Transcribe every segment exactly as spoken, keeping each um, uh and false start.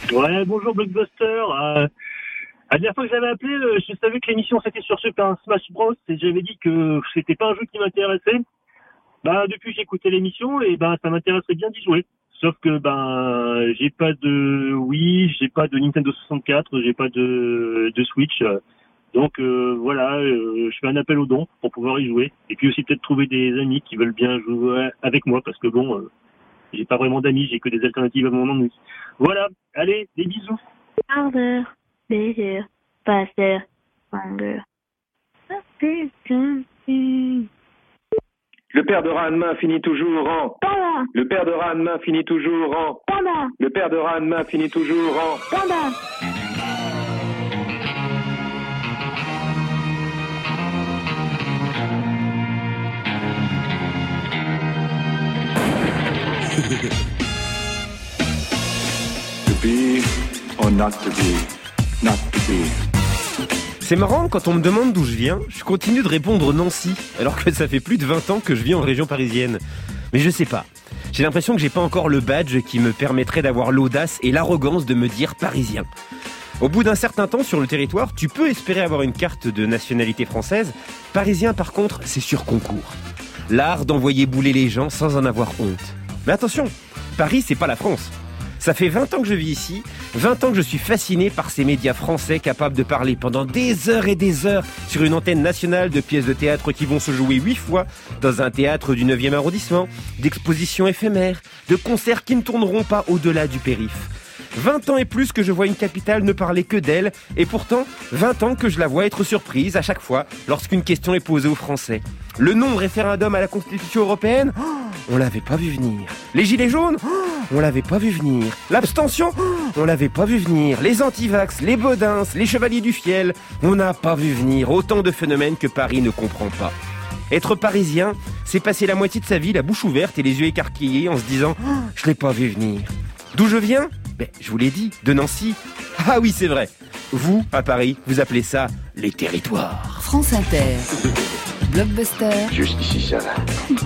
Ouais, bonjour Blockbuster. Euh, la dernière fois que j'avais appelé, euh, je savais que l'émission c'était sur Super Smash Bros et j'avais dit que c'était pas un jeu qui m'intéressait. Bah depuis j'ai écouté l'émission et ben ça m'intéresserait bien d'y jouer. Sauf que ben j'ai pas de Wii, j'ai pas de Nintendo soixante-quatre, j'ai pas de de Switch. Donc euh, voilà, euh, je fais un appel aux dons pour pouvoir y jouer. Et puis aussi peut-être trouver des amis qui veulent bien jouer avec moi parce que bon, euh, j'ai pas vraiment d'amis, j'ai que des alternatives à mon ennui. Voilà, allez, des bisous. Harder, better, faster, stronger. Le père de Ranma finit toujours en Panda, Le père de Ranma finit toujours en panda, Le père de Ranma finit toujours en panda. To be or not to be, not to be. C'est marrant, quand on me demande d'où je viens, je continue de répondre Nancy, alors que ça fait plus de vingt ans que je vis en région parisienne. Mais je sais pas. J'ai l'impression que j'ai pas encore le badge qui me permettrait d'avoir l'audace et l'arrogance de me dire parisien. Au bout d'un certain temps sur le territoire, tu peux espérer avoir une carte de nationalité française. Parisien, par contre, c'est sur concours. L'art d'envoyer bouler les gens sans en avoir honte. Mais attention, Paris, c'est pas la France. Ça fait vingt ans que je vis ici, vingt ans que je suis fasciné par ces médias français capables de parler pendant des heures et des heures sur une antenne nationale de pièces de théâtre qui vont se jouer huit fois dans un théâtre du neuvième arrondissement, d'expositions éphémères, de concerts qui ne tourneront pas au-delà du périph'. vingt ans et plus que je vois une capitale ne parler que d'elle, et pourtant vingt ans que je la vois être surprise à chaque fois lorsqu'une question est posée aux Français. Le non-référendum à la Constitution européenne, oh, on l'avait pas vu venir. Les gilets jaunes, oh, on l'avait pas vu venir. L'abstention, oh, on l'avait pas vu venir. Les antivax, les Baudins, les chevaliers du fiel, on n'a pas vu venir. Autant de phénomènes que Paris ne comprend pas. Être parisien, c'est passer la moitié de sa vie la bouche ouverte et les yeux écarquillés en se disant oh, « je l'ai pas vu venir ». D'où je viens ? Ben, je vous l'ai dit, de Nancy. Ah oui, c'est vrai. Vous, à Paris, vous appelez ça les territoires. France Inter. Blockbuster. Juste ici, ça va.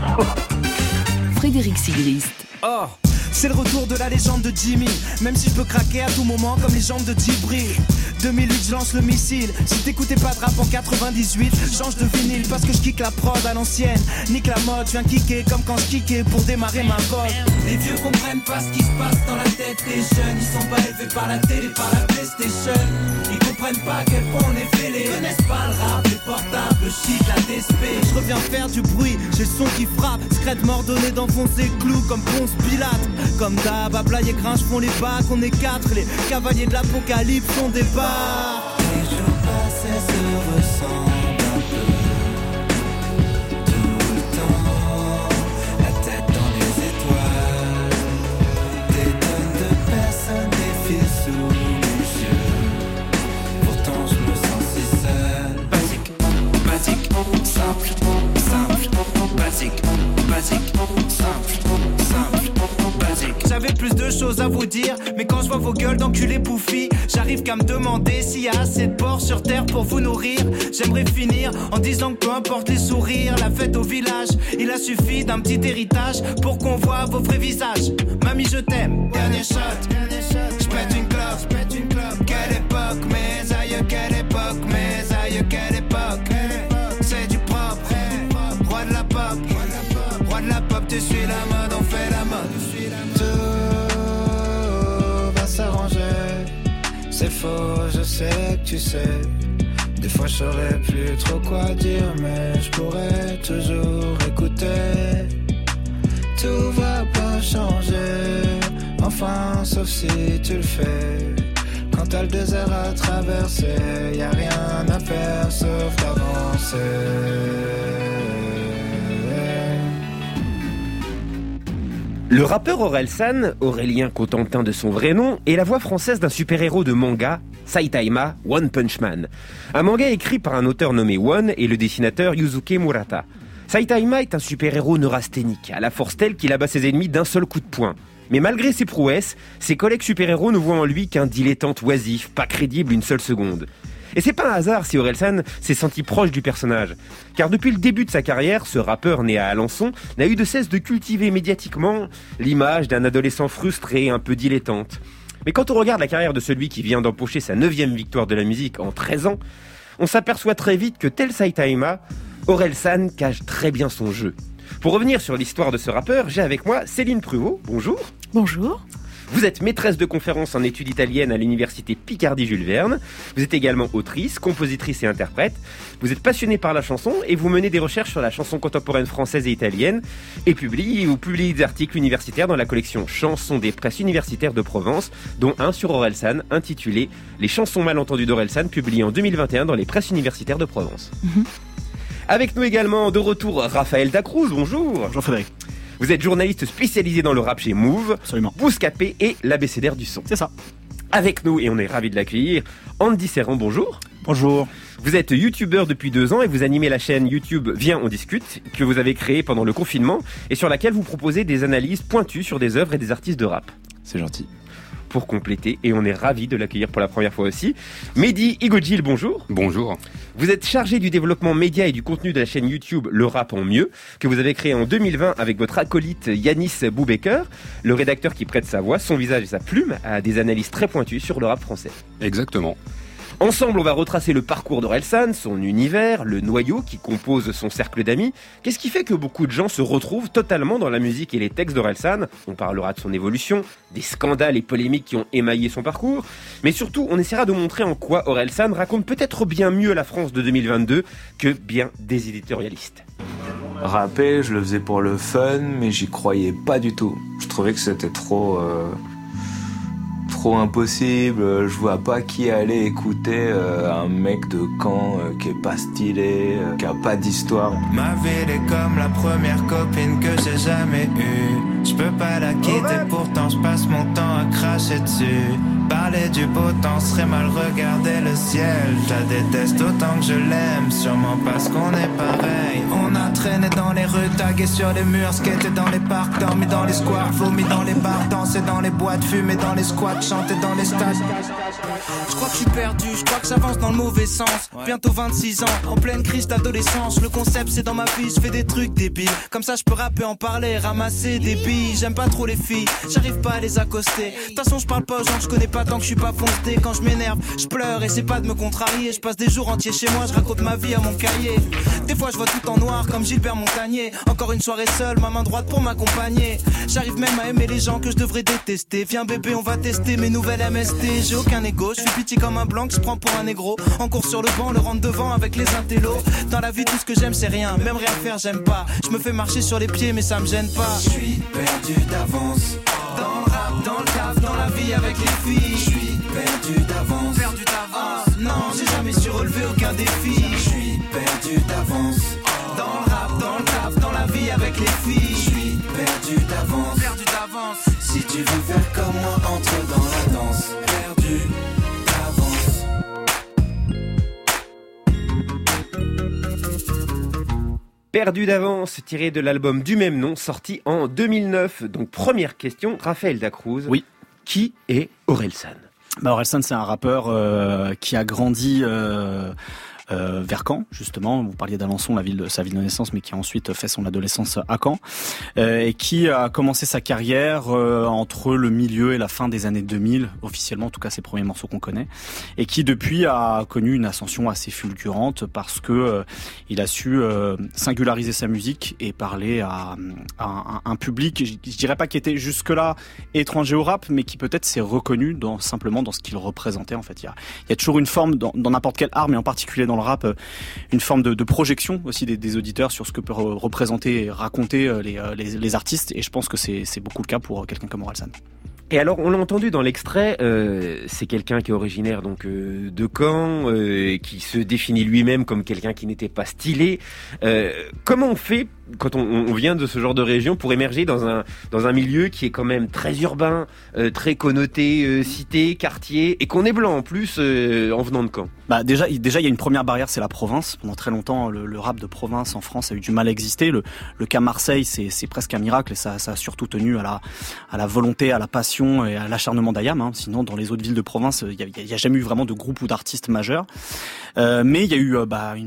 Frédéric Sigrist. Oh, c'est le retour de la légende de Jimmy. Même si je peux craquer à tout moment comme les jambes de Djibril. deux mille huit, je lance le missile. Si t'écoutais pas de rap en quatre-vingt-dix-huit, change de vinyle parce que je kick la prod à l'ancienne. Nique la mode, je viens kicker comme quand je kickais pour démarrer ma vogue. Les vieux comprennent pas ce qui se passe dans la tête des jeunes. Ils sont pas élevés par la télé, par la PlayStation. Ils comprennent pas à quel point on est fêlés. Ils connaissent pas le rap, les portables, le shit, la D S P. Je reviens faire du bruit, j'ai le son qui frappe. Scred m'ordonné d'enfoncer clou comme Ponce Pilate. Comme d'hab, à Blaye et Gringe font les bacs. On est quatre, les cavaliers de l'apocalypse sont des barres. Les jours passés se ressemblent un peu tout le temps. La tête dans les étoiles. Des tonnes de personnes défilent sous mes yeux. Pourtant je me sens si seul. Basique, basique, simple, simple. Basique, basique, simple, simple. J'avais plus de choses à vous dire, mais quand je vois vos gueules d'enculés bouffis, j'arrive qu'à me demander s'il y a assez de porcs sur terre pour vous nourrir. J'aimerais finir en disant que peu importe les sourires, la fête au village, il a suffi d'un petit héritage pour qu'on voit vos vrais visages. Mamie je t'aime, dernier shot, je pète une clope, je pète une clope. Quelle époque, mes aïeux, quelle époque, mes aïeux, quelle époque. C'est du propre, roi de la pop, roi de la pop, tu suis la mode, on fait la mode. C'est faux, je sais que tu sais. Des fois je saurais plus trop quoi dire, mais je pourrais toujours écouter. Tout va pas changer, enfin sauf si tu le fais. Quand t'as le désert à traverser, y a rien à faire sauf d'avancer. Le rappeur Orelsan, Aurélien Cotentin de son vrai nom, est la voix française d'un super-héros de manga, Saitama One Punch Man. Un manga écrit par un auteur nommé One et le dessinateur Yusuke Murata. Saitama est un super-héros neurasthénique, à la force telle qu'il abat ses ennemis d'un seul coup de poing. Mais malgré ses prouesses, ses collègues super-héros ne voient en lui qu'un dilettante oisif, pas crédible une seule seconde. Et c'est pas un hasard si Orelsan s'est senti proche du personnage. Car depuis le début de sa carrière, ce rappeur né à Alençon n'a eu de cesse de cultiver médiatiquement l'image d'un adolescent frustré, un peu dilettante. Mais quand on regarde la carrière de celui qui vient d'empocher sa neuvième victoire de la musique en treize ans, on s'aperçoit très vite que tel Saitama, Orelsan cache très bien son jeu. Pour revenir sur l'histoire de ce rappeur, j'ai avec moi Céline Pruvot. Bonjour. Bonjour. Vous êtes maîtresse de conférences en études italiennes à l'université Picardie-Jules Verne. Vous êtes également autrice, compositrice et interprète. Vous êtes passionnée par la chanson et vous menez des recherches sur la chanson contemporaine française et italienne et publie ou publie des articles universitaires dans la collection Chansons des presses universitaires de Provence, dont un sur Orelsan intitulé Les chansons mal entendues d'Orelsan, publié en deux mille vingt et un dans les presses universitaires de Provence. Mm-hmm. Avec nous également de retour Raphaël Dacruz. Bonjour. Bonjour Frédéric. Vous êtes journaliste spécialisé dans le rap chez Move, Absolument. Bouscapé et l'abécédaire du son. C'est ça. Avec nous, et on est ravis de l'accueillir, Andy Serran, bonjour. Bonjour. Vous êtes youtubeur depuis deux ans et vous animez la chaîne YouTube Viens on discute, que vous avez créée pendant le confinement et sur laquelle vous proposez des analyses pointues sur des œuvres et des artistes de rap. C'est gentil. Pour compléter, et on est ravis de l'accueillir pour la première fois aussi, Mehdi Igodjil, bonjour. Bonjour. Vous êtes chargé du développement média et du contenu de la chaîne YouTube Le Rap en Mieux, que vous avez créé en deux mille vingt avec votre acolyte Yanis Boubaker, le rédacteur qui prête sa voix, son visage et sa plume à des analyses très pointues sur le rap français. Exactement. Ensemble, on va retracer le parcours d'Orelsan, son univers, le noyau qui compose son cercle d'amis. Qu'est-ce qui fait que beaucoup de gens se retrouvent totalement dans la musique et les textes d'Orelsan ? On parlera de son évolution, des scandales et polémiques qui ont émaillé son parcours. Mais surtout, on essaiera de montrer en quoi Orelsan raconte peut-être bien mieux la France de deux mille vingt-deux que bien des éditorialistes. Rapper, je le faisais pour le fun, mais j'y croyais pas du tout. Je trouvais que c'était trop... Euh... trop impossible, je vois pas qui allait écouter euh, un mec de Caen euh, qui est pas stylé, euh, qui a pas d'histoire. Ma ville est comme la première copine que j'ai jamais eue. Je peux pas la quitter, pourtant je passe mon temps à cracher dessus. Parler du beau temps serait mal regarder le ciel. Je la déteste autant que je l'aime, sûrement parce qu'on est pareil. On a traîné dans les rues, tagué sur les murs, skaté dans les parcs, dormi dans les squares, vomi dans les bars, dansé dans les boîtes, fumé dans les squats, chanté dans les stades. Je crois que je suis perdu, je crois que j'avance dans le mauvais sens. Bientôt vingt-six ans, en pleine crise d'adolescence. Le concept c'est dans ma vie, je fais des trucs débiles. Comme ça je peux rapper, en parler, ramasser des billes. J'aime pas trop les filles, j'arrive pas à les accoster. De toute façon je parle pas aux gens que je connais pas tant que je suis pas foncé. Quand je m'énerve, je pleure et c'est pas de me contrarier. Je passe des jours entiers chez moi, je raconte ma vie à mon cahier. Des fois je vois tout en noir comme Gilbert Montagnier. Encore une soirée seule, ma main droite pour m'accompagner. J'arrive même à aimer les gens que je devrais détester. Viens bébé, on va tester mes nouvelles M S T. J'ai aucun ego, je suis petit comme un blanc que je prends pour un négro. En cours sur le banc, le rentre devant avec les intellos. Dans la vie tout ce que j'aime c'est rien, même rien faire j'aime pas. Je me fais marcher sur les pieds mais ça me gêne pas. Je suis perdu d'avance. Dans le rap, dans le taf, dans la vie avec les filles. Je suis perdu d'avance. Perdu d'avance. Non, j'ai jamais su relever aucun défi. Je suis perdu d'avance. Dans le rap, dans le taf, dans la vie avec les filles. Je suis perdu d'avance. Perdu d'avance. Si tu veux faire comme moi, entre dans la danse. Perdu d'avance. Perdu d'avance, tiré de l'album du même nom, sorti en deux mille neuf. Donc première question, Raphaël Dacruz. Oui. Qui est Orelsan ? Bah Orelsan, c'est un rappeur euh, qui a grandi euh, euh, vers Caen, justement. Vous parliez d'Alençon, la ville de sa ville de naissance, mais qui a ensuite fait son adolescence à Caen, euh, et qui a commencé sa carrière euh, entre le milieu et la fin des années deux mille, officiellement, en tout cas ses premiers morceaux qu'on connaît, et qui depuis a connu une ascension assez fulgurante parce que euh, il a su euh, singulariser sa musique et parler à, à un, un public, je, je dirais pas qui était jusque-là étranger au rap, mais qui peut-être s'est reconnu dans, simplement dans ce qu'il représentait. En fait, il y a, il y a toujours une forme dans, dans n'importe quel art, mais en particulier dans le rap, une forme de, de projection aussi des, des auditeurs sur ce que peut représenter et raconter les, les, les artistes, et je pense que c'est, c'est beaucoup le cas pour quelqu'un comme Orelsan. Et alors, on l'a entendu dans l'extrait, euh, c'est quelqu'un qui est originaire donc euh, de Caen, euh, qui se définit lui-même comme quelqu'un qui n'était pas stylé. Euh, comment on fait quand on, on vient de ce genre de région pour émerger dans un dans un milieu qui est quand même très urbain, euh, très connoté euh, cité, quartier, et qu'on est blanc en plus euh, en venant de Caen ? Bah déjà, déjà il y a une première barrière, c'est la province. Pendant très longtemps, le, le rap de province en France a eu du mal à exister. Le, le cas Marseille, c'est, c'est presque un miracle, et ça, ça a surtout tenu à la à la volonté, à la passion et à l'acharnement d'Ayam. Hein. Sinon, dans les autres villes de province, il y a, il y a jamais eu vraiment de groupe ou d'artistes majeurs. Euh, mais il y a eu euh, bah, une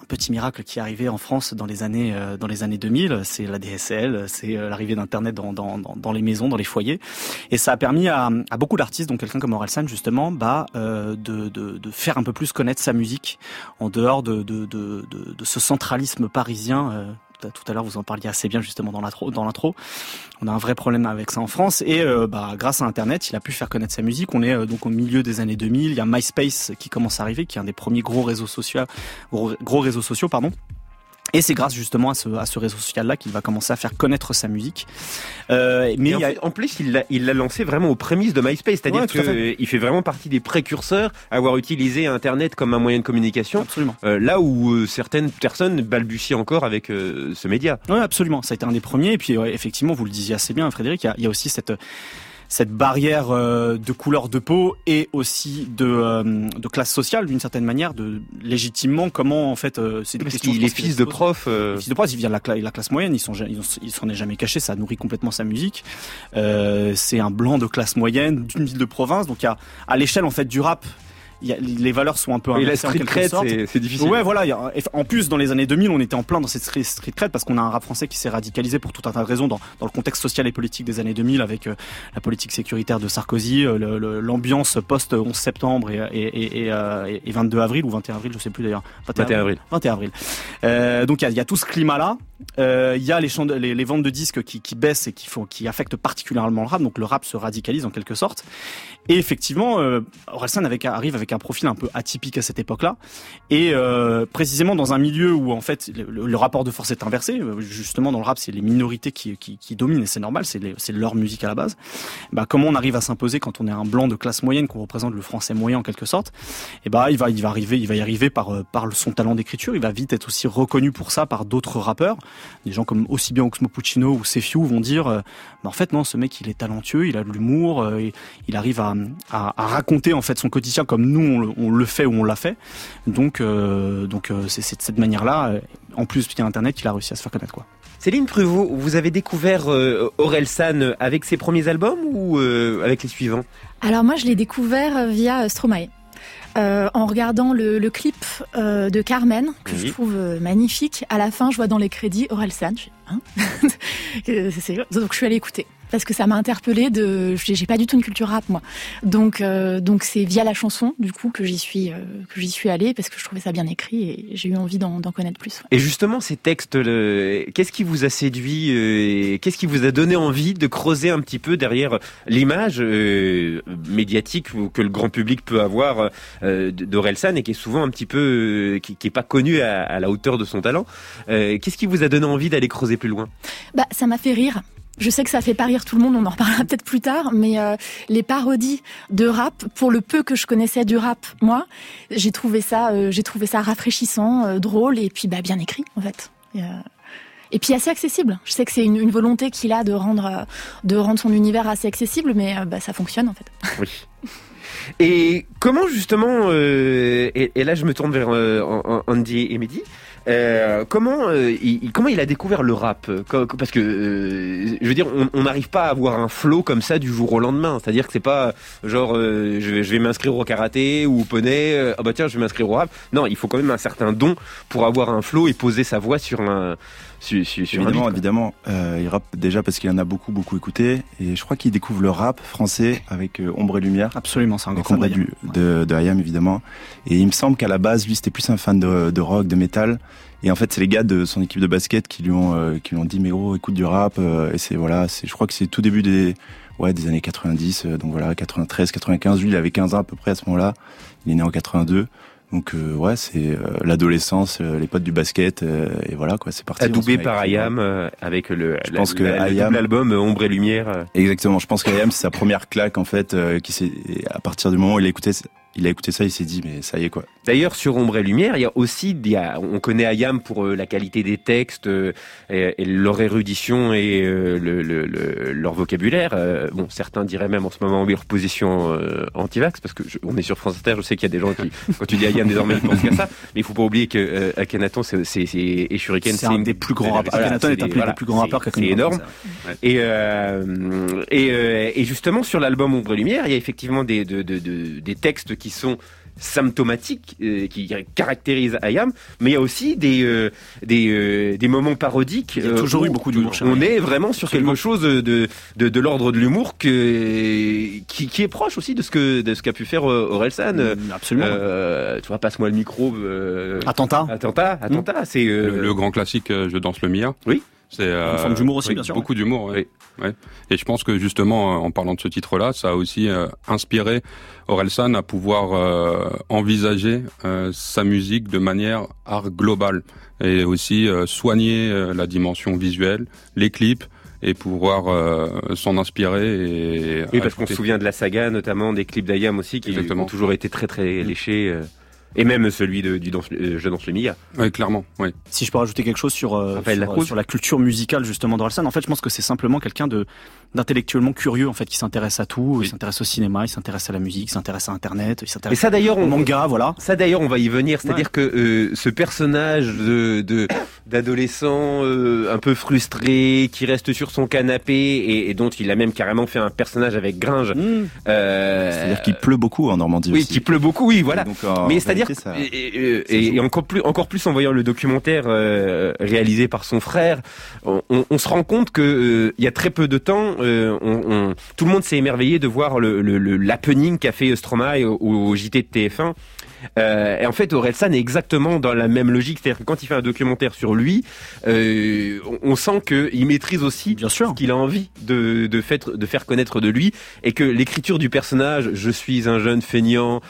petit miracle qui est arrivé en France dans les années euh, dans les années deux mille. C'est la D S L, c'est euh, l'arrivée d'Internet dans, dans dans dans les maisons, dans les foyers, et ça a permis à, à beaucoup d'artistes, donc quelqu'un comme Orelsan justement, bah euh, de, de de faire un peu plus connaître sa musique en dehors de de de de, de ce centralisme parisien. Euh, Tout à l'heure, vous en parliez assez bien justement dans l'intro. Dans l'intro, on a un vrai problème avec ça en France. Et euh, bah, grâce à Internet, il a pu faire connaître sa musique. On est euh, donc au milieu des années deux mille. Il y a MySpace qui commence à arriver, qui est un des premiers gros réseaux sociaux, gros, gros réseaux sociaux, pardon. Et c'est grâce justement à ce, à ce réseau social-là qu'il va commencer à faire connaître sa musique. Euh, mais en, il y a... fait, en plus, il l'a, il l'a lancé vraiment aux prémices de MySpace, c'est-à-dire ouais, qu'il fait. fait vraiment partie des précurseurs à avoir utilisé Internet comme un moyen de communication. Absolument. Euh, là où euh, certaines personnes balbutient encore avec euh, ce média. Oui, absolument. Ça a été un des premiers. Et puis, ouais, effectivement, vous le disiez assez bien, Frédéric, il y a, il y a aussi cette... cette barrière euh, de couleur de peau et aussi de, euh, de classe sociale d'une certaine manière, de légitimement comment en fait euh, c'est des Parce questions. Les fils de profs, euh... les fils de profs, ils viennent de la, la classe moyenne, ils sont ils, ils s'en est jamais caché, ça nourrit complètement sa musique. Euh, c'est un blanc de classe moyenne d'une ville de province, donc il y a à l'échelle en fait du rap. Il y a, les valeurs sont un peu inversées en quelque sorte. C'est, c'est difficile. Ouais, voilà. Il y a, en plus, dans les années deux mille, on était en plein dans cette street, street cred parce qu'on a un rap français qui s'est radicalisé pour tout un tas de raisons dans, dans le contexte social et politique des années deux mille avec euh, la politique sécuritaire de Sarkozy, euh, le, le, l'ambiance post onze septembre et, et, et, et, euh, et vingt-deux avril ou vingt et un avril, je sais plus d'ailleurs. vingt et un avril. vingt et un avril. Euh, donc il y a, il y a tout ce climat-là. Euh, il y a les, chants de, les, les ventes de disques qui, qui baissent et qui, font, qui affectent particulièrement le rap. Donc le rap se radicalise en quelque sorte. Et effectivement, euh, Orelsan avec, arrive avec un profil un peu atypique à cette époque-là. Et euh, précisément dans un milieu où en fait le, le rapport de force est inversé. Justement dans le rap, c'est les minorités qui, qui, qui dominent et c'est normal, c'est, les, c'est leur musique à la base. Bah, comment on arrive à s'imposer quand on est un blanc de classe moyenne, qu'on représente le français moyen en quelque sorte. Et bah il va, il va arriver, il va y arriver par, par son talent d'écriture. Il va vite être aussi reconnu pour ça par d'autres rappeurs. Des gens comme aussi bien Oxmo Puccino ou Sefiu vont dire euh, bah en fait non, ce mec il est talentueux, il a de l'humour, euh, il, il arrive à, à, à raconter en fait son quotidien comme nous on le, on le fait ou on l'a fait. Donc euh, donc euh, c'est, c'est de cette manière-là, euh, en plus via Internet, qu'il a réussi à se faire connaître quoi. Céline Pruvot, vous avez découvert euh, Orelsan avec ses premiers albums ou euh, avec les suivants ? Alors moi je l'ai découvert via Stromae. Euh, en regardant le, le clip euh, de Carmen, que oui. je trouve euh, magnifique. À la fin, je vois dans les crédits Orelsan. Hein c'est, donc je suis allée écouter. Parce que ça m'a interpellée de, j'ai, j'ai pas du tout une culture rap moi, donc euh, donc c'est via la chanson du coup que j'y suis euh, que j'y suis allée parce que je trouvais ça bien écrit et j'ai eu envie d'en, d'en connaître plus. Ouais. Et justement ces textes, le... qu'est-ce qui vous a séduit, euh, qu'est-ce qui vous a donné envie de creuser un petit peu derrière l'image euh, médiatique que le grand public peut avoir euh, d'Orelsan et qui est souvent un petit peu, euh, qui, qui est pas connu à, à la hauteur de son talent. Euh, qu'est-ce qui vous a donné envie d'aller creuser plus loin ? Bah ça m'a fait rire. Je sais que ça fait pas rire tout le monde, on en reparlera peut-être plus tard, mais euh, les parodies de rap, pour le peu que je connaissais du rap, moi, j'ai trouvé ça, euh, j'ai trouvé ça rafraîchissant, euh, drôle et puis bah bien écrit en fait. Et, euh, et puis assez accessible. Je sais que c'est une, une volonté qu'il a de rendre, euh, de rendre son univers assez accessible, mais euh, bah ça fonctionne en fait. Oui. Et comment justement, euh, et, et là je me tourne vers euh, Andy et Mehdi. Euh, comment, euh, il, comment il a découvert le rap ? Parce que, euh, je veux dire, on n'arrive pas à avoir un flow comme ça du jour au lendemain. C'est-à-dire que c'est pas genre, euh, je, vais, je vais m'inscrire au karaté ou au poney. Ah euh, bah tiens, je vais m'inscrire au rap. Non, il faut quand même un certain don pour avoir un flow et poser sa voix sur un. Sur, sur, sur évidemment, un beat, évidemment. Euh, il rappe déjà parce qu'il en a beaucoup, beaucoup écouté. Et je crois qu'il découvre le rap français avec euh, Ombre et Lumière. Absolument, c'est un grand fan du, de, de I A M, évidemment. Et il me semble qu'à la base, lui, c'était plus un fan de, de rock, de métal. Et en fait, c'est les gars de son équipe de basket qui lui ont, euh, qui lui ont dit, mais gros, écoute du rap. Euh, et c'est, voilà, c'est, je crois que c'est tout début des, ouais, des années quatre-vingt-dix. Euh, donc voilà, quatre-vingt-treize, quatre-vingt-quinze. Lui, il avait quinze ans à peu près à ce moment-là. Il est né en quatre-vingt-deux. Donc euh, ouais, c'est euh, l'adolescence, euh, les potes du basket, euh, et voilà quoi, c'est parti. Adoubé par I A M euh, avec le, je la, pense que la, le double album euh, Ombre et Lumière. Euh. Exactement, je pense qu'I A M c'est sa première claque en fait, euh, qui s'est, à partir du moment où il a écouté, il a écouté ça, il s'est dit mais ça y est quoi. D'ailleurs sur Ombre et Lumière, il y a aussi, il y a, on connaît I A M pour euh, la qualité des textes euh, et, et leur érudition et euh, le, le, le, leur vocabulaire. Euh, bon, certains diraient même en ce moment leur position euh, anti-vax parce que je, on est sur France Inter, je sais qu'il y a des gens qui, quand tu dis I A M désormais ils pensent qu'à ça, mais il faut pas oublier que euh, Akhenaton c'est, c'est, c'est et Shuriken c'est, c'est un une, des plus grands rappeurs. Akhenaton est un des voilà, plus grands rappeurs qu'a connu. C'est énorme. Ouais. Et, euh, et, euh, et justement sur l'album Ombre et Lumière, il y a effectivement des, de, de, de, des textes qui sont symptomatique euh, qui caractérise I A M, mais il y a aussi des euh, des euh, des moments parodiques. Il y a toujours euh, eu beaucoup d'humour. On est vraiment sur Absolument. quelque chose de de de l'ordre de l'humour que qui qui est proche aussi de ce que de ce qu'a pu faire Orelsan. Mmh, absolument. Euh, tu vois, passe-moi le micro. Euh, attentat. Attentat. Attentat. Mmh. C'est euh, le, le grand classique. Euh, je danse le Mia. Oui. C'est euh, une forme d'humour aussi, oui, bien sûr. Beaucoup d'humour, oui. oui. Ouais. Et je pense que justement, en parlant de ce titre-là, ça a aussi euh, inspiré Orelsan à pouvoir euh, envisager euh, sa musique de manière art globale et aussi euh, soigner euh, la dimension visuelle, les clips, et pouvoir euh, s'en inspirer. Et oui, parce qu'on se souvient de la saga, notamment des clips d'I A M aussi, qui Exactement. ont toujours été très très léchés. Euh... Et même celui de, du danse, euh, Je danse le Mia. Oui, clairement, oui. Si je peux rajouter quelque chose sur, euh, sur, la, sur la culture musicale, justement, d'Orelsan, en fait, je pense que c'est simplement quelqu'un de, d'intellectuellement curieux, en fait, qui s'intéresse à tout. Oui. Il s'intéresse au cinéma, il s'intéresse à la musique, il s'intéresse à Internet, il s'intéresse Et ça, d'ailleurs, au on, manga, voilà. Ça, d'ailleurs, on va y venir. C'est-à-dire ouais. que euh, ce personnage de, de, d'adolescent euh, un peu frustré, qui reste sur son canapé et, et dont il a même carrément fait un personnage avec Gringe. Mmh. Euh, c'est-à-dire qu'il pleut beaucoup en Normandie oui, aussi. Oui, qu'il pleut beaucoup, oui, voilà. Donc, euh, Mais c'est-à-dire... Ça... Et, et, et, et encore plus, encore plus en voyant le documentaire euh, réalisé par son frère, on, on, on se rend compte que euh, il y a très peu de temps, euh, on, on, tout le monde s'est émerveillé de voir le, le, le l'happening qu'a fait Stromae au, au J T de T F un. Euh, et en fait, Orelsan est exactement dans la même logique, c'est-à-dire que quand il fait un documentaire sur lui, euh, on, on sent qu'il maîtrise aussi Bien sûr. ce qu'il a envie de, de, fait, de faire connaître de lui, et que l'écriture du personnage, je suis un jeune feignant,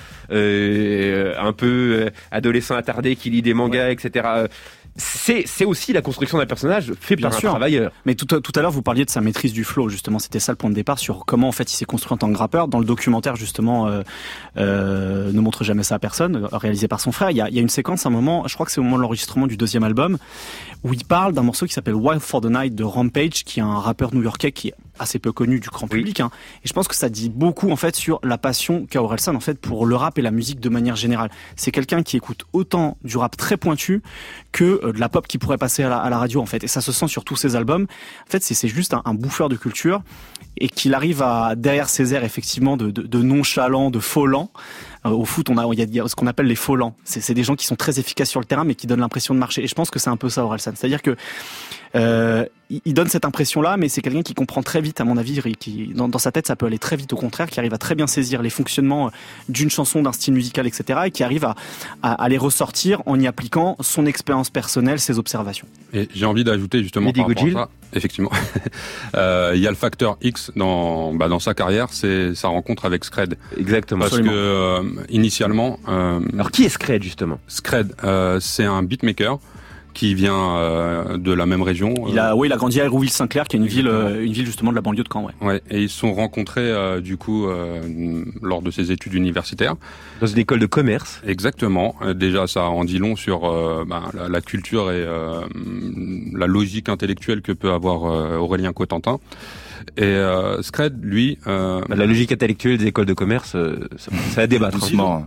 euh, un peu euh, adolescent attardé qui lit des mangas, ouais. et cetera. C'est, c'est aussi la construction d'un personnage fait Bien par sûr. un travailleur. Mais tout, tout à l'heure, vous parliez de sa maîtrise du flow, justement. C'était ça le point de départ sur comment, en fait, il s'est construit en tant que rappeur. Dans le documentaire, justement, euh, euh, Ne montre jamais ça à personne, réalisé par son frère, il y a, il y a une séquence, un moment, je crois que c'est au moment de l'enregistrement du deuxième album, où il parle d'un morceau qui s'appelle Wild for the Night de Rampage, qui est un rappeur new-yorkais qui est assez peu connu du grand public, oui. hein. Et je pense que ça dit beaucoup, en fait, sur la passion qu'a Orelsan, en fait, pour le rap et la musique de manière générale. C'est quelqu'un qui écoute autant du rap très pointu que euh, de la pop qui pourrait passer à la, à la radio, en fait. Et ça se sent sur tous ses albums. En fait, c'est, c'est juste un, un bouffeur de culture, et qu'il arrive à, derrière ses airs, effectivement, de, de, de nonchalant, de faux lent. Euh, au foot, on a, il y a ce qu'on appelle les faux lents. C'est, c'est des gens qui sont très efficaces sur le terrain, mais qui donnent l'impression de marcher. Et je pense que c'est un peu ça, Orelsan. C'est-à-dire que euh, il donne cette impression-là, mais c'est quelqu'un qui comprend très vite, à mon avis, qui, dans, dans sa tête, ça peut aller très vite, au contraire, qui arrive à très bien saisir les fonctionnements d'une chanson, d'un style musical, et cetera, et qui arrive à, à, à les ressortir en y appliquant son expérience personnelle, ses observations. Et j'ai envie d'ajouter justement par rapport à ça, effectivement, euh, il y a le facteur X dans, bah, dans sa carrière, c'est sa rencontre avec Skred. Exactement. Parce Absolument. que euh, initialement, euh, alors qui est Skred justement? Skred, euh, c'est un beatmaker qui vient euh, de la même région. Il a, oui, il a grandi à Hérouville-Saint-Clair, qui est une ville, euh, une ville justement de la banlieue de Caen, ouais. Ouais. Et ils se sont rencontrés euh, du coup euh, lors de ses études universitaires. Dans une école de commerce. Exactement. Euh, déjà, ça en dit long sur euh, ben, la, la culture et euh, la logique intellectuelle que peut avoir euh, Aurélien Cotentin. Et euh, Skred, lui... Euh... La logique intellectuelle des écoles de commerce, euh, ça, ça a débattre. Bah,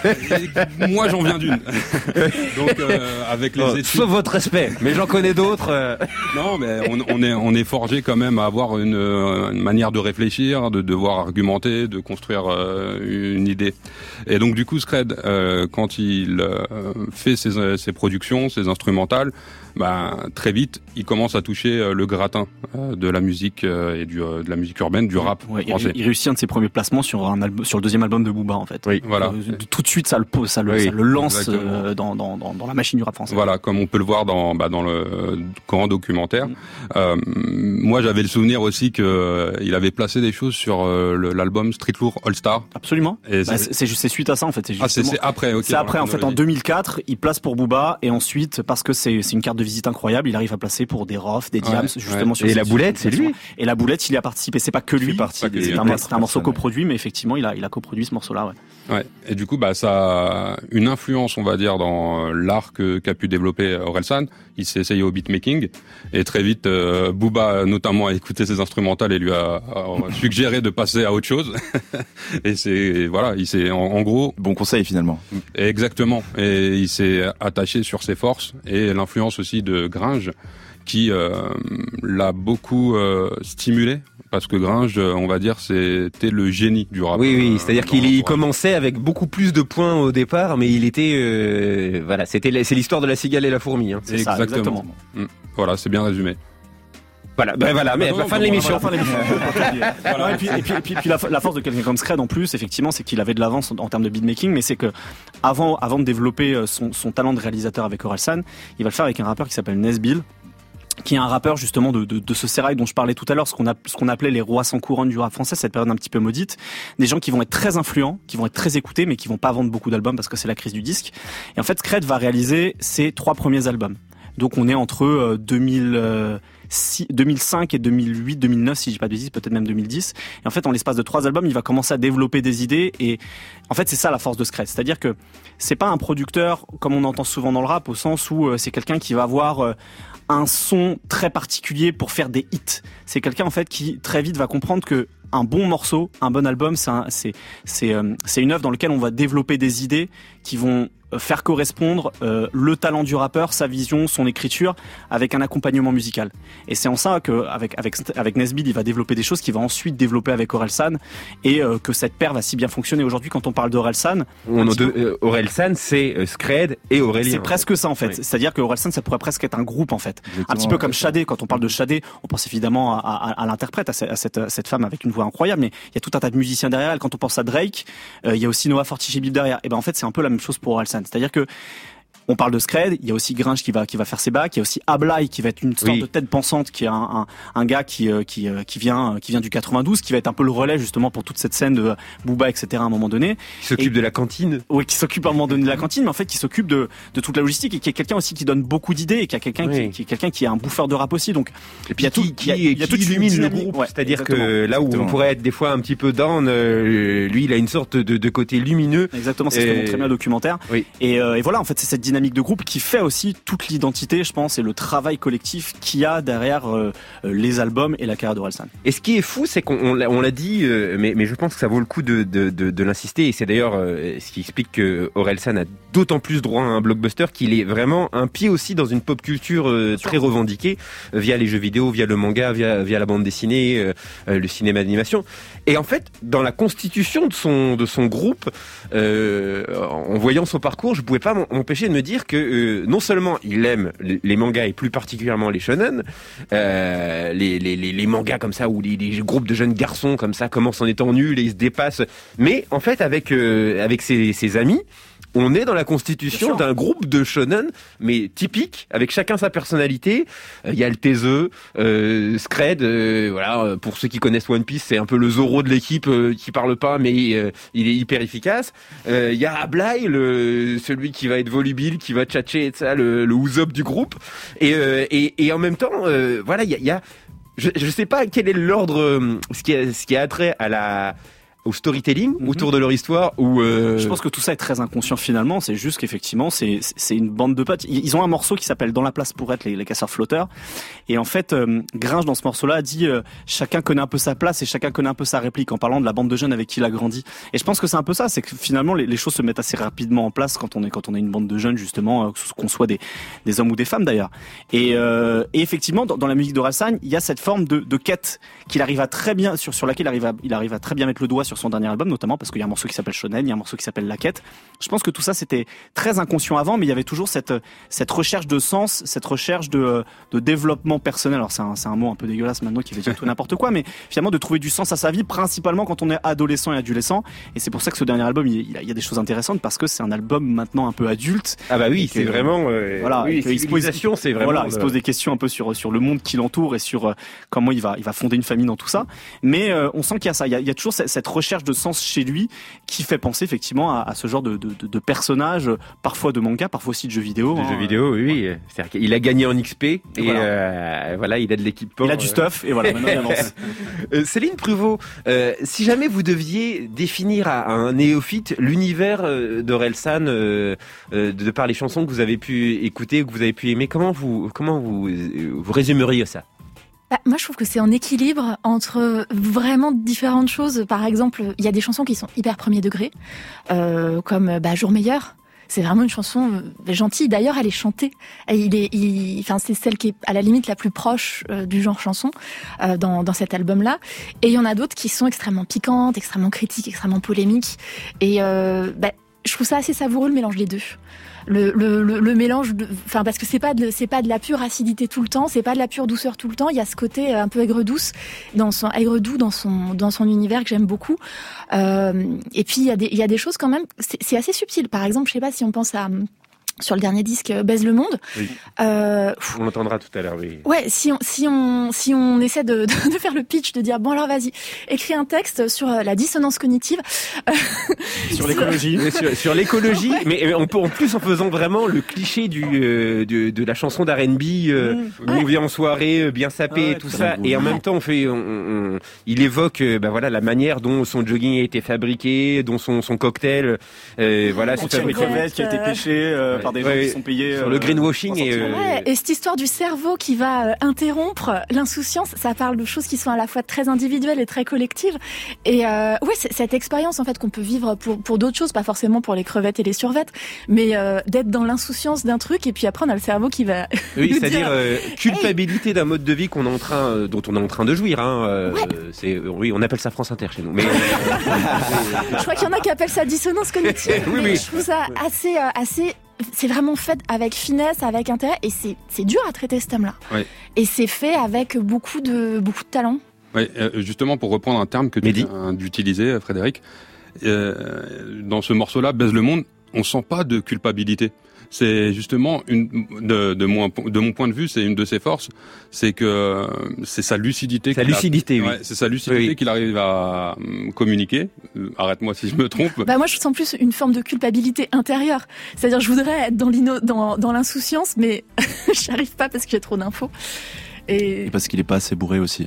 moi, j'en viens d'une. Donc, euh, avec les oh, études... Sauf votre respect, mais j'en connais d'autres. Euh... Non, mais on, on est on est forgé quand même à avoir une, une manière de réfléchir, de devoir argumenter, de construire euh, une idée. Et donc, du coup, Skred, euh, quand il euh, fait ses, ses productions, ses instrumentales, bah, très vite, il commence à toucher euh, le gratin euh, de la musique euh, et du, euh, de la musique urbaine, du rap ouais, français. Il, il réussit un de ses premiers placements sur un album, sur le deuxième album de Booba, en fait. Oui, voilà. Euh, tout de suite, ça le pose, ça le, oui, ça le lance euh, dans, dans, dans, dans la machine du rap français. Voilà, comme on peut le voir dans, bah, dans le grand documentaire. Mmh. Euh, moi, j'avais le souvenir aussi que euh, il avait placé des choses sur euh, le, l'album Street Lourd All Star. Absolument. Et bah, c'est, c'est, c'est suite à ça, en fait. C'est ah, c'est, c'est après. Okay, c'est après, en fait, en deux mille quatre, il place pour Booba, et ensuite, parce que c'est, c'est une carte de visite incroyable, il arrive à placer pour des Rof, des Diams, ouais, justement ouais. sur. Et la boulette, c'est lui. Et la boulette, il y a participé. C'est pas que lui. C'est, c'est, c'est, un, c'est un morceau coproduit, mais effectivement, il a, il a coproduit ce morceau-là, ouais. Ouais. Et du coup, bah, ça a une influence, on va dire, dans l'art que, qu'a pu développer Orelsan. Il s'est essayé au beatmaking, et très vite, euh, Booba, notamment, a écouté ses instrumentales et lui a, a suggéré de passer à autre chose. Et c'est, et voilà, il s'est, en, en gros. Bon conseil, finalement. Exactement. Et il s'est attaché sur ses forces et l'influence aussi de Gringe, qui euh, l'a beaucoup euh, stimulé Parce que Gringe, on va dire, c'était le génie du rap. Oui, oui, c'est-à-dire euh, qu'il dans- il commençait avec beaucoup plus de points au départ, mais il était, euh, voilà, c'était, la- c'est l'histoire de la cigale et la fourmi. Hein. C'est ça, exactement. Mm. Voilà, c'est bien résumé. Voilà, ben voilà, mais Ah non, la non, fin de bon, l'émission. La fin de l'émission. Non, et puis, et puis, et puis, et puis la, la force de quelqu'un comme Scred en plus, effectivement, c'est qu'il avait de l'avance en, en termes de beatmaking, mais c'est que avant, avant de développer son, son talent de réalisateur avec Orelsan, il va le faire avec un rappeur qui s'appelle Nesbill, qui est un rappeur justement de, de, de ce sérail dont je parlais tout à l'heure, ce qu'on a, ce qu'on appelait les rois sans couronne du rap français, cette période un petit peu maudite, des gens qui vont être très influents, qui vont être très écoutés, mais qui vont pas vendre beaucoup d'albums parce que c'est la crise du disque. Et en fait, Scred va réaliser ses trois premiers albums. Donc on est entre euh, deux mille, euh, six, deux mille cinq et deux mille huit, deux mille neuf, si je dis pas de bêtises, peut-être même deux mille dix. Et en fait, en l'espace de trois albums, il va commencer à développer des idées. Et en fait, c'est ça la force de Scred. C'est-à-dire que c'est pas un producteur comme on entend souvent dans le rap, au sens où euh, c'est quelqu'un qui va avoir euh, un son très particulier pour faire des hits. C'est quelqu'un en fait qui très vite va comprendre que un bon morceau, un bon album, c'est un, c'est c'est euh, c'est une œuvre dans laquelle on va développer des idées qui vont faire correspondre euh, le talent du rappeur, sa vision, son écriture avec un accompagnement musical. Et c'est en ça que avec avec avec Nesbill, il va développer des choses qu'il va ensuite développer avec Orelsan et euh, que cette paire va si bien fonctionner. Aujourd'hui, quand on parle d'Orelsan, On a deux, euh, Orelsan, c'est euh, Scred et Aurélien. c'est presque ça en fait. Oui. C'est-à-dire que Orelsan, ça pourrait presque être un groupe en fait. Exactement, Un petit peu ouais, comme c'est ça. Shadé. Quand on parle de Shadé, on pense évidemment à, à, à l'interprète, à cette, à cette, à cette femme avec une voix incroyable, mais il y a tout un tas de musiciens derrière elle. Quand on pense à Drake, euh, il y a aussi Noah Fortiche-Bib derrière. Et ben en fait, c'est un peu la même chose pour Orelsan. C'est-à-dire que on parle de Scred, il y a aussi Gringe qui va qui va faire ses bacs, il y a aussi Ablai qui va être une sorte Oui. de tête pensante, qui est un, un, un gars qui euh, qui euh, qui vient qui vient du quatre-vingt-douze, qui va être un peu le relais justement pour toute cette scène de Booba, et cetera à un moment donné. Qui s'occupe Et- de la cantine. Oui, qui s'occupe à un moment donné de la cantine, mais en fait qui s'occupe de, de toute la logistique et qui est quelqu'un aussi qui donne beaucoup d'idées et qui a quelqu'un Oui. qui, qui est quelqu'un qui est un bouffeur de rap aussi. Donc Et il puis y a tout, qui, il y a- il y a qui toute une illumine le dynamique. groupe, Ouais, c'est-à-dire exactement. que là où Exactement. on pourrait être des fois un petit peu down, euh, lui il a une sorte de, de côté lumineux. Exactement, c'est ce que Et- montre très bien le documentaire. Oui. Et, euh, et voilà, en fait, c'est cette dynamique de groupe qui fait aussi toute l'identité, je pense, et le travail collectif qu'il y a derrière euh, euh, les albums et la carrière d'Orelsan. Et ce qui est fou, c'est qu'on on l'a, on l'a dit, euh, mais, mais je pense que ça vaut le coup de, de, de, de l'insister. Et c'est d'ailleurs euh, ce qui explique que Orelsan a d'autant plus droit à un blockbuster qu'il est vraiment un pied aussi dans une pop culture euh, très revendiquée euh, via les jeux vidéo, via le manga, via, via la bande dessinée, euh, euh, le cinéma d'animation. Et en fait, dans la constitution de son, de son groupe, euh, en voyant son parcours, je pouvais pas m'empêcher de me dire que euh, non seulement il aime les, les mangas et plus particulièrement les shonen, euh, les, les, les, les mangas comme ça où les, les groupes de jeunes garçons comme ça commencent en étant nuls et ils se dépassent. Mais en fait, avec euh, avec ses, ses amis, on est dans la constitution d'un groupe de shonen, mais typique, avec chacun sa personnalité. Il euh, y a le taiseux, euh, Scred, euh, voilà, pour ceux qui connaissent One Piece, c'est un peu le Zoro de l'équipe euh, qui parle pas, mais euh, il est hyper efficace. Il euh, y a Ablai, le, celui qui va être volubile, qui va tchatcher, et ça, le, le Usopp du groupe. Et, euh, et, et en même temps, euh, voilà, il y a, y a je, je sais pas quel est l'ordre, euh, ce qui a, ce qui a trait à la au storytelling mm-hmm. autour de leur histoire ou euh... Je pense que tout ça est très inconscient finalement, c'est juste qu'effectivement c'est c'est une bande de potes. Ils ont un morceau qui s'appelle Dans la place pour être les, les casseurs flotteurs et en fait euh, Gringe dans ce morceau-là dit euh, chacun connaît un peu sa place et chacun connaît un peu sa réplique en parlant de la bande de jeunes avec qui il a grandi. Et je pense que c'est un peu ça, c'est que finalement les, les choses se mettent assez rapidement en place quand on est quand on est une bande de jeunes justement, euh, qu'on soit des des hommes ou des femmes d'ailleurs. Et, euh, et effectivement dans, dans la musique d'Orelsan, il y a cette forme de, de quête qu'il arrive à très bien sur sur laquelle il arrive à, il arrive à très bien mettre le doigt sur son dernier album, notamment parce qu'il y a un morceau qui s'appelle Shonen, il y a un morceau qui s'appelle La Quête. Je pense que tout ça c'était très inconscient avant, mais il y avait toujours cette cette recherche de sens, cette recherche de de développement personnel. Alors c'est un c'est un mot un peu dégueulasse maintenant qui veut dire tout n'importe quoi, mais finalement de trouver du sens à sa vie, principalement quand on est adolescent et adolescent. Et c'est pour ça que ce dernier album, il, il, a, il y a des choses intéressantes parce que c'est un album maintenant un peu adulte. Ah bah oui, que, c'est vraiment euh, voilà, oui, il se pose c'est vraiment voilà, le... il se pose des questions un peu sur sur le monde qui l'entoure et sur euh, comment il va il va fonder une famille dans tout ça. Mais euh, on sent qu'il y a ça, il y a, il y a toujours cette, cette recherche de sens chez lui qui fait penser effectivement à, à ce genre de, de, de, de personnages, parfois de manga, parfois aussi de jeux vidéo. De hein. jeux vidéo, oui, oui. C'est-à-dire qu'il a gagné en X P et, et voilà. Euh, voilà, il a de l'équipement. Il a du stuff et voilà, maintenant il avance. euh, Céline Pruvot, euh, si jamais vous deviez définir à, à un néophyte l'univers euh, d'Orelsan euh, euh, de par les chansons que vous avez pu écouter, que vous avez pu aimer, comment vous comment vous euh, vous résumeriez ça? Bah, moi, je trouve que c'est en équilibre entre vraiment différentes choses. Par exemple, il y a des chansons qui sont hyper premier degré, euh, comme bah, Jour meilleur. C'est vraiment une chanson euh, gentille. D'ailleurs, elle est chantée. Et il est, il, enfin, c'est celle qui est à la limite la plus proche euh, du genre chanson euh, dans, dans cet album-là. Et il y en a d'autres qui sont extrêmement piquantes, extrêmement critiques, extrêmement polémiques. Et euh, bah, je trouve ça assez savoureux le mélange des deux. Le, le, le, le mélange, de, enfin parce que c'est pas de, c'est pas de la pure acidité tout le temps, c'est pas de la pure douceur tout le temps. Il y a ce côté un peu aigre douce dans son aigre doux dans son dans son univers que j'aime beaucoup. Euh, et puis il y a des il y a des choses quand même, c'est, c'est assez subtil. Par exemple, je sais pas si on pense à sur le dernier disque Baise le monde. Oui. Euh, on l'entendra tout à l'heure, oui. Ouais, si on si on si on essaie de, de, de faire le pitch, de dire bon alors vas-y, écris un texte sur la dissonance cognitive, sur l'écologie, sur, sur l'écologie, mais on peut en plus en faisant vraiment le cliché du euh, de, de la chanson d'R and B, euh, mmh. où ouais. on vient en soirée bien sapé, ouais, tout ça, et en même temps on fait, on, on, il évoque euh, bah voilà la manière dont son jogging a été fabriqué, dont son son cocktail, euh, voilà, son crevette qui a été pêché euh, ouais. par des gens ouais, qui sont payés sur euh, le greenwashing et, euh, ouais, et cette histoire du cerveau qui va euh, interrompre l'insouciance, ça parle de choses qui sont à la fois très individuelles et très collectives. Et euh, ouais, c'est cette expérience en fait qu'on peut vivre pour pour d'autres choses, pas forcément pour les crevettes et les survettes, mais euh, d'être dans l'insouciance d'un truc et puis après on a le cerveau qui va. Oui, c'est-à-dire euh, culpabilité hey. d'un mode de vie qu'on est en train, euh, dont on est en train de jouir. Hein, euh, ouais. C'est oui, on appelle ça France Inter chez nous. Mais je crois qu'il y en a qui appellent ça dissonance cognitive. oui, mais oui. Je trouve ça assez euh, assez. C'est vraiment fait avec finesse, avec intérêt, et c'est c'est dur à traiter ce thème-là. Ouais. Et c'est fait avec beaucoup de beaucoup de talent. Oui, euh, justement pour reprendre un terme que tu viens d'utiliser, Frédéric, euh, dans ce morceau-là, Baise le monde, on sent pas de culpabilité. C'est justement une de, de mon de mon point de vue, c'est une de ses forces, c'est que c'est sa lucidité. Sa lucidité, a, oui. Ouais, c'est sa lucidité oui. qu'il arrive à communiquer. Arrête-moi si je me trompe. Bah moi, je sens plus une forme de culpabilité intérieure. C'est-à-dire, je voudrais être dans l'ino, dans dans l'insouciance, mais j'y arrive pas parce que j'ai trop d'infos. Et... et parce qu'il est pas assez bourré aussi.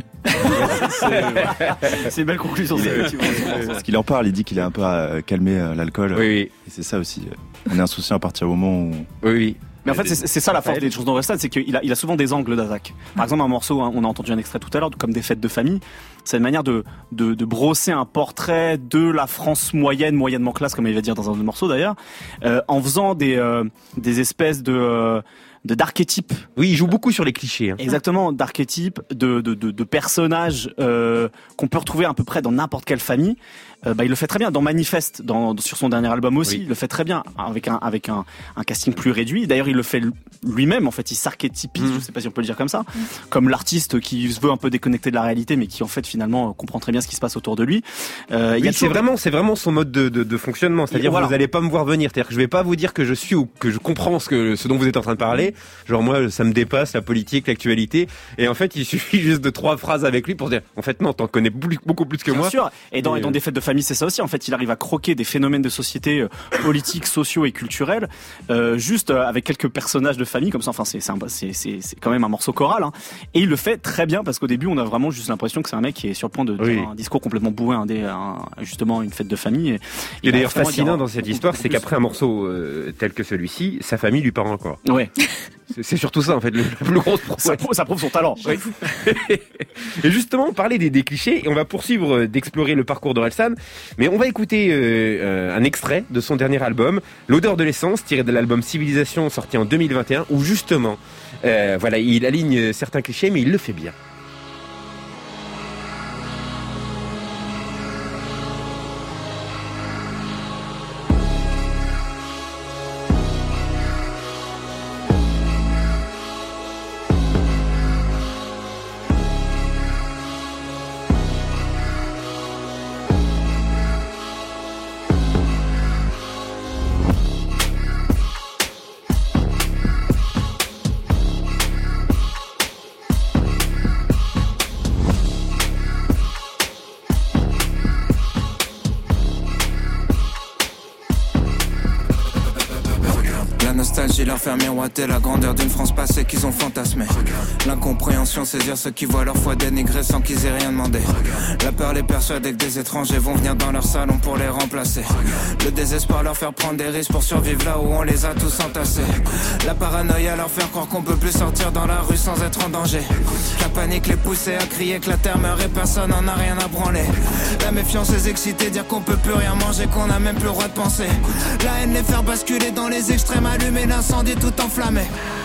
c'est une belle conclusion. Parce qu'il en parle, il dit qu'il a un peu à calmer l'alcool. Oui, oui. Et c'est ça aussi. On est insouciant à partir du moment où. Oui, oui. Mais en fait, c'est, c'est ça la force des chansons d'Orelsan, c'est qu'il a, il a souvent des angles d'attaque. Par exemple, un morceau, hein, on a entendu un extrait tout à l'heure, comme des fêtes de famille. C'est une manière de, de, de brosser un portrait de la France moyenne, moyennement classe, comme il va dire dans un autre morceau d'ailleurs, euh, en faisant des, euh, des espèces de, euh, de d'archétypes. Oui, il joue beaucoup sur les clichés. Hein. Exactement, d'archétypes, de, de, de, de personnages euh, qu'on peut retrouver à peu près dans n'importe quelle famille. Euh, bah, il le fait très bien dans Manifeste, dans, sur son dernier album aussi. Oui. Il le fait très bien avec un avec un, un casting plus réduit. D'ailleurs, il le fait lui-même. En fait, il s'archétypise, mmh. je sais pas si on peut le dire comme ça, mmh. comme l'artiste qui se veut un peu déconnecté de la réalité, mais qui en fait finalement comprend très bien ce qui se passe autour de lui. Euh, oui, il y a c'est toujours... vraiment c'est vraiment son mode de, de, de fonctionnement. C'est-à-dire, voilà. vous allez pas me voir venir. C'est-à-dire que je vais pas vous dire que je suis ou que je comprends ce que ce dont vous êtes en train de parler. Genre moi, ça me dépasse la politique, l'actualité. Et en fait, il suffit juste de trois phrases avec lui pour dire, en fait, non, t'en connais beaucoup plus que bien moi. Bien sûr. Et dans, et, et dans des fêtes de famille, c'est ça aussi. En fait, il arrive à croquer des phénomènes de société euh, politiques, sociaux et culturels, euh, juste euh, avec quelques personnages de famille comme ça. Enfin, c'est c'est, un, c'est c'est c'est quand même un morceau choral, hein. Et il le fait très bien parce qu'au début, on a vraiment juste l'impression que c'est un mec qui est sur le point de oui. dire un discours complètement bourré, un, un, justement une fête de famille. Et, et d'ailleurs fascinant dans cette histoire, c'est qu'après un morceau euh, tel que celui-ci, sa famille lui parle encore. Ouais. C'est, c'est surtout ça en fait, le, le plus gros problème. Ça, ça prouve son talent. Oui. Et justement, on parlait des, des clichés et on va poursuivre euh, d'explorer le parcours d'Orelsan, mais on va écouter euh, euh, un extrait de son dernier album, L'odeur de l'essence, tiré de l'album Civilisation sorti en deux mille vingt et un, où justement, euh, voilà, il aligne certains clichés, mais il le fait bien. faire miroiter la grandeur d'une France passée qu'ils ont fantasmée. L'incompréhension, saisir ceux qui voient leur foi dénigrée sans qu'ils aient rien demandé. La peur les persuade que des étrangers vont venir dans leur salon pour les remplacer. Le désespoir leur faire prendre des risques pour survivre là où on les a tous entassés. La paranoïa leur faire croire qu'on peut plus sortir dans la rue sans être en danger. La panique les pousser à crier que la terre meurt et personne n'en a rien à branler. La méfiance les exciter, dire qu'on peut plus rien manger, qu'on a même plus le droit de penser. La haine les faire basculer dans les extrêmes, allumer l'incendie tout enflammé.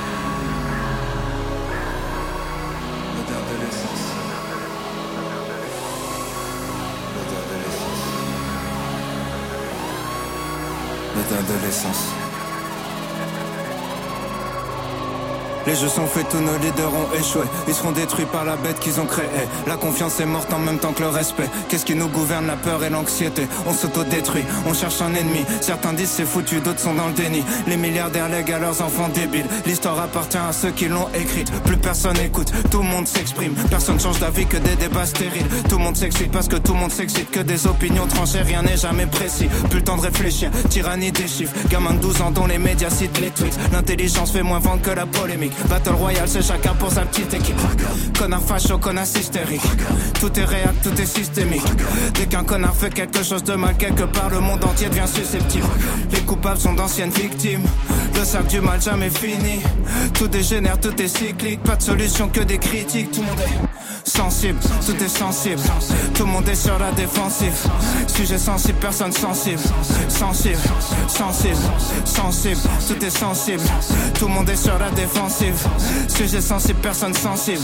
L'odeur de l'essence. Les jeux sont faits, tous nos leaders ont échoué. Ils seront détruits par la bête qu'ils ont créée. La confiance est morte en même temps que le respect. Qu'est-ce qui nous gouverne, la peur et l'anxiété? On s'auto-détruit, on cherche un ennemi. Certains disent c'est foutu, d'autres sont dans le déni. Les milliardaires lèguent à leurs enfants débiles. L'histoire appartient à ceux qui l'ont écrite. Plus personne écoute, tout le monde s'exprime. Personne change d'avis que des débats stériles. Tout le monde s'excite parce que tout le monde s'excite. Que des opinions tranchées, rien n'est jamais précis. Plus le temps de réfléchir, tyrannie des chiffres. Gamin de douze ans dont les médias citent les tweets. L'intelligence fait moins vendre que la polémique. Battle Royale, c'est chacun pour sa petite équipe. Connard facho, connard hystérique. Tout est réel, tout est systémique. Dès qu'un connard fait quelque chose de mal quelque part, le monde entier devient susceptible. Les coupables sont d'anciennes victimes. Le cercle du mal jamais fini. Tout dégénère, tout est cyclique. Pas de solution que des critiques. Tout le monde est sensible, tout est sensible. Tout le monde est sur la défensive. Sujet sensible, personne sensible. Sensible, sensible, sensible. Tout est sensible. Tout le monde est sur la défensive. Sujet sensible, personne sensible.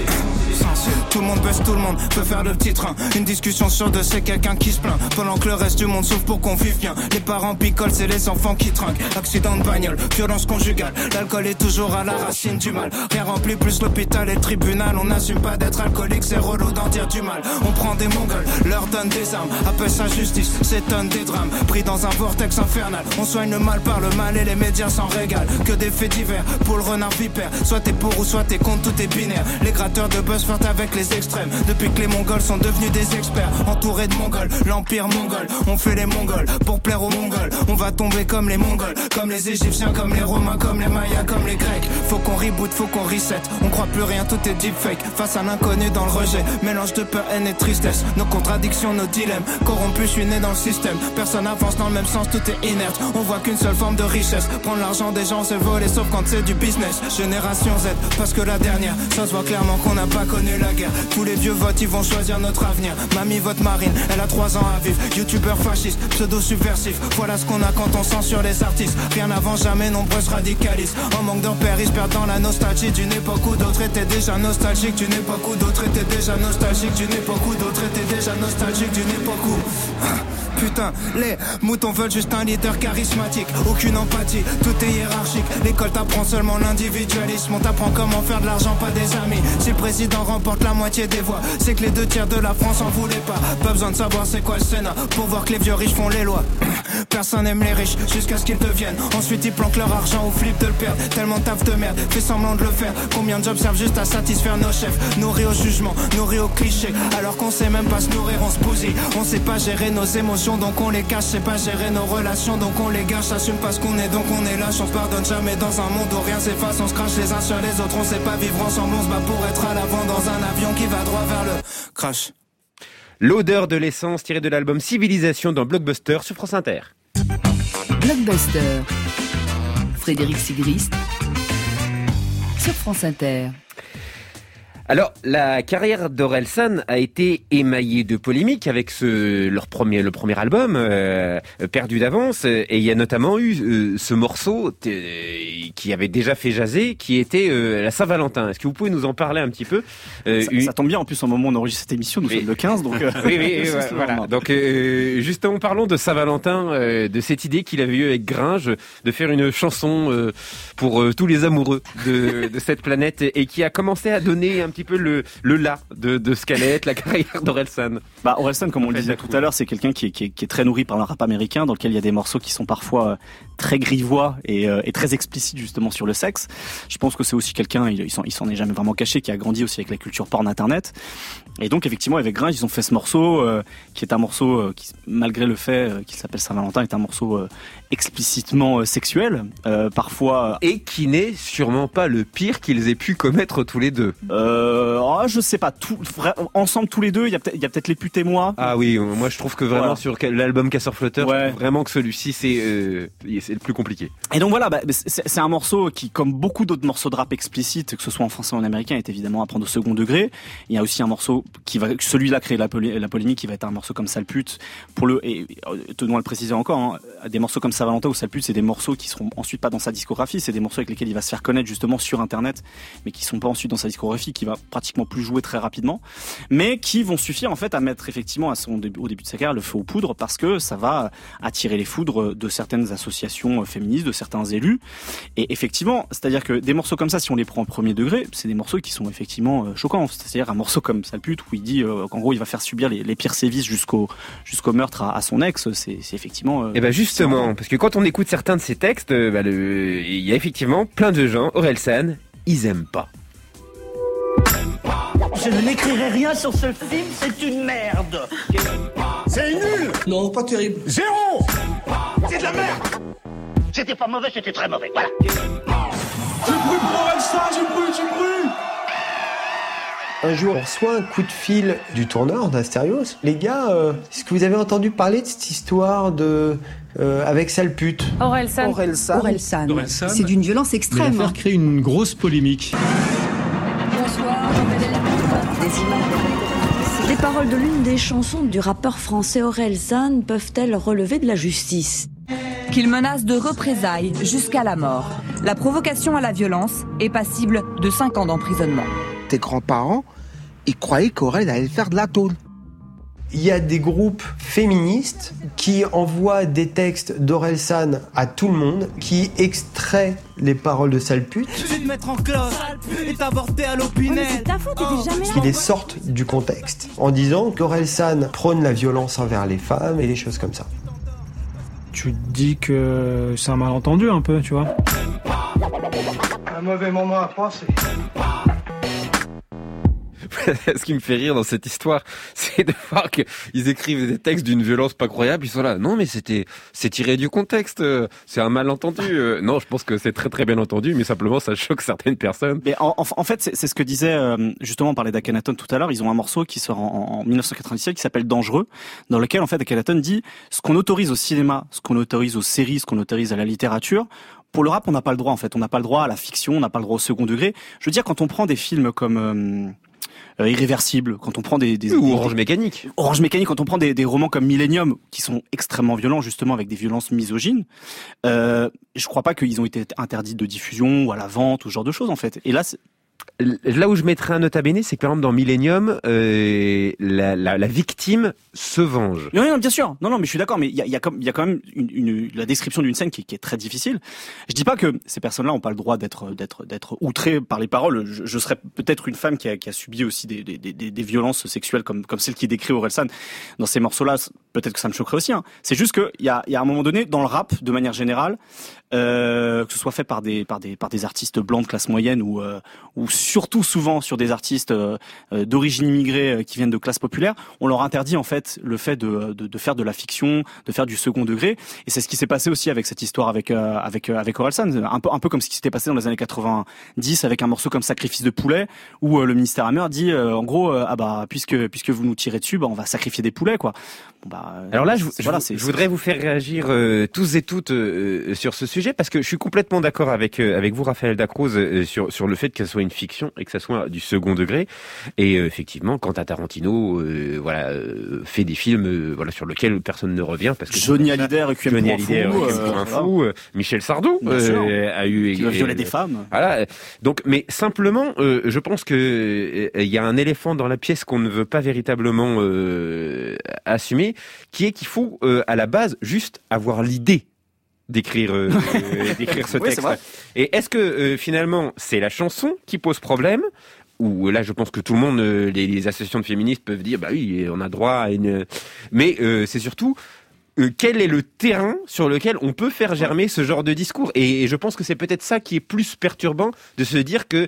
Tout le monde baisse, tout le monde peut faire le petit train. Une discussion sur deux, c'est quelqu'un qui se plaint. Pendant que le reste du monde souffre pour qu'on vive bien. Les parents picolent, c'est les enfants qui trinquent. Accident de bagnole, violence conjugale. L'alcool est toujours à la racine du mal. Rien remplit plus l'hôpital et le tribunal. On n'assume pas d'être alcoolique, c'est relou d'en dire du mal. On prend des mongols, leur donne des armes. Appelle ça justice, s'étonne des drames. Pris dans un vortex infernal. On soigne le mal par le mal et les médias s'en régalent. Que des faits divers pour le renard vipère. Soit t'es pour ou soit t'es contre, tout est binaire. Les gratteurs de buzz flirtent avec les extrêmes. Depuis que les Mongols sont devenus des experts. Entourés de Mongols, l'empire mongol. On fait les Mongols pour plaire aux Mongols. On va tomber comme les Mongols, comme les Égyptiens, comme les Romains, comme les Mayas, comme les Grecs. Faut qu'on reboot, faut qu'on reset. On croit plus rien, tout est deepfake. Face à l'inconnu dans le rejet, mélange de peur, haine et tristesse. Nos contradictions, nos dilemmes. Corrompus, je suis né dans le système. Personne avance dans le même sens, tout est inerte. On voit qu'une seule forme de richesse. Prendre l'argent des gens, c'est voler, sauf quand c'est du business. Génération Z, parce que la dernière, ça se voit clairement qu'on n'a pas connu la guerre. Tous les vieux votent, ils vont choisir notre avenir. Mamie vote Marine, elle a trois ans à vivre. Youtubeur fasciste, pseudo subversif. Voilà ce qu'on a quand on censure les artistes. Rien n'avance jamais, nombreux se radicalisent. En manque de repères, ils se perdent dans la nostalgie d'une époque où d'autres étaient déjà nostalgiques. D'une époque où d'autres étaient déjà nostalgiques. D'une époque où d'autres étaient déjà nostalgiques. D'une époque où... Putain, les moutons veulent juste un leader charismatique. Aucune empathie, tout est hiérarchique. L'école t'apprend seulement l'individualisme. On t'apprend comment faire de l'argent, pas des amis. Si le président remporte la moitié des voix, c'est que les deux tiers de la France en voulaient pas. Pas besoin de savoir c'est quoi le Sénat pour voir que les vieux riches font les lois. Personne aime les riches jusqu'à ce qu'ils deviennent. Ensuite ils planquent leur argent au flip de le perdre. Tellement de taf de merde, fait semblant de le faire. Combien de jobs servent juste à satisfaire nos chefs? Nourris au jugement, nourris au cliché. Alors qu'on sait même pas se nourrir, on se bousille. On sait pas gérer nos émotions, donc on les cache. C'est pas gérer nos relations, donc on les gâche. Assume pas ce qu'on est, donc on est lâche. On se pardonne jamais dans un monde où rien s'efface. On se crache les uns sur les autres, on sait pas vivre ensemble. On se bat pour être à l'avant dans un avion qui va droit vers le crash. L'odeur de l'essence tirée de l'album Civilisation dans Blockbuster sur France Inter. Blockbuster. Frédéric Sigrist sur France Inter. Alors, la carrière d'Orelsan a été émaillée de polémiques avec ce, leur premier, le premier album, euh, Perdu d'avance, et il y a notamment eu euh, ce morceau t- qui avait déjà fait jaser, qui était euh, la Saint-Valentin. Est-ce que vous pouvez nous en parler un petit peu? euh, ça, une... ça tombe bien, en plus, au moment où on enregistre cette émission, nous oui. sommes le quinze, donc... Euh... oui, oui, oui ouais, voilà. Donc, euh, justement, parlons de Saint-Valentin, euh, de cette idée qu'il avait eue avec Gringe, de faire une chanson euh, pour euh, tous les amoureux de, de cette planète, et qui a commencé à donner un petit peu le, le là de, de ce qu'allait être la carrière d'Orelsan. Bah, Orelsan, comme on le disait tout à l'heure, c'est quelqu'un qui est, qui, est, qui est très nourri par le rap américain, dans lequel il y a des morceaux qui sont parfois très grivois et, euh, et très explicite justement sur le sexe. Je pense que c'est aussi quelqu'un, il, il s'en, il s'en est jamais vraiment caché, qui a grandi aussi avec la culture porn internet. Et donc effectivement avec Gringe ils ont fait ce morceau euh, qui est un morceau euh, qui, malgré le fait euh, qu'il s'appelle Saint-Valentin, est un morceau euh, explicitement euh, sexuel, euh, parfois et qui n'est sûrement pas le pire qu'ils aient pu commettre tous les deux. Euh, oh, je sais pas, tout, vrai, ensemble tous les deux, il y a peut-être, il y a peut-être les putes et moi. Ah oui, moi je trouve que vraiment voilà. Sur l'album Casseur Flotteur, ouais. je trouve vraiment que celui-ci c'est euh, c'est le plus compliqué. Et donc voilà, bah, c'est, c'est un morceau qui, comme beaucoup d'autres morceaux de rap explicites, que ce soit en français ou en américain, est évidemment à prendre au second degré. Il y a aussi un morceau qui va, celui-là créer la, polé- la polémique, qui va être un morceau comme Sale pute. Pour le, et tenons à le préciser encore, hein, des morceaux comme Saint-Valentin ou Sale pute, c'est des morceaux qui seront ensuite pas dans sa discographie, c'est des morceaux avec lesquels il va se faire connaître justement sur Internet, mais qui sont pas ensuite dans sa discographie, qui va pratiquement plus jouer très rapidement, mais qui vont suffire en fait à mettre effectivement à son début, au début de sa carrière le feu aux poudres, parce que ça va attirer les foudres de certaines associations féministes, de certains élus. Et effectivement, c'est-à-dire que des morceaux comme ça, si on les prend au premier degré, c'est des morceaux qui sont effectivement euh, choquants. C'est-à-dire un morceau comme Sale pute où il dit euh, qu'en gros il va faire subir les, les pires sévices jusqu'au jusqu'au meurtre à, à son ex, c'est, c'est effectivement. Euh, et ben justement, parce que quand on écoute certains de ces textes, euh, bah le, il y a effectivement plein de gens, Orelsan, ils aiment pas. Je ne n'écrirai rien sur ce film, c'est une merde. C'est nul. Non, pas terrible. Zéro. C'est de la merde. C'était pas mauvais, c'était très mauvais, voilà. J'ai cru pour Orelsan, j'ai cru, j'ai cru. Un jour, on reçoit un coup de fil du tourneur d'Astérios. Les gars, euh, est-ce que vous avez entendu parler de cette histoire de euh, avec Sale pute? Orelsan. Orelsan. Orelsan. Orelsan. C'est d'une violence extrême. Il va faire créer une grosse polémique. Bonsoir. Des images. Les paroles de l'une des chansons du rappeur français Orelsan peuvent-elles relever de la justice? Qu'il menace de représailles jusqu'à la mort. La provocation à la violence est passible de cinq ans d'emprisonnement. Tes grands-parents, ils croyaient qu'Aurel allait faire de la tôle. Il y a des groupes féministes qui envoient des textes d'Orelsan à tout le monde, qui extraient les paroles de Sale pute, Je vais te mettre en cloche et t'avorter à l'opinel. C'est ta faute, t'étais jamais là. qui les sortent du contexte, en disant qu'Orelsan prône la violence envers les femmes et des choses comme ça. Tu te dis que c'est un malentendu un peu, tu vois. Un mauvais moment à passer. Ce qui me fait rire dans cette histoire, c'est de voir qu'ils écrivent des textes d'une violence pas croyable, ils sont là, non mais c'était, c'est tiré du contexte, c'est un malentendu. Non, je pense que c'est très très bien entendu, mais simplement ça choque certaines personnes. Mais en, en, en fait, c'est, c'est ce que disait, justement, on parlait d'Akhenaton tout à l'heure, ils ont un morceau qui sort en, en dix-neuf cent quatre-vingt-dix-sept qui s'appelle Dangereux, dans lequel en fait Akhenaton dit, ce qu'on autorise au cinéma, ce qu'on autorise aux séries, ce qu'on autorise à la littérature, pour le rap on n'a pas le droit en fait, on n'a pas le droit à la fiction, on n'a pas le droit au second degré. Je veux dire, quand on prend des films comme... Euh, Euh, irréversible, quand on prend des, des ou des, Orange Mécanique. Orange Mécanique, quand on prend des, des romans comme Millennium, qui sont extrêmement violents, justement avec des violences misogynes, euh, je crois pas qu'ils ont été interdits de diffusion ou à la vente ou ce genre de choses en fait. Et là, c'est... là où je mettrais un nota bene, c'est que par exemple dans Millennium, euh, la, la, la victime se venge. Non, non, bien sûr. Non, non, mais je suis d'accord. Mais il y a, il y a comme, il y a quand même une, une, la description d'une scène qui, qui est très difficile. Je dis pas que ces personnes-là ont pas le droit d'être, d'être, d'être outrées par les paroles. Je, je serais peut-être une femme qui a, qui a subi aussi des, des, des, des violences sexuelles comme, comme celle qui décrit Orelsan dans ces morceaux-là. Peut-être que ça me choquerait aussi. Hein. C'est juste que il y a, il y a un moment donné dans le rap, de manière générale, euh, que ce soit fait par des, par des, par des artistes blancs de classe moyenne ou, euh, ou surtout souvent sur des artistes euh, d'origine immigrée euh, qui viennent de classe populaire, on leur interdit en fait le fait de, de, de faire de la fiction, de faire du second degré. Et c'est ce qui s'est passé aussi avec cette histoire avec euh, avec euh, avec Orelsan, un peu un peu comme ce qui s'était passé dans les années quatre-vingt-dix avec un morceau comme Sacrifice de poulet, où euh, le ministère Hammer dit euh, en gros euh, ah bah puisque puisque vous nous tirez dessus, bah on va sacrifier des poulets quoi. Bon, bah, alors là, je, je, voilà, je voudrais vous faire réagir euh, tous et toutes euh, sur ce sujet parce que je suis complètement d'accord avec euh, avec vous, Raphaël Dacruz, euh, sur sur le fait que ce soit une fiction et que ça soit du second degré. Et euh, effectivement, quand Tarantino, euh, voilà, euh, fait des films, euh, voilà, sur lesquels personne ne revient parce que Johnny Hallyday, Requiem pour un fou, euh, un fou euh, Michel Sardou euh, a eu qui a violé des femmes. Voilà. Donc, mais simplement, euh, je pense que il euh, y a un éléphant dans la pièce qu'on ne veut pas véritablement euh, assumer, qui est qu'il faut euh, à la base juste avoir l'idée d'écrire euh, d'écrire ce oui, texte. Et est-ce que euh, finalement c'est la chanson qui pose problème, ou là je pense que tout le monde, euh, les, les associations de féministes peuvent dire bah oui on a droit à une, mais euh, c'est surtout euh, quel est le terrain sur lequel on peut faire germer ce genre de discours. Et, et je pense que c'est peut-être ça qui est plus perturbant, de se dire que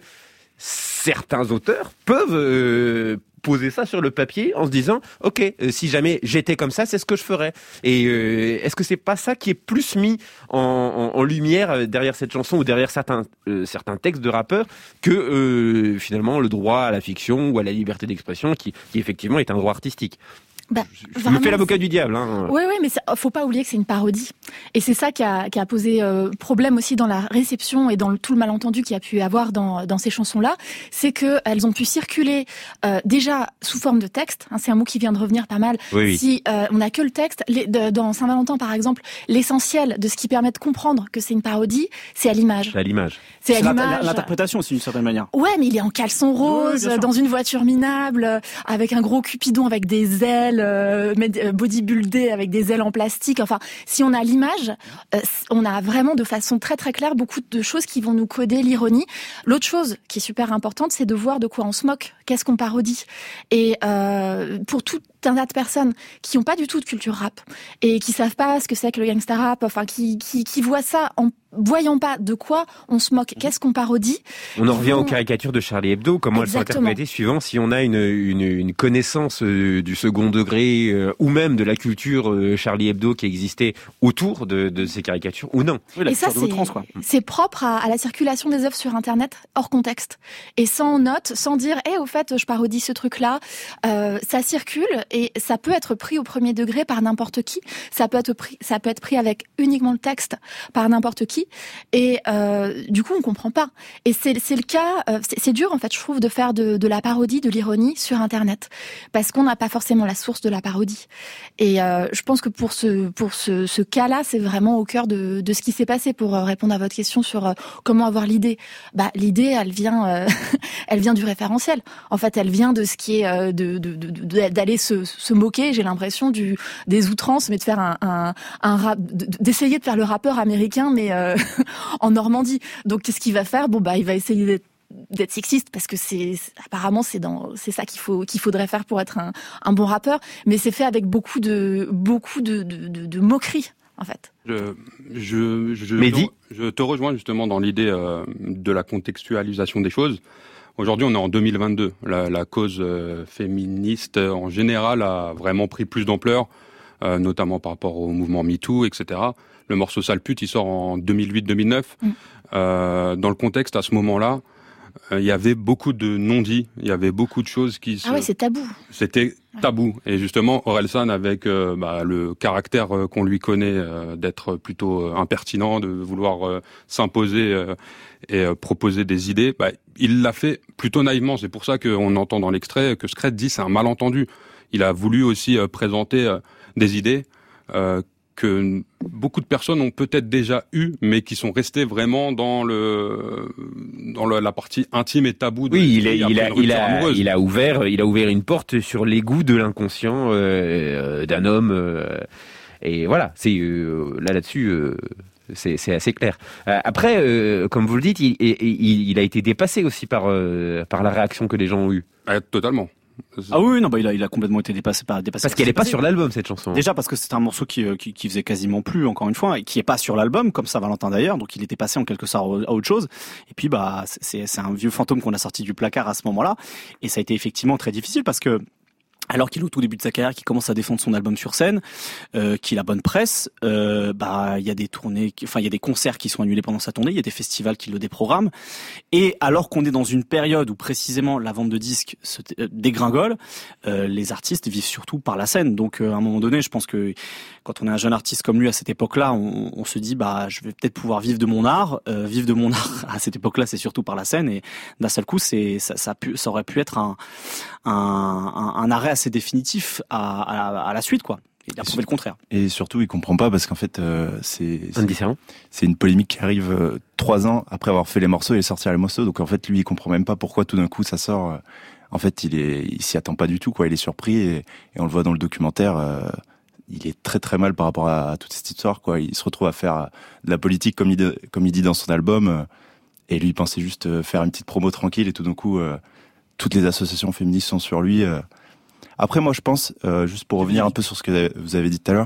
certains auteurs peuvent euh, poser ça sur le papier en se disant ok, euh, si jamais j'étais comme ça, c'est ce que je ferais. Et euh, est-ce que c'est pas ça qui est plus mis en, en, en lumière derrière cette chanson ou derrière certains euh, certains textes de rappeurs que euh, finalement le droit à la fiction ou à la liberté d'expression qui, qui effectivement est un droit artistique? Bah, je vraiment, me fais l'avocat du diable. Hein. Oui, oui, mais ça, faut pas oublier que c'est une parodie. Et c'est ça qui a, qui a posé euh, problème aussi dans la réception et dans le, tout le malentendu qu'il y a pu y avoir dans, dans ces chansons-là. C'est qu'elles ont pu circuler euh, déjà sous forme de texte. Hein, c'est un mot qui vient de revenir pas mal. Oui, oui. Si euh, on n'a que le texte, les, de, dans Saint-Valentin par exemple, l'essentiel de ce qui permet de comprendre que c'est une parodie, c'est à l'image. C'est à l'image. C'est à l'image. L'interprétation aussi d'une certaine manière. Ouais, mais il est en caleçon rose, oui, dans une voiture minable, avec un gros cupidon avec des ailes. Euh, bodybuildé avec des ailes en plastique. Enfin, si on a l'image, euh, on a vraiment de façon très très claire beaucoup de choses qui vont nous coder l'ironie. L'autre chose qui est super importante, c'est de voir de quoi on se moque, qu'est-ce qu'on parodie. Et euh, pour tout un tas de personnes qui n'ont pas du tout de culture rap et qui savent pas ce que c'est que le gangsta rap, enfin qui qui, qui voient ça en voyant pas de quoi on se moque, qu'est-ce qu'on parodie. On en revient vont... aux caricatures de Charlie Hebdo, comment Exactement. Elles sont interprétées suivant si on a une, une, une connaissance euh, du second degré euh, ou même de la culture euh, Charlie Hebdo qui existait autour de, de ces caricatures ou non. Oui, la et ça, c'est, quoi. c'est propre à, à la circulation des œuvres sur Internet hors contexte. Et sans note, sans dire « Eh, au fait, je parodie ce truc-là euh, », ça circule et ça peut être pris au premier degré par n'importe qui. Ça peut être pris, ça peut être pris avec uniquement le texte par n'importe qui. Et euh, du coup, on comprend pas. Et c'est, c'est le cas. Euh, c'est, c'est dur en fait, je trouve, de faire de, de la parodie, de l'ironie sur Internet, parce qu'on n'a pas forcément la source de la parodie. Et euh, je pense que pour ce pour ce, ce cas-là, c'est vraiment au cœur de, de ce qui s'est passé. Pour répondre à votre question sur euh, comment avoir l'idée, bah l'idée, elle vient, euh, elle vient du référentiel. En fait, elle vient de ce qui est euh, de, de, de, de d'aller se, se moquer. J'ai l'impression du des outrances, mais de faire un un, un rap, d'essayer de faire le rappeur américain, mais euh, en Normandie. Donc, qu'est-ce qu'il va faire? Bon, bah, il va essayer d'être, d'être sexiste parce que c'est, apparemment, c'est dans, c'est ça qu'il faut, qu'il faudrait faire pour être un, un bon rappeur. Mais c'est fait avec beaucoup de, beaucoup de, de, de, de moquerie, en fait. Je, je, je, Mehdi, je te rejoins justement dans l'idée euh, de la contextualisation des choses. Aujourd'hui, on est en deux mille vingt-deux. La, la cause euh, féministe, en général, a vraiment pris plus d'ampleur, euh, notamment par rapport au mouvement MeToo, et cetera. Le morceau Sale pute, il sort en deux mille huit deux mille neuf. Mm. Euh, dans le contexte, à ce moment-là, il euh, y avait beaucoup de non-dits, il y avait beaucoup de choses qui... Ah se... ouais, c'est tabou. C'était tabou. Et justement, Orelsan, avec euh, bah, le caractère euh, qu'on lui connaît, euh, d'être plutôt euh, impertinent, de vouloir euh, s'imposer euh, et euh, proposer des idées, bah, il l'a fait plutôt naïvement. C'est pour ça qu'on entend dans l'extrait que Scred dit c'est un malentendu. Il a voulu aussi euh, présenter euh, des idées euh, que beaucoup de personnes ont peut-être déjà eu, mais qui sont restées vraiment dans le dans le, la partie intime et taboue. De oui, il, est, il a il a il a ouvert il a ouvert une porte sur les goûts de l'inconscient euh, d'un homme euh, et voilà, c'est euh, là là-dessus. Euh, C'est, c'est assez clair. Euh, après, euh, comme vous le dites, il, il, il a été dépassé aussi par euh, par la réaction que les gens ont eue. Ah, totalement. Ah oui, non, bah il a, il a complètement été dépassé par dépassé. Parce qu'elle est pas passé. Sur l'album cette chanson. Déjà parce que c'est un morceau qui, qui qui faisait quasiment plus, encore une fois, et qui est pas sur l'album, comme Saint-Valentin d'ailleurs, donc il était passé en quelque sorte à autre chose. Et puis bah c'est c'est un vieux fantôme qu'on a sorti du placard à ce moment-là, et ça a été effectivement très difficile parce que alors qu'il est au tout début de sa carrière, qu'il commence à défendre son album sur scène, euh, qu'il a bonne presse, euh, bah il y a des tournées, enfin il y a des concerts qui sont annulés pendant sa tournée, il y a des festivals qui le déprogramment, et alors qu'on est dans une période où précisément la vente de disques se euh, dégringole, euh, les artistes vivent surtout par la scène. Donc euh, à un moment donné, je pense que quand on est un jeune artiste comme lui à cette époque-là, on, on se dit bah je vais peut-être pouvoir vivre de mon art, euh, vivre de mon art à cette époque-là, c'est surtout par la scène, et d'un seul coup, c'est ça, ça, a pu, ça aurait pu être un un, un, un arrêt assez définitif à, à, à la suite, quoi. Il a prouvé le contraire. Et surtout, il comprend pas parce qu'en fait, euh, c'est, c'est, c'est une polémique qui arrive euh, trois ans après avoir fait les morceaux et sortir les morceaux. Donc en fait, lui, il comprend même pas pourquoi tout d'un coup ça sort. Euh, en fait, il est, il s'y attend pas du tout, quoi. Il est surpris et, et on le voit dans le documentaire. Euh, il est très très mal par rapport à, à toute cette histoire, quoi. Il se retrouve à faire de la politique comme il, de, comme il dit dans son album. Euh, et lui, il pensait juste faire une petite promo tranquille et tout d'un coup, euh, toutes les associations féministes sont sur lui. Euh, Après, moi, je pense, euh, juste pour revenir un peu sur ce que vous avez dit tout à l'heure,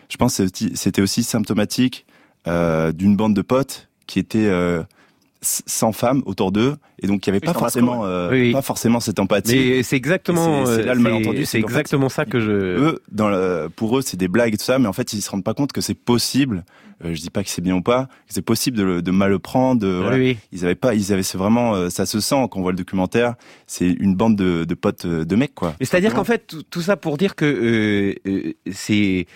je pense que c'était aussi symptomatique euh, d'une bande de potes qui étaient euh, sans femmes autour d'eux, et donc il n'y avait oui, pas forcément euh, oui, oui. pas forcément cette empathie. Mais c'est exactement c'est, c'est là le malentendu, c'est, c'est exactement fait, ça que je eux dans le, pour eux c'est des blagues et tout ça, mais en fait ils se rendent pas compte que c'est possible. Euh, je dis pas que c'est bien ou pas, que c'est possible de, de mal le prendre. De, oui, voilà. oui. Ils avaient pas, ils avaient c'est vraiment euh, ça se sent quand on voit le documentaire. C'est une bande de, de potes de mecs quoi. Mais c'est-à-dire vraiment. Qu'en fait tout, tout ça pour dire que euh, euh, c'est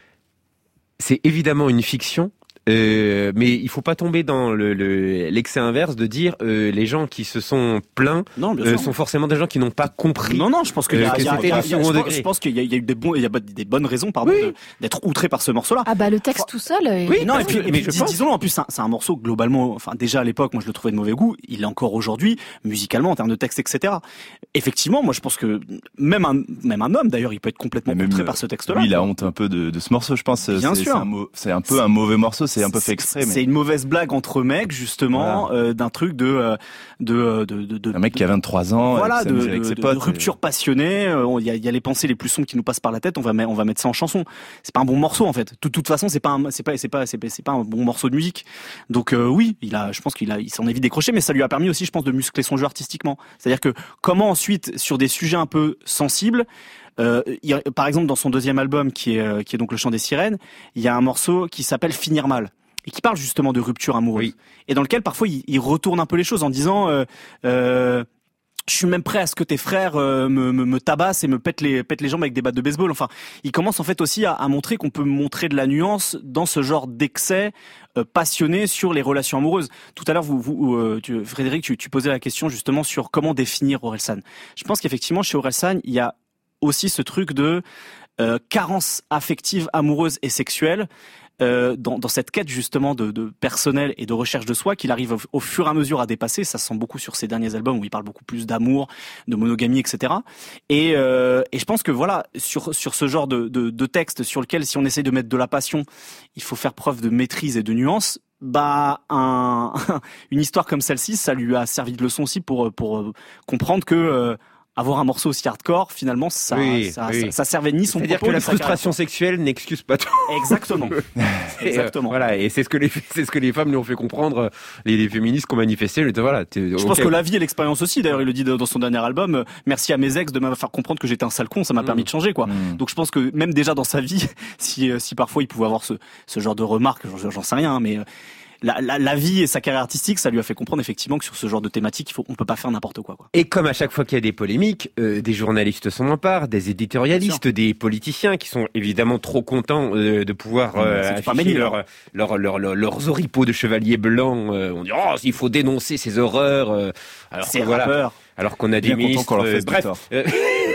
c'est évidemment une fiction. Euh, mais il faut pas tomber dans le, le, l'excès inverse de dire euh, les gens qui se sont plaints non, euh, sont forcément des gens qui n'ont pas compris. Non, non, je pense qu'il y a, euh, que y a, y a, y a je, pense, je pense qu'il y a, il y a eu des bons, il y a des bonnes raisons, pardon, oui. de, d'être outré par ce morceau-là. Ah bah le texte enfin, tout seul. Est... Oui, non, et puis, et puis dis, disons en plus, c'est un, c'est un morceau globalement, enfin déjà à l'époque, moi je le trouvais de mauvais goût. Il est encore aujourd'hui, musicalement, en termes de texte, et cetera. Effectivement, moi je pense que même un, même un homme d'ailleurs, il peut être complètement outré par ce texte-là. Lui, il a honte un peu de, de ce morceau, je pense. Bien c'est, sûr. C'est un, c'est un peu un mauvais morceau, c'est un peu fait exprès. C'est une mauvaise blague entre mecs, justement, voilà. euh, d'un truc de, de, de, de, de un mec de, qui a vingt-trois ans, voilà, avec, de, avec de, ses de, potes, de rupture et... passionnée. Il euh, y, a, y a les pensées les plus sombres qui nous passent par la tête. On va, on va mettre ça en chanson. C'est pas un bon morceau en fait. De toute façon, c'est pas, un, c'est pas, c'est pas, c'est pas, c'est pas un bon morceau de musique. Donc euh, oui, il a, je pense qu'il a, il s'en est vite décroché, mais ça lui a permis aussi, je pense, de muscler son jeu artistiquement. C'est-à-dire que comment ensuite, sur des sujets un peu sensibles. Euh, il, par exemple, dans son deuxième album, qui est, euh, qui est donc Le Chant des Sirènes, il y a un morceau qui s'appelle Finir mal. Et qui parle justement de rupture amoureuse. Oui. Et dans lequel parfois il, il retourne un peu les choses en disant euh, euh, je suis même prêt à ce que tes frères euh, me, me, me tabassent et me pètent les, pètent les jambes avec des battes de baseball. Enfin, il commence en fait aussi à, à montrer qu'on peut montrer de la nuance dans ce genre d'excès euh, passionné sur les relations amoureuses. Tout à l'heure, vous, vous euh, tu, Frédéric, tu, tu posais la question justement sur comment définir Orelsan. Je pense qu'effectivement chez Orelsan, il y a aussi ce truc de euh, carence affective, amoureuse et sexuelle. Euh, dans, dans cette quête justement de, de personnel et de recherche de soi qu'il arrive au, au fur et à mesure à dépasser. Ça se sent beaucoup sur ses derniers albums où il parle beaucoup plus d'amour, de monogamie, et cetera. Et, euh, et je pense que voilà, sur, sur ce genre de, de, de texte sur lequel si on essaye de mettre de la passion, il faut faire preuve de maîtrise et de nuance. Bah, un, une histoire comme celle-ci, ça lui a servi de leçon aussi pour, pour comprendre que euh, avoir un morceau aussi hardcore, finalement, ça, oui, ça, oui. ça, ça servait ni son C'est-à-dire propos, que la frustration sexuelle n'excuse pas tout. Exactement. Exactement. Et, euh, voilà, et c'est ce que les, c'est ce que les femmes lui ont fait comprendre, les, les féministes qui ont manifesté. Étaient, voilà, Je okay. pense que la vie et l'expérience aussi. D'ailleurs, il le dit dans son dernier album. Euh, merci à mes ex de me faire comprendre que j'étais un sale con. Ça m'a mmh. permis de changer, quoi. Mmh. Donc, je pense que même déjà dans sa vie, si, si parfois il pouvait avoir ce, ce genre de remarques, j'en, j'en sais rien, mais. Euh, La, la, la vie et sa carrière artistique, ça lui a fait comprendre effectivement que sur ce genre de thématique, il faut, on peut pas faire n'importe quoi, quoi. Et comme à chaque fois qu'il y a des polémiques, euh, des journalistes s'en emparent, des éditorialistes, des politiciens qui sont évidemment trop contents euh, de pouvoir euh, afficher leur, leur, leur, leur, leurs oripeaux de chevaliers blancs. Euh, on dit oh, il faut dénoncer ces horreurs. Euh, alors c'est voilà. Rappeurs. Alors qu'on a des ministres, qu'on leur euh, bref. Euh,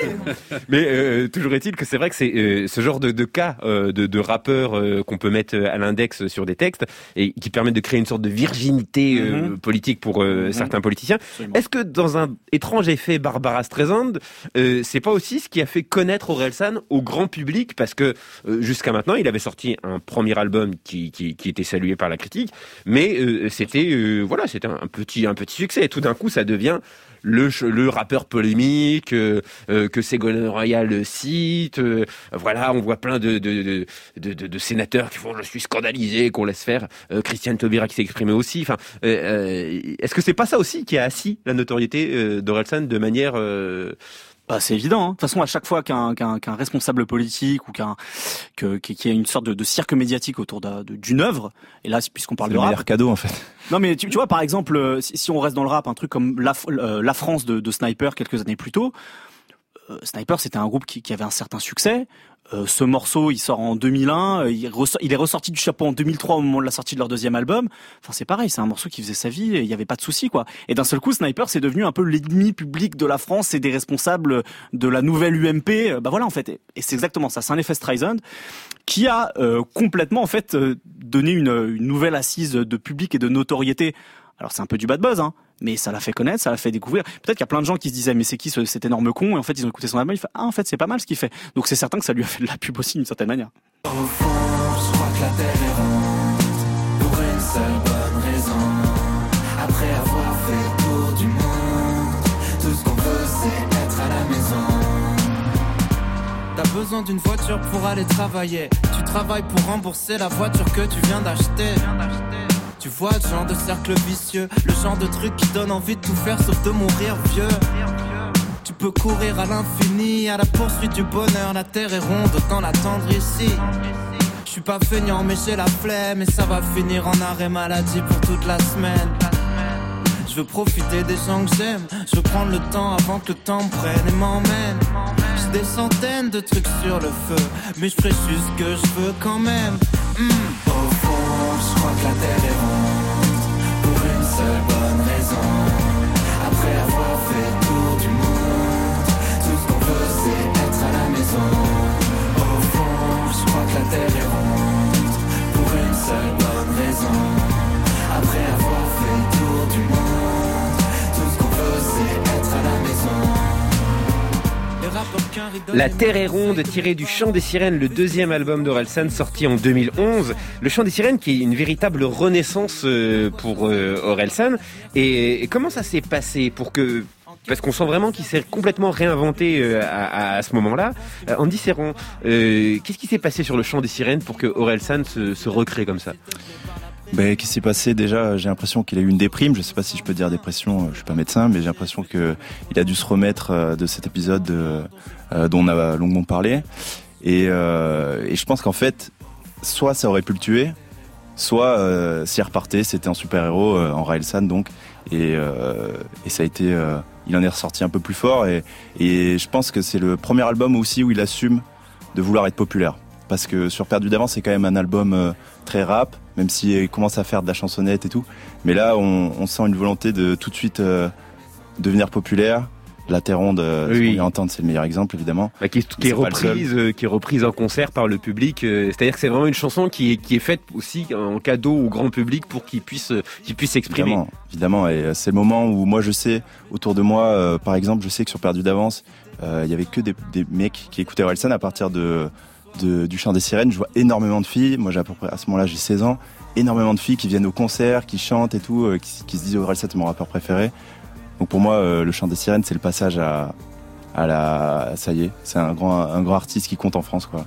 mais euh, toujours est-il que c'est vrai que c'est euh, ce genre de, de cas euh, de, de rappeurs euh, qu'on peut mettre à l'index sur des textes et qui permettent de créer une sorte de virginité euh, mm-hmm. politique pour euh, mm-hmm. certains politiciens. Absolument. Est-ce que dans un étrange effet Barbara Streisand, euh, c'est pas aussi ce qui a fait connaître Orelsan au grand public, parce que euh, jusqu'à maintenant il avait sorti un premier album qui, qui, qui était salué par la critique, mais euh, c'était euh, voilà c'était un petit un petit succès et tout d'un coup ça devient le le rappeur polémique euh, euh, que Ségolène Royal cite, euh, voilà, on voit plein de de, de de de de sénateurs qui font je suis scandalisé qu'on laisse faire, euh, Christiane Taubira qui s'est exprimée aussi. Enfin, euh, est-ce que c'est pas ça aussi qui a assis la notoriété euh, d'Orelsan de manière euh, Bah, c'est évident. Hein. De toute façon, à chaque fois qu'un, qu'un, qu'un responsable politique ou qu'un que, qu'il y a une sorte de, de cirque médiatique autour de, de, d'une œuvre, et là, puisqu'on parle c'est de le rap, meilleur cadeau en fait. Non, mais tu, tu vois, par exemple, si, si on reste dans le rap, un truc comme la, euh, la France de, de Sniper quelques années plus tôt. Euh, Sniper, c'était un groupe qui, qui avait un certain succès. Euh, ce morceau, il sort en deux mille un, il, ressort, il est ressorti du chapeau en deux mille trois au moment de la sortie de leur deuxième album. Enfin, c'est pareil, c'est un morceau qui faisait sa vie et il y avait pas de souci, quoi. Et d'un seul coup, Sniper, c'est devenu un peu l'ennemi public de la France et des responsables de la nouvelle U M P. Bah voilà, en fait. Et c'est exactement ça. C'est un effet Streisand qui a euh, complètement, en fait, euh, donné une, une nouvelle assise de public et de notoriété. Alors c'est un peu du bad buzz, hein, mais ça l'a fait connaître, ça l'a fait découvrir. Peut-être qu'il y a plein de gens qui se disaient mais c'est qui ce, cet énorme con, et en fait ils ont écouté son album, ils font ah en fait c'est pas mal ce qu'il fait. Donc c'est certain que ça lui a fait de la pub aussi d'une certaine manière. Au fond, je crois que la terre est ronde, pour une seule bonne raison. Après avoir fait le tour du monde, tout ce qu'on veut c'est être à la maison. T'as besoin d'une voiture pour aller travailler. Tu travailles pour rembourser la voiture que tu viens d'acheter. Tu vois le genre de cercle vicieux, le genre de truc qui donne envie de tout faire sauf de mourir vieux. Tu peux courir à l'infini, à la poursuite du bonheur. La terre est ronde, autant l'attendre ici. Je suis pas feignant mais j'ai la flemme, et ça va finir en arrêt maladie pour toute la semaine. Je veux profiter des gens que j'aime, je veux prendre le temps avant que le temps me prenne et m'emmène. J'ai des centaines de trucs sur le feu, mais je ferai juste ce que je veux quand même. Mmh. Au fond, je crois que la terre est ronde, pour une seule bonne raison. Après avoir fait le tour du monde, tout ce qu'on veut c'est être à la maison. Au fond, je crois que la terre est ronde, pour une seule bonne raison. Après avoir fait le tour du monde, tout ce qu'on veut c'est être à la maison. La Terre est ronde, tiré du Chant des Sirènes, le deuxième album d'Orelsan sorti en deux mille onze. Le Chant des Sirènes qui est une véritable renaissance pour Orelsan. Et comment ça s'est passé pour que... Parce qu'on sent vraiment qu'il s'est complètement réinventé à, à, à ce moment-là. Andy Serron, euh, qu'est-ce qui s'est passé sur le Chant des Sirènes pour que Orelsan se, se recrée comme ça ? Ben, qu'est-ce qui s'est passé? Déjà, j'ai l'impression qu'il a eu une déprime. Je sais pas si je peux dire dépression, je suis pas médecin, mais j'ai l'impression que il a dû se remettre de cet épisode euh, dont on a longuement parlé. Et, euh, et je pense qu'en fait, soit ça aurait pu le tuer, soit euh, s'il repartait, c'était un super-héros euh, en Orelsan donc. Et, euh, et ça a été, euh, il en est ressorti un peu plus fort. Et, et je pense que c'est le premier album aussi où il assume de vouloir être populaire. Parce que sur Perdu d'avance, c'est quand même un album euh, très rap, même s'il commence à faire de la chansonnette et tout. Mais là, on, on sent une volonté de tout de suite euh, devenir populaire. La Terre ronde, euh, oui. Ce qu'on vient entendre, c'est le meilleur exemple, évidemment. Bah, qui, est, qui, est reprise, euh, qui est reprise en concert par le public. Euh, c'est-à-dire que c'est vraiment une chanson qui est, qui est faite aussi en cadeau au grand public pour qu'il puisse, euh, qu'il puisse s'exprimer. Évidemment, évidemment. Et euh, c'est le moment où moi, je sais, autour de moi, euh, par exemple, je sais que sur Perdu d'avance, il euh, y avait que des, des mecs qui écoutaient Orelsan à partir de... De, du Chant des Sirènes. Je vois énormément de filles, moi j'ai à peu près à ce moment-là j'ai seize ans, énormément de filles qui viennent au concert, qui chantent et tout, euh, qui, qui se disent Orelsan c'est mon rappeur préféré. Donc pour moi euh, le Chant des Sirènes c'est le passage à, à la, ça y est, c'est un grand, un grand artiste qui compte en France quoi.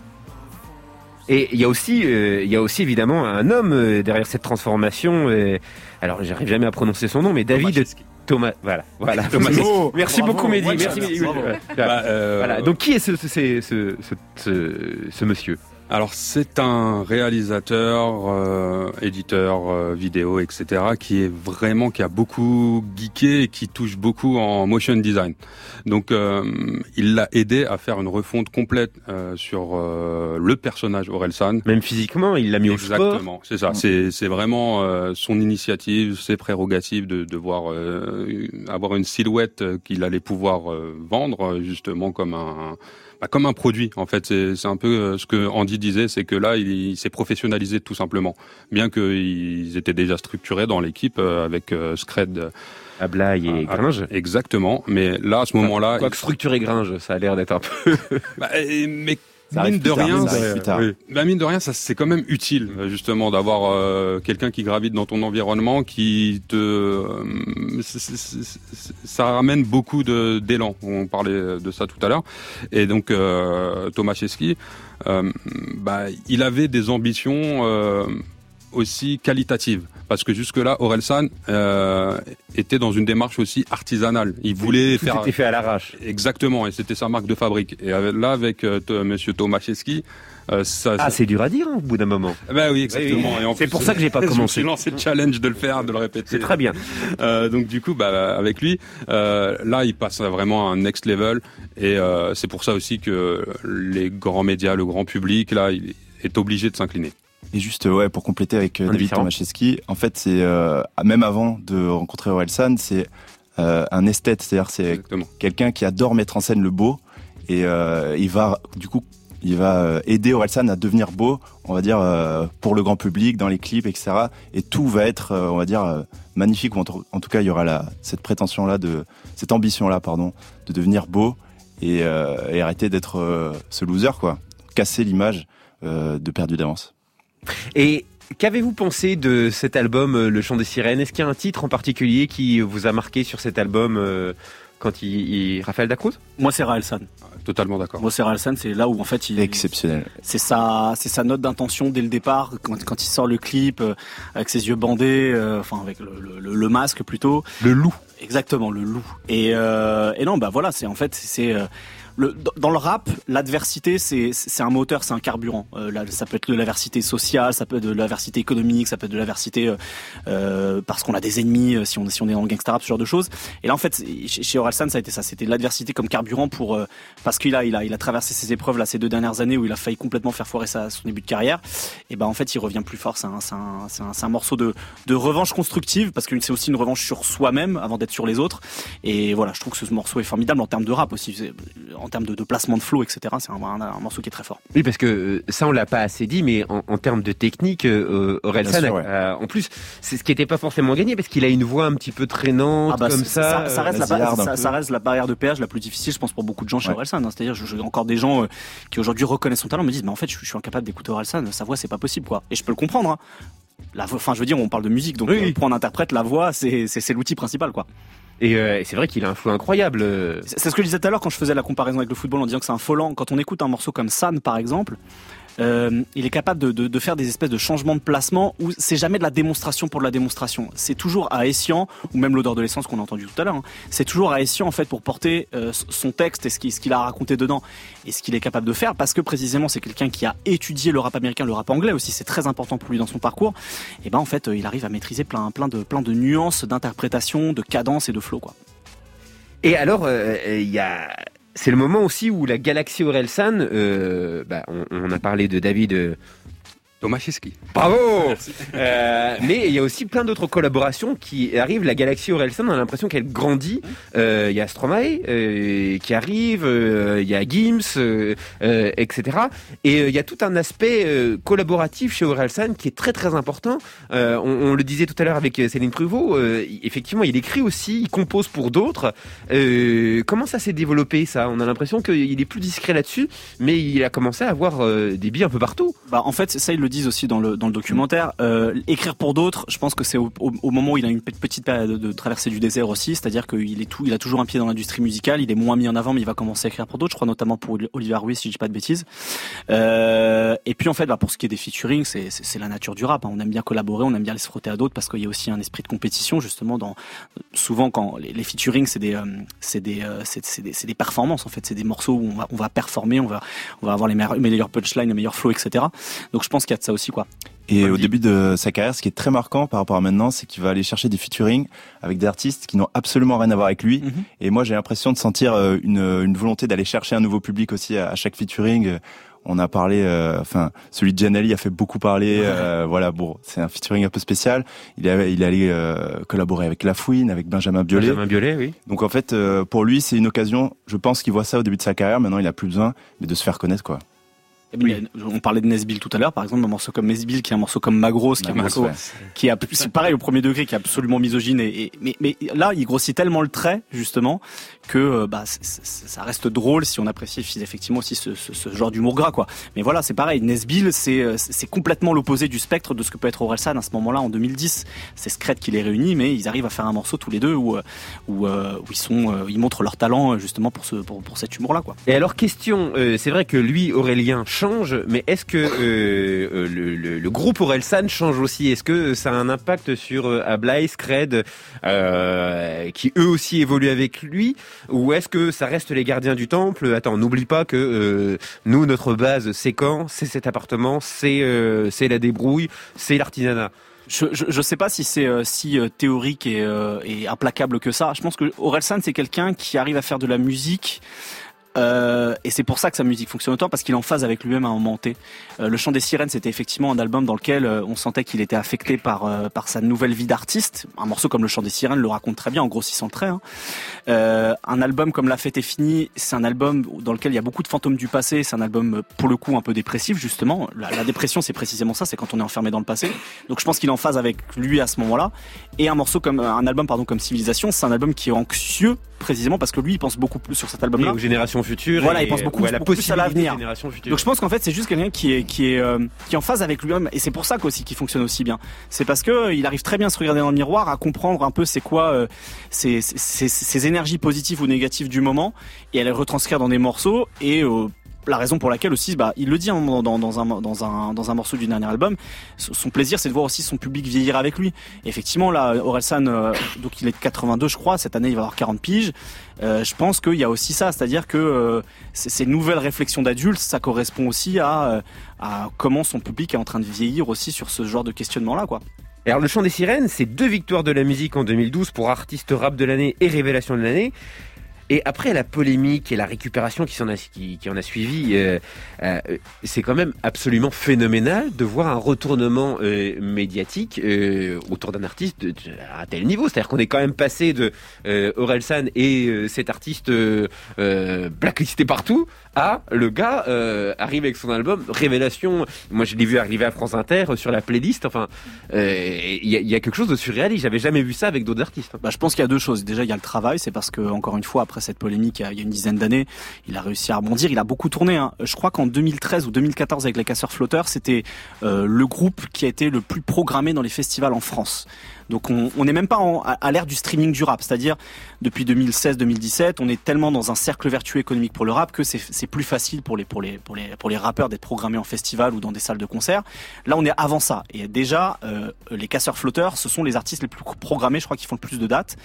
Et il y a aussi, euh, il y a aussi évidemment un homme euh, derrière cette transformation. Euh, alors j'arrive jamais à prononcer son nom, mais David Thomas, voilà, voilà. Thomas. Oh, merci bravo, beaucoup Mehdi. Merci Mehdi. Voilà. Bah, euh, voilà. Donc qui est ce, ce, ce, ce, ce, ce monsieur? Alors c'est un réalisateur, euh, éditeur euh, vidéo, et cetera, qui est vraiment qui a beaucoup geeké et qui touche beaucoup en motion design. Donc euh, il l'a aidé à faire une refonte complète euh, sur euh, le personnage Orelsan. Même physiquement, il l'a mis au sport. Exactement, c'est ça. C'est c'est vraiment euh, son initiative, ses prérogatives de devoir euh, avoir une silhouette qu'il allait pouvoir euh, vendre justement comme un comme un produit, en fait. C'est, c'est un peu ce que Andy disait, c'est que là, il, il s'est professionnalisé tout simplement. Bien qu'ils étaient déjà structurés dans l'équipe avec euh, Scred. Ablaye et ah, Gringe. Exactement. Mais là, à ce moment-là... Quoique structuré Gringe, ça a l'air d'être un peu... bah, mais... Mine de, rien, ça, oui. bah, mine de rien, ça c'est quand même utile justement d'avoir euh, quelqu'un qui gravite dans ton environnement, qui te, euh, c'est, c'est, c'est, ça ramène beaucoup de, d'élan. On parlait de ça tout à l'heure. Et donc euh, Tomaszewski, euh, bah, il avait des ambitions euh, aussi qualitatives. Parce que jusque-là, Orelsan euh, était dans une démarche aussi artisanale. Il voulait Tout faire... était fait à l'arrache. Exactement, et c'était sa marque de fabrique. Et là, avec euh, t- Monsieur Tomaszewski, euh, ça... Ah, ça... c'est dur à dire, hein, au bout d'un moment. Ben oui, exactement. Oui, oui. Et en c'est plus, pour ça que j'ai pas commencé. J'ai lancé le challenge de le faire, de le répéter. C'est très bien. Euh, donc du coup, bah, avec lui, euh, là, il passe vraiment à un next level. Et euh, c'est pour ça aussi que les grands médias, le grand public, là, il est obligé de s'incliner. Et juste ouais pour compléter avec euh, David Tomaszewski, en fait c'est euh, même avant de rencontrer Orelsan, c'est euh, un esthète, c'est-à-dire c'est Exactement. Quelqu'un qui adore mettre en scène le beau et euh, il va du coup il va aider Orelsan à devenir beau, on va dire euh, pour le grand public dans les clips et cetera. Et tout va être euh, on va dire euh, magnifique ou en, en tout cas il y aura la, cette prétention là de cette ambition là pardon de devenir beau et, euh, et arrêter d'être euh, ce loser quoi, casser l'image euh, de Perdu d'avance. Et qu'avez-vous pensé de cet album, Le Chant des Sirènes? Est-ce qu'il y a un titre en particulier qui vous a marqué sur cet album quand il, il Raphaël Dacruz? Moi, c'est Raël San. Totalement d'accord. Moi, c'est Raël San, c'est là où en fait il exceptionnel. C'est sa, c'est sa note d'intention dès le départ quand, quand il sort le clip euh, avec ses yeux bandés, euh, enfin avec le, le, le masque plutôt. Le loup. Exactement, le loup. Et, euh, et non, bah voilà, c'est en fait c'est euh, le, dans le rap, l'adversité, c'est, c'est un moteur, c'est un carburant. Euh, là, ça peut être de l'adversité sociale, ça peut être de l'adversité économique, ça peut être de l'adversité euh, euh, parce qu'on a des ennemis, si on, si on est dans le gangsta rap, ce genre de choses. Et là, en fait, chez, chez Orelsan, ça a été ça. C'était l'adversité comme carburant pour euh, parce qu'il a, il a, il a traversé ses épreuves là ces deux dernières années où il a failli complètement faire foirer sa, son début de carrière. Et ben en fait, il revient plus fort. C'est un, c'est un, c'est un, c'est un morceau de, de revanche constructive parce que c'est aussi une revanche sur soi-même avant d'être sur les autres. Et voilà, je trouve que ce morceau est formidable en termes de rap aussi. En termes de, de placement de flow, et cetera. C'est un, un, un morceau qui est très fort. Oui, parce que ça, on l'a pas assez dit, mais en, en termes de technique, euh, Orelsan, sûr, ouais. euh, en plus, c'est ce qui n'était pas forcément gagné, parce qu'il a une voix un petit peu traînante, ah bah comme ça. Ça, ça, reste la, ça, ça reste la barrière de péage la plus difficile, je pense, pour beaucoup de gens chez ouais. Orelsan. Hein. C'est-à-dire, j'ai encore des gens euh, qui aujourd'hui reconnaissent son talent, me disent, mais en fait, je, je suis incapable d'écouter Orelsan, sa voix, c'est pas possible, quoi. Et je peux le comprendre. Hein. La voix, enfin, je veux dire, on parle de musique, donc oui. pour un interprète, la voix, c'est, c'est, c'est l'outil principal, quoi. Et, euh, et c'est vrai qu'il a un flow incroyable. C'est, c'est ce que je disais tout à l'heure quand je faisais la comparaison avec le football en disant que c'est un Folland. Quand on écoute un morceau comme San, par exemple, euh, il est capable de, de, de faire des espèces de changements de placement où c'est jamais de la démonstration pour de la démonstration. C'est toujours à escient, ou même l'odeur de l'essence qu'on a entendu tout à l'heure, hein, c'est toujours à escient en fait pour porter euh, son texte et ce qu'il, ce qu'il a raconté dedans et ce qu'il est capable de faire parce que précisément c'est quelqu'un qui a étudié le rap américain, le rap anglais aussi, c'est très important pour lui dans son parcours. Et ben en fait, euh, il arrive à maîtriser plein, plein de, plein de nuances d'interprétation, de cadence et de flow, quoi. Et alors, il euh, y a... c'est le moment aussi où la galaxie Orelsan, euh, bah, on, on a parlé de David euh, Tomaszewski. Bravo. euh, Mais il y a aussi plein d'autres collaborations qui arrivent. La galaxie Orelsan, on a l'impression qu'elle grandit. Il euh, y a Stromae euh, qui arrive, il euh, y a Gims, euh, euh, et cetera. Et il euh, y a tout un aspect euh, collaboratif chez Orelsan qui est très très important. Euh, on, on le disait tout à l'heure avec Céline Pruvot. Euh, effectivement, il écrit aussi, il compose pour d'autres. Euh, comment ça s'est développé, ça? On a l'impression qu'il est plus discret là-dessus, mais il a commencé à avoir euh, des billes un peu partout. Bah, en fait, ça, il le disent aussi dans le, dans le documentaire. Euh, écrire pour d'autres, je pense que c'est au, au, au moment où il a une petite période de, de traversée du désert aussi, c'est-à-dire qu'il est tout, il a toujours un pied dans l'industrie musicale, il est moins mis en avant, mais il va commencer à écrire pour d'autres, je crois notamment pour Olivier Ruiz, si je dis pas de bêtises. Euh, et puis en fait, bah, pour ce qui est des featuring, c'est, c'est, c'est la nature du rap, hein. On aime bien collaborer, on aime bien aller se frotter à d'autres parce qu'il y a aussi un esprit de compétition, justement, dans, souvent quand les, les featuring, c'est des, euh, c'est des, euh, c'est, c'est des, c'est des performances, en fait, c'est des morceaux où on va, on va performer, on va, on va avoir les meilleurs, meilleurs punchlines, les meilleurs flows, et cetera. Donc je pense qu'il y a de ça aussi, quoi. Et au début de sa carrière, ce qui est très marquant par rapport à maintenant, c'est qu'il va aller chercher des featuring avec des artistes qui n'ont absolument rien à voir avec lui. Mm-hmm. Et moi, j'ai l'impression de sentir une, une volonté d'aller chercher un nouveau public aussi à, à chaque featuring. On a parlé, euh, enfin, celui de Janelli a fait beaucoup parler. Ouais. Euh, voilà, bon, c'est un featuring un peu spécial. Il est, il est allé euh, collaborer avec Lafouine, avec Benjamin Biolay. Benjamin Biolay, oui. Donc en fait, euh, pour lui, c'est une occasion. Je pense qu'il voit ça au début de sa carrière. Maintenant, il a plus besoin, mais de se faire connaître, quoi. Oui. On parlait de Nesbill tout à l'heure, par exemple, un morceau comme Nesbill, qui est un morceau comme Magros, qui est un morceau, ouais. qui est, c'est pareil au premier degré, qui est absolument misogyne et, et mais, mais là, il grossit tellement le trait, justement, que, bah, c'est, c'est, ça reste drôle si on apprécie effectivement aussi ce, ce, ce genre d'humour gras, quoi. Mais voilà, c'est pareil. Nesbill, c'est, c'est complètement l'opposé du spectre de ce que peut être Orelsan à ce moment-là, en deux mille dix. C'est Scred qui les réunit, mais ils arrivent à faire un morceau tous les deux où, où, où ils sont, ils montrent leur talent, justement, pour ce, pour, pour cet humour-là, quoi. Et alors, question, euh, c'est vrai que lui, Aurélien, change, mais est-ce que euh, le, le, le groupe Orelsan change aussi? Est-ce que ça a un impact sur euh, Ablaye, Scred, euh, qui eux aussi évoluent avec lui? Ou est-ce que ça reste les gardiens du temple? Attends, n'oublie pas que euh, nous, notre base, c'est Caen, c'est cet appartement, c'est, euh, c'est la débrouille, c'est l'artisanat. Je, je, je sais pas si c'est euh, si euh, théorique et, euh, et implacable que ça. Je pense que Orelsan, c'est quelqu'un qui arrive à faire de la musique. Euh, et c'est pour ça que sa musique fonctionne autant, parce qu'il est en phase avec lui-même à un moment T. Euh, le Chant des Sirènes, c'était effectivement un album dans lequel euh, on sentait qu'il était affecté par euh, par sa nouvelle vie d'artiste. Un morceau comme Le Chant des Sirènes le raconte très bien en grossissant le trait. Hein. Euh, un album comme La Fête est finie, c'est un album dans lequel il y a beaucoup de fantômes du passé. C'est un album pour le coup un peu dépressif, justement. La, la dépression, c'est précisément ça, c'est quand on est enfermé dans le passé. Donc je pense qu'il est en phase avec lui à ce moment-là. Et un morceau comme un album pardon comme Civilisation, c'est un album qui est anxieux précisément parce que lui il pense beaucoup plus sur cet album-là. Et aux générations futures. Voilà, et il pense beaucoup, à la beaucoup plus à l'avenir. Donc je pense qu'en fait c'est juste quelqu'un qui est qui est euh, qui est en phase avec lui-même et c'est pour ça qu'aussi qu'il fonctionne aussi bien. C'est parce que euh, il arrive très bien à se regarder dans le miroir, à comprendre un peu c'est quoi euh, ses, ses, ses énergies positives ou négatives du moment et à les retranscrire dans des morceaux et euh, la raison pour laquelle aussi, bah, il le dit hein, dans, dans, dans, un, dans, un, dans un morceau du dernier album, son plaisir c'est de voir aussi son public vieillir avec lui. Et effectivement là, Orelsan, euh, donc il est de quatre-vingt-deux je crois, cette année il va avoir quarante piges. Euh, je pense qu'il y a aussi ça, c'est-à-dire que euh, ces nouvelles réflexions d'adultes, ça correspond aussi à, à comment son public est en train de vieillir aussi sur ce genre de questionnement-là, quoi. Alors le Chant des Sirènes, c'est deux victoires de la musique en deux mille douze pour artiste rap de l'année et révélation de l'année. Et après la polémique et la récupération qui, s'en a, qui, qui en a suivi, euh, euh, c'est quand même absolument phénoménal de voir un retournement euh, médiatique euh, autour d'un artiste de, de, à un tel niveau. C'est-à-dire qu'on est quand même passé de euh, Orelsan et euh, cet artiste euh, euh, blacklisté partout à le gars euh, arrive avec son album Révélation. Moi je l'ai vu arriver à France Inter sur la playlist. Enfin, il euh, y, y a quelque chose de surréaliste. J'avais jamais vu ça avec d'autres artistes. Bah, je pense qu'il y a deux choses. Déjà il y a le travail, c'est parce que encore une fois après cette polémique il y a une dizaine d'années, il a réussi à rebondir, il a beaucoup tourné. Hein. Je crois qu'en deux mille treize ou deux mille quatorze avec les Casseurs Flotteurs, c'était euh, le groupe qui a été le plus programmé dans les festivals en France. Donc on n'est même pas en, à, à l'ère du streaming du rap, c'est-à-dire depuis deux mille seize deux mille dix-sept, on est tellement dans un cercle vertueux économique pour le rap que c'est, c'est plus facile pour les, pour, les, pour, les, pour les rappeurs d'être programmés en festival ou dans des salles de concert. Là on est avant ça, et déjà euh, les Casseurs Flotteurs, ce sont les artistes les plus programmés, je crois qu'ils font le plus de dates.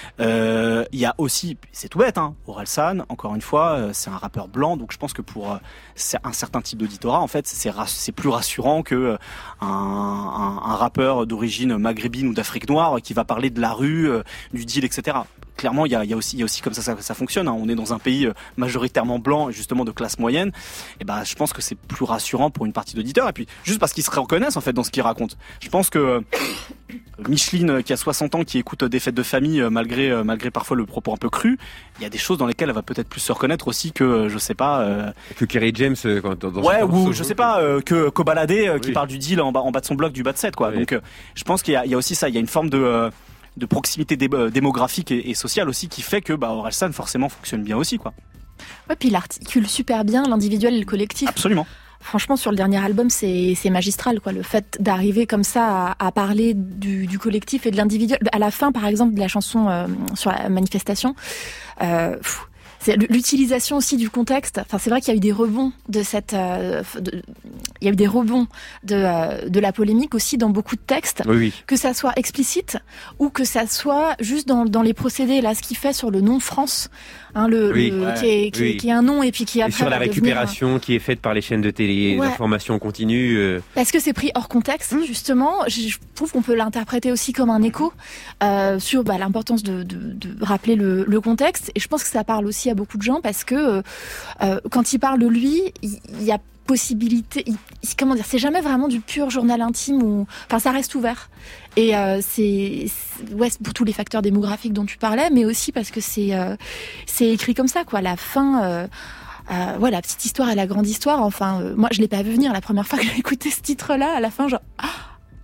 Euh, il y a aussi, c'est tout bête, hein, Orelsan, encore une fois, euh, c'est un rappeur blanc, donc je pense que pour euh, un certain type d'auditorat, en fait, c'est, c'est plus rassurant que euh, un, un, un rappeur d'origine maghrébine ou d'Afrique noire qui va parler de la rue, euh, du deal, et cetera. Clairement, il y a, il y a aussi, il y a aussi comme ça, ça, ça fonctionne. Hein. On est dans un pays majoritairement blanc et justement de classe moyenne. Et ben, je pense que c'est plus rassurant pour une partie d'auditeurs. Et puis, juste parce qu'ils se reconnaissent en fait dans ce qu'ils racontent. Je pense que euh, Micheline, qui a soixante ans, qui écoute des fêtes de famille malgré, euh, malgré parfois le propos un peu cru, il y a des choses dans lesquelles elle va peut-être plus se reconnaître aussi que, euh, je sais pas, euh... que Kerry James quand dans, dans ouais, ou je sais pas, euh, que Kobalade euh, oui. qui parle du deal en bas, en bas de son bloc du bas de sept, quoi. Oui. Donc, euh, je pense qu'il y a, il y a aussi ça. Il y a une forme de euh, de proximité dé- démographique et, et sociale aussi qui fait que bah, Orelsan forcément fonctionne bien aussi, quoi. Ouais, puis il articule super bien l'individuel et le collectif. Absolument. Franchement, sur le dernier album, c'est, c'est magistral, quoi. Le fait d'arriver comme ça à, à parler du, du collectif et de l'individuel. À la fin, par exemple, de la chanson euh, sur la manifestation, euh, pff, c'est l'utilisation aussi du contexte. Enfin, c'est vrai qu'il y a eu des rebonds de cette, euh, de, il y a eu des rebonds de euh, de la polémique aussi dans beaucoup de textes, oui, oui. Que ça soit explicite ou que ça soit juste dans dans les procédés. Là, ce qu'il fait sur le nom France, hein, le, oui, le ouais, qui, est, qui, oui. qui est un nom et puis qui après et sur la va récupération devenir... qui est faite par les chaînes de télé, ouais. d'information continue. Euh... Parce que c'est pris hors contexte, mmh. justement. Je trouve qu'on peut l'interpréter aussi comme un écho euh, sur bah, l'importance de, de, de rappeler le, le contexte. Et je pense que ça parle aussi à beaucoup de gens parce que euh, euh, quand il parle de lui, il, il y a possibilité, il, comment dire, c'est jamais vraiment du pur journal intime ou, enfin, ça reste ouvert. Et euh, c'est, c'est, ouais, c'est pour tous les facteurs démographiques dont tu parlais, mais aussi parce que c'est, euh, c'est écrit comme ça, quoi. La fin. Euh, Euh, ouais, la petite histoire et la grande histoire. Enfin, euh, moi, je l'ai pas vu venir la première fois que j'ai écouté ce titre-là. À la fin, genre. Ah.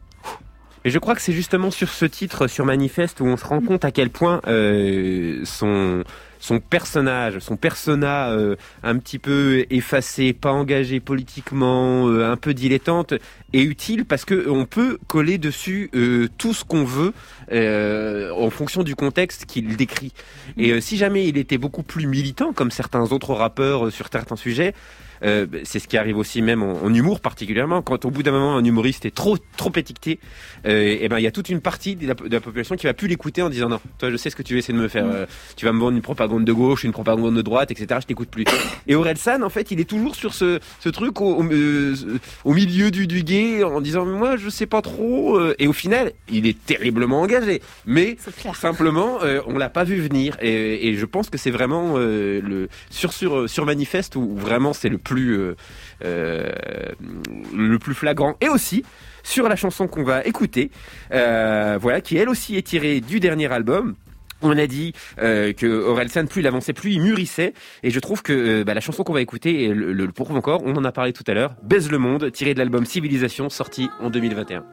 Et je crois que c'est justement sur ce titre, sur Manifeste, où on se rend compte à quel point euh, son son personnage, son persona euh, un petit peu effacé, pas engagé politiquement, euh, un peu dilettante, est utile parce que on peut coller dessus euh, tout ce qu'on veut euh, en fonction du contexte qu'il décrit. Et euh, si jamais il était beaucoup plus militant, comme certains autres rappeurs euh, sur certains sujets, Euh, c'est ce qui arrive aussi même en, en humour particulièrement, quand au bout d'un moment un humoriste est trop trop étiqueté, euh, et ben il y a toute une partie de la, de la population qui va plus l'écouter en disant non, toi je sais ce que tu veux essayer de me faire, euh, tu vas me vendre une propagande de gauche, une propagande de droite, et cetera. Je t'écoute plus. Et Orelsan en fait il est toujours sur ce ce truc au, au, euh, au milieu du, du guet en disant moi je sais pas trop, euh, et au final il est terriblement engagé, mais simplement euh, on l'a pas vu venir, et, et je pense que c'est vraiment euh, le sur sur sur Manifeste où vraiment c'est le plus euh, euh, le plus flagrant. Et aussi sur la chanson qu'on va écouter, euh, voilà, qui elle aussi est tirée du dernier album. On a dit euh, que Orelsan, plus il avançait, plus il mûrissait, et je trouve que euh, bah, la chanson qu'on va écouter le, le, le prouve encore. On en a parlé tout à l'heure. Baise le monde, tiré de l'album Civilisation, sorti en deux mille vingt et un.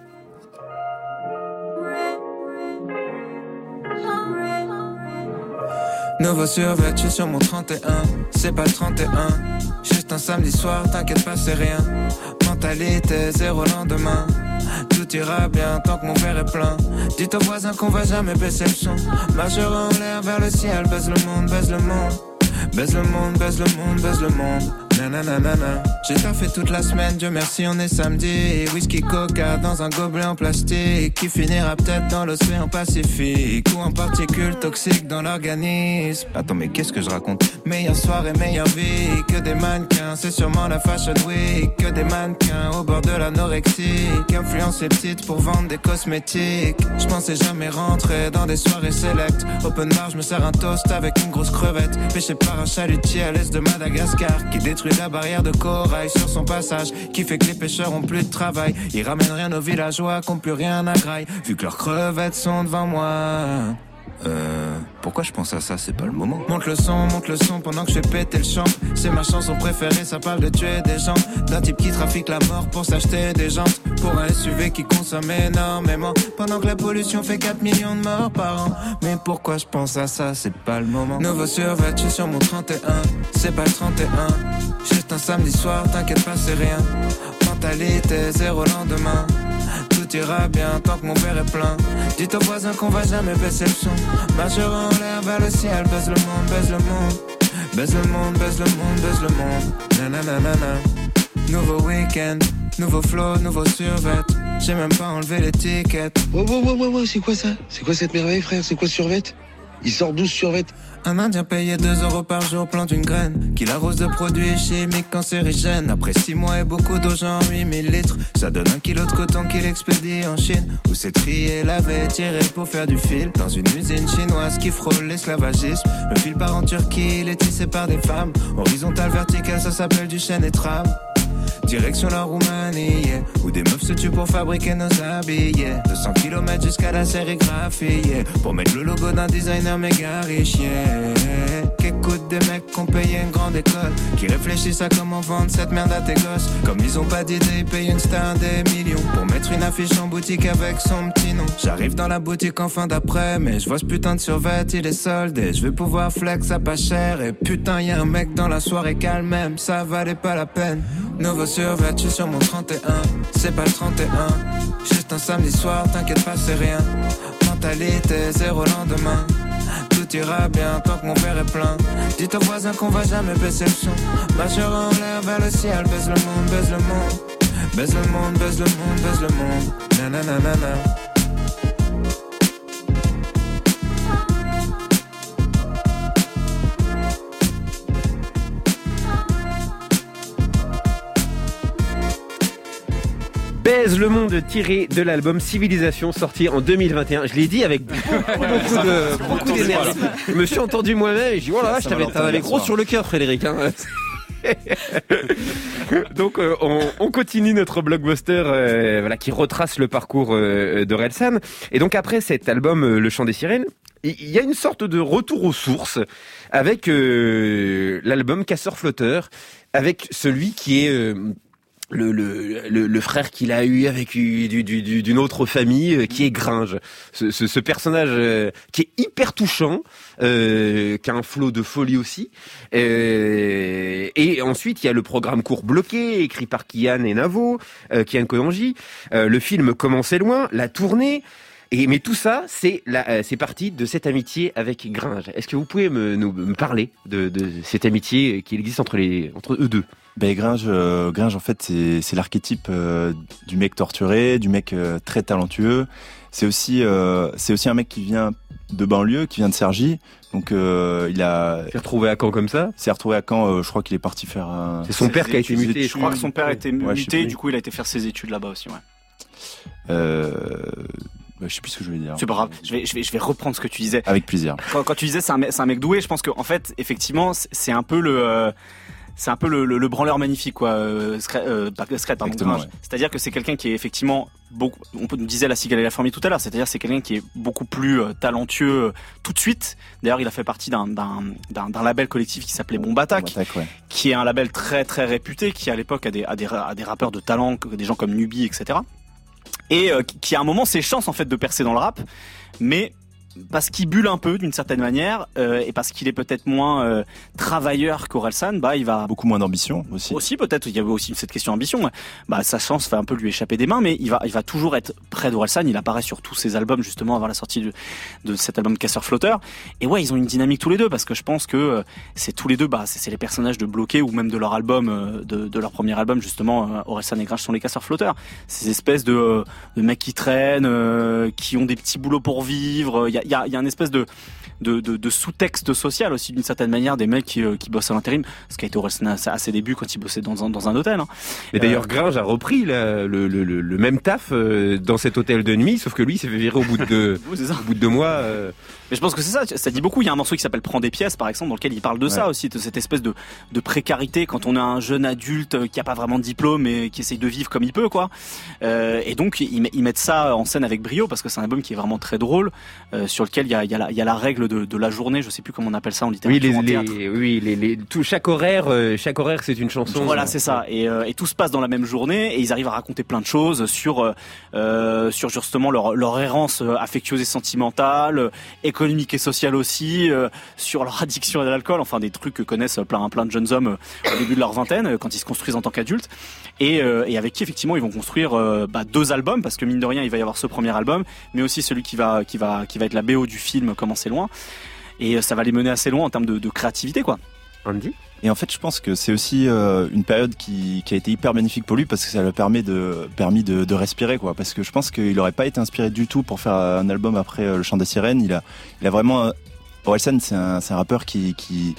Nouveau survêt, je suis sur mon trente et un. C'est pas le trente et un. Juste un samedi soir, t'inquiète pas, c'est rien. Mentalité, zéro lendemain. Tout ira bien tant que mon verre est plein. Dites aux voisins qu'on va jamais baisser le son. Majeur en l'air vers le ciel, baise le monde, baise le monde. Baise le monde, baise le monde, baise le monde. Nananana. J'ai taffé toute la semaine, Dieu merci on est samedi. Whisky coca dans un gobelet en plastique qui finira peut-être dans l'océan Pacifique ou en particules toxiques dans l'organisme. Attends mais qu'est-ce que je raconte? Meilleure soirée, meilleure vie. Que des mannequins, c'est sûrement la fashion week. Que des mannequins au bord de l'anorexie qui influencent les petites pour vendre des cosmétiques. Je pensais jamais rentrer dans des soirées select. Open bar, je me sers un toast avec une grosse crevette. Pêché par un chalutier à l'est de Madagascar qui détruit la barrière de corail sur son passage, qui fait que les pêcheurs ont plus de travail. Ils ramènent rien aux villageois qui ont plus rien à graille, vu que leurs crevettes sont devant moi. Euh, pourquoi je pense à ça, c'est pas le moment. Monte le son, monte le son pendant que je fais péter le champ. C'est ma chanson préférée, ça parle de tuer des gens. D'un type qui trafique la mort pour s'acheter des jantes. Pour un S U V qui consomme énormément. Pendant que la pollution fait quatre millions de morts par an. Mais pourquoi je pense à ça, c'est pas le moment. Nouveau survêt, je suis sur mon trente et un. C'est pas le trente et un. Juste un samedi soir, t'inquiète pas, c'est rien. Mentalité, zéro lendemain. Tout ira bien tant que mon verre est plein. Dites aux voisins qu'on va jamais baisser le son. Majeur en l'air vers le ciel, baise le monde, baise le monde. Baise le monde, baise le monde, baise le monde. Nananana. Nouveau week-end, nouveau flow, nouveau survêt. J'ai même pas enlevé l'étiquette. Ouais, ouais, ouais, ouais, ouais, c'est quoi ça? C'est quoi cette merveille, frère? C'est quoi ce survêt? Il sort douze survêt. Un indien payé deux euros par jour plante une graine qui l'arrose de produits chimiques cancérigènes. Après six mois et beaucoup d'eau, genre huit mille litres, ça donne un kilo de coton qu'il expédie en Chine, où c'est trié, lavé, tiré pour faire du fil. Dans une usine chinoise qui frôle l'esclavagisme, le fil part en Turquie, il est tissé par des femmes. Horizontal, vertical, ça s'appelle du chêne et trame. Direction la Roumanie, yeah, où des meufs se tuent pour fabriquer nos habits, yeah. deux cents kilomètres jusqu'à la sérigraphie, yeah, pour mettre le logo d'un designer méga riche, yeah. Qu'écoutent des mecs qui ont payé une grande école, qui réfléchissent à comment vendre cette merde à tes gosses. Comme ils ont pas d'idée, ils payent une star des millions pour mettre une affiche en boutique avec son petit nom. J'arrive dans la boutique en fin d'après, mais je vois ce putain de survêt, il est soldé. Je vais pouvoir flex à pas cher, et putain y'a un mec dans la soirée calme même, ça valait pas la peine. Nouveau survêt, je suis sur mon trente et un. C'est pas le trente et un. Juste un samedi soir, t'inquiète pas, c'est rien. Mentalité, zéro lendemain. Tout ira bien tant que mon verre est plein. Dites aux voisins qu'on va jamais baisser le son. Majeur en l'air vers le ciel, baise le monde, baise le monde. Baise le monde, baise le monde, baise le monde. Nananana. Baise le monde tiré de l'album Civilisation sorti en deux mille vingt et un. Je l'ai dit avec beaucoup, beaucoup de, beaucoup d'énergie. Je me suis entendu moi-même et je dis voilà, je t'avais, t'avais gros sur le cœur, Frédéric. Hein. Donc euh, on, on continue notre blockbuster euh, voilà, qui retrace le parcours euh, d'Orelsan. Et donc après cet album euh, Le Chant des Sirènes, il y a une sorte de retour aux sources avec euh, l'album Casseur-Flotteur, avec celui qui est... Euh, Le, le, le, le frère qu'il a eu avec du, du, du, d'une autre famille, euh, qui est Gringe. Ce, ce, ce personnage euh, qui est hyper touchant, euh, qui a un flot de folie aussi. Euh, et ensuite, il y a le programme court bloqué, écrit par Kian et Navo, euh, Kian Koyanji. Euh, le film Commencez loin, la tournée. Et, mais tout ça, c'est, la, euh, c'est parti de cette amitié avec Gringe. Est-ce que vous pouvez me, nous, me parler de, de cette amitié qui existe entre, les, entre eux deux? Ben Gringe, euh, Gringe en fait c'est, c'est l'archétype euh, du mec torturé, du mec euh, très talentueux. C'est aussi euh, c'est aussi un mec qui vient de banlieue, qui vient de Cergy. Donc euh, il a. s'est retrouvé à Caen comme ça. S'est retrouvé à Caen. Euh, je crois qu'il est parti faire. Un... C'est son père qui a été muté. Je crois que son père a été ouais, muté. Du coup, il a été faire ses études là-bas aussi. Ouais. Euh... Bah, je sais plus ce que je voulais dire. C'est pas grave. Je vais, je vais, je vais reprendre ce que tu disais. Avec plaisir. Quand, quand tu disais c'est un, mec, c'est un mec doué, je pense qu'en fait, effectivement, c'est un peu le. Euh, C'est un peu le, le, le branleur magnifique, quoi. Euh, Scred, euh, Scred, pardon. Exactement, ouais. C'est-à-dire que c'est quelqu'un qui est effectivement beaucoup. On nous disait la cigale et la fourmi tout à l'heure. C'est-à-dire c'est quelqu'un qui est beaucoup plus euh, talentueux euh, tout de suite. D'ailleurs, il a fait partie d'un d'un d'un, d'un label collectif qui s'appelait Bomb Attack, ouais. qui est un label très très réputé, qui à l'époque a des a des, a des rappeurs de talent, des gens comme Nubi, et cetera. Et euh, qui à un moment ses chances en fait de percer dans le rap, mais parce qu'il bulle un peu d'une certaine manière euh, et parce qu'il est peut-être moins euh, travailleur qu'Orelsan, bah il va beaucoup moins d'ambition aussi. Aussi peut-être, il y avait aussi cette question d'ambition. Bah sa chance va un peu lui échapper des mains, mais il va il va toujours être près d'Orelsan. Il apparaît sur tous ses albums justement avant la sortie de, de cet album Casseur Flotteur. Et ouais, ils ont une dynamique tous les deux parce que je pense que euh, c'est tous les deux, bah c'est, c'est les personnages de Bloqué ou même de leur album, euh, de, de leur premier album justement. Euh, Orelsan et Gringe sont les casseurs flotteurs. Ces espèces de, euh, de mecs qui traînent, euh, qui ont des petits boulots pour vivre. Il y a, il y a, il y a une espèce de, de, de, de sous-texte social aussi d'une certaine manière, des mecs qui, euh, qui bossent à l'intérim. Ce qui a été Orelsan à, à ses débuts quand il bossait dans un, dans un hôtel. Hein. Et d'ailleurs, euh, Gringe a repris la, le, le, le, le même taf euh, dans cet hôtel de nuit, sauf que lui, il s'est fait virer au bout de deux, au bout de deux mois. Euh... Mais je pense que c'est ça, ça dit beaucoup. Il y a un morceau qui s'appelle Prends des pièces, par exemple, dans lequel il parle de ouais. ça aussi, de cette espèce de, de précarité quand on a un jeune adulte qui a pas vraiment de diplôme et qui essaye de vivre comme il peut, quoi. Euh, et donc, ils, ils mettent ça en scène avec brio parce que c'est un album qui est vraiment très drôle, euh, sur lequel il y a, il y a, la, il y a la règle de, de la journée. Je sais plus comment on appelle ça en littérature. Oui, les, en théâtre. Les, oui, les, les, tout, chaque horaire, euh, chaque horaire, c'est une chanson. Voilà, c'est ça. Et, euh, et tout se passe dans la même journée et ils arrivent à raconter plein de choses sur, euh, sur justement leur, leur errance affectueuse et sentimentale, économique et sociale aussi, euh, sur leur addiction à l'alcool, enfin des trucs que connaissent plein, plein de jeunes hommes euh, au début de leur vingtaine, euh, quand ils se construisent en tant qu'adultes, et, euh, et avec qui effectivement ils vont construire euh, bah, deux albums, parce que mine de rien il va y avoir ce premier album, mais aussi celui qui va, qui va, qui va être la B O du film Comment c'est loin, et euh, ça va les mener assez loin en termes de, de créativité, quoi. Andy ? Et en fait, je pense que c'est aussi euh, une période qui, qui a été hyper bénéfique pour lui parce que ça lui a permis de, permis de, de respirer, quoi. Parce que je pense qu'il n'aurait pas été inspiré du tout pour faire un album après euh, Le Chant des Sirènes. Il a, il a vraiment. Orelsan, c'est un, c'est un rappeur qui, qui,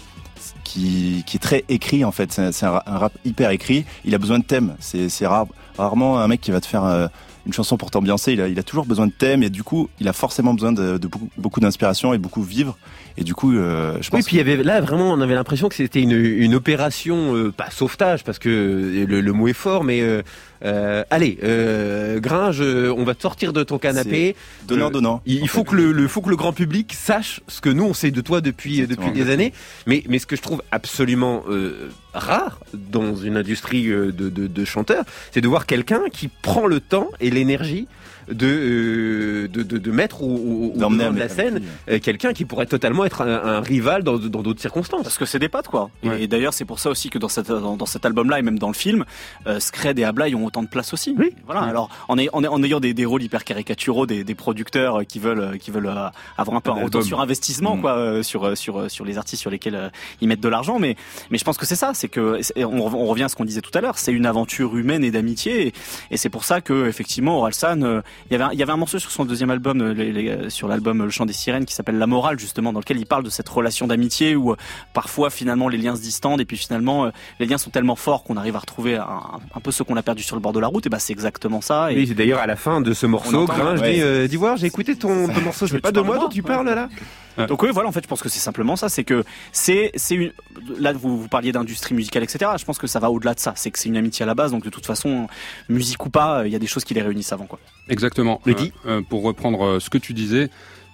qui, qui est très écrit, en fait. C'est, c'est un, un rap hyper écrit. Il a besoin de thèmes. C'est, c'est rare, rarement un mec qui va te faire euh, une chanson pour t'ambiancer. Il a, il a toujours besoin de thèmes et du coup, il a forcément besoin de, de beaucoup, beaucoup d'inspiration et beaucoup vivre. Et du coup, euh, je pense. Oui, puis il y avait là vraiment, on avait l'impression que c'était une, une opération, euh, pas sauvetage parce que le, le mot est fort, mais euh, euh, allez, euh, Gringe, on va te sortir de ton canapé. C'est donnant, euh, donnant. Il faut que le, le, faut que le grand public sache ce que nous on sait de toi depuis Exactement. depuis des années. Mais mais ce que je trouve absolument euh, rare dans une industrie de, de, de chanteurs, c'est de voir quelqu'un qui prend le temps et l'énergie de, euh, de, de, de mettre au, au, au devant de la scène euh, quelqu'un qui pourrait totalement être un, un rival dans, dans d'autres circonstances. Parce que c'est des potes, quoi. Ouais. Et, et d'ailleurs, c'est pour ça aussi que dans, cette, dans, dans cet album-là et même dans le film, euh, Scred et Ablaye ont autant de place aussi. Oui. Voilà. Oui. Alors, en, en, en ayant des, des rôles hyper caricaturaux, des, des producteurs qui veulent, qui veulent euh, avoir un peu un retour sur investissement, mmh. quoi, euh, sur, sur, sur les artistes sur lesquels euh, ils mettent de l'argent. Mais, mais je pense que c'est ça. C'est que, on, on revient à ce qu'on disait tout à l'heure. C'est une aventure humaine et d'amitié. Et, et c'est pour ça que, effectivement, Orelsan, euh, il y avait un, il y avait un morceau sur son deuxième album, les, les, sur l'album Le Chant des Sirènes, qui s'appelle La Morale, justement, dans lequel il parle de cette relation d'amitié où euh, parfois finalement les liens se distendent et puis finalement euh, les liens sont tellement forts qu'on arrive à retrouver un, un peu ce qu'on a perdu sur le bord de la route. Et bah c'est exactement ça. Et oui, c'est d'ailleurs à la fin de ce morceau, Gringe dit euh, dis voir, j'ai écouté ton, ton morceau, c'est pas de moi dont tu parles là. Ouais. Donc oui, voilà, en fait, je pense que c'est simplement ça, c'est que c'est c'est une là vous vous parliez d'industrie musicale, et cetera. Je pense que ça va au-delà de ça, c'est que c'est une amitié à la base, donc de toute façon, musique ou pas, il y a des choses qui les réunissent avant, quoi. Exactement. Euh, euh, pour reprendre ce que tu disais,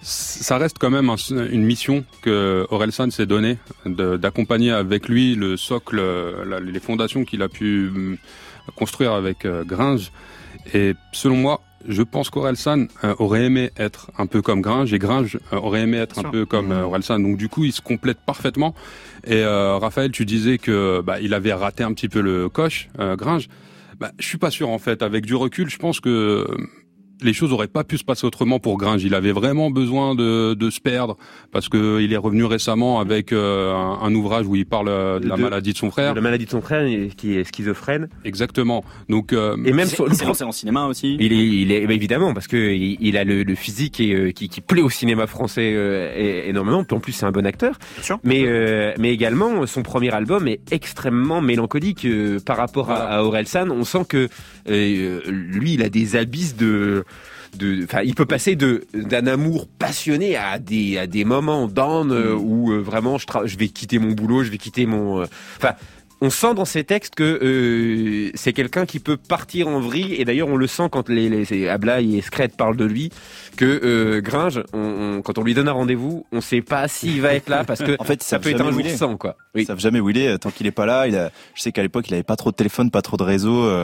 ça reste quand même un, une mission que Orelsan s'est donnée, de, d'accompagner avec lui le socle, la, les fondations qu'il a pu construire avec euh, Gringe. Et selon moi, je pense qu'Orelsan euh, aurait aimé être un peu comme Gringe et Gringe euh, aurait aimé être Bien un sûr. peu comme euh, Orelsan. Donc du coup, ils se complètent parfaitement. Et euh, Raphaël, tu disais que bah, il avait raté un petit peu le coche, euh, Gringe. Bah, je suis pas sûr en fait. Avec du recul, je pense que les choses auraient pas pu se passer autrement pour Gringe. Il avait vraiment besoin de, de se perdre parce que il est revenu récemment avec euh, un, un ouvrage où il parle euh, de la de, maladie de son frère. De la maladie de son frère qui est schizophrène. Exactement. Donc euh, et même sur, il s'est lancé en cinéma aussi. Il est, il est bah évidemment parce que il, il a le, le physique et, euh, qui, qui plaît au cinéma français euh, et, énormément. Puis en plus c'est un bon acteur. Bien sûr. Mais euh, mais également son premier album est extrêmement mélancolique euh, par rapport à, à Orelsan. On sent que euh, lui il a des abysses de de enfin il peut passer de d'un amour passionné à des à des moments down euh, où euh, vraiment je tra- je vais quitter mon boulot, je vais quitter mon enfin euh, on sent dans ses textes que euh, c'est quelqu'un qui peut partir en vrille et d'ailleurs on le sent quand les, les Ablaye et Scred parlent de lui que euh, Gringe on, on, quand on lui donne un rendez-vous on sait pas s'il va être là parce que en fait ça peut être un jour sans quoi. Oui. Ils savent jamais où il est tant qu'il est pas là. Il a, je sais qu'à l'époque il avait pas trop de téléphone, pas trop de réseau. Euh,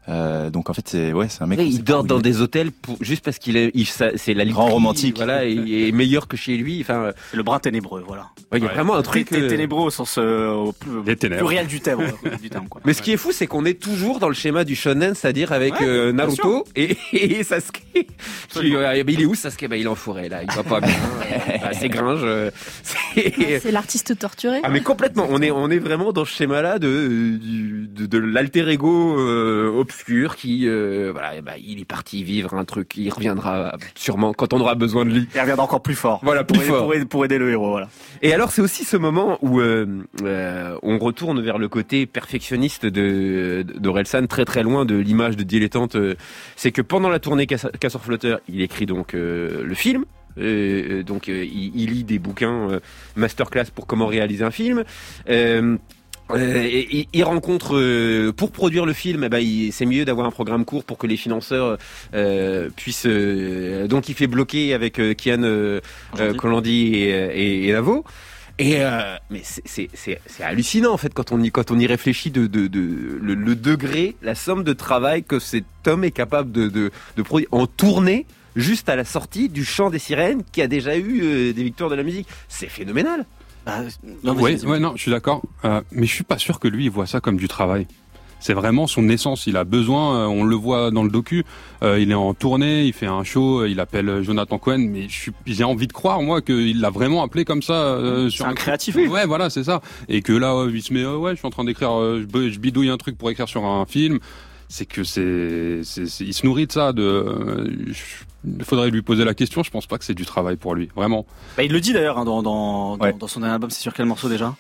Euh, donc en fait c'est ouais c'est un mec. Ouais, il dort dans des hôtels pour, juste parce qu'il est il, ça, c'est la grand romantique. Voilà, il est meilleur que chez lui. Enfin, c'est le brin ténébreux, voilà. Ouais, il y a ouais. vraiment un truc euh... ténébreux au sens euh, au plus, pluriel du terme. du terme quoi. Mais ce qui est fou, c'est qu'on est toujours dans le schéma du shonen, c'est-à-dire avec ouais, euh, Naruto et, et Sasuke. Qui, euh, il est où Sasuke? Bah il est en forêt là, il va pas bien. bah, c'est Gringe. C'est... c'est l'artiste torturé. Ah mais complètement. On est on est vraiment dans ce schéma-là de de, de, de l'alter ego euh, obscur qui euh, voilà bah, il est parti vivre un truc, il reviendra sûrement quand on aura besoin de lui. Il reviendra encore plus fort. Voilà, plus pour fort. Aider, pour, aider, pour aider le héros, voilà. Et alors c'est aussi ce moment où euh, euh, on retourne vers le côté perfectionniste de d'Orelsan, très très loin de l'image de dilettante. Euh, c'est que pendant la tournée Casseur Flotteur, il écrit donc euh, le film. Euh, donc euh, il, il lit des bouquins euh, masterclass pour comment réaliser un film. Euh, Euh, et, il rencontre euh, pour produire le film, eh ben, il, c'est mieux d'avoir un programme court pour que les financeurs euh, puissent. Euh, donc, il fait bloquer avec euh, Kian euh, euh, Colandi et, et, et Navo. Et euh, mais c'est, c'est, c'est, c'est hallucinant en fait quand on y quand on y réfléchit de, de, de le, le degré, la somme de travail que cet homme est capable de, de, de produire en tournée. Juste à la sortie du Chant des Sirènes, qui a déjà eu euh, des victoires de la musique, c'est phénoménal. Bah, non, ouais, ouais, non, je suis d'accord, euh, mais je suis pas sûr que lui il voit ça comme du travail. C'est vraiment son essence. Il a besoin, euh, on le voit dans le docu. Euh, il est en tournée, il fait un show, il appelle Jonathan Cohen, mais je suis, j'ai envie de croire moi qu'il l'a vraiment appelé comme ça. Euh, c'est sur un, un créatif. Oui, ouais, voilà, c'est ça. Et que là, euh, il se met, euh, ouais, je suis en train d'écrire, euh, je, je bidouille un truc pour écrire sur un film. C'est que c'est, c'est, c'est il se nourrit de ça. De, euh, il faudrait lui poser la question. Je pense pas que c'est du travail pour lui, vraiment. Bah, il le dit d'ailleurs hein, dans, dans, ouais. dans, dans son dernier album. C'est sur quel morceau déjà?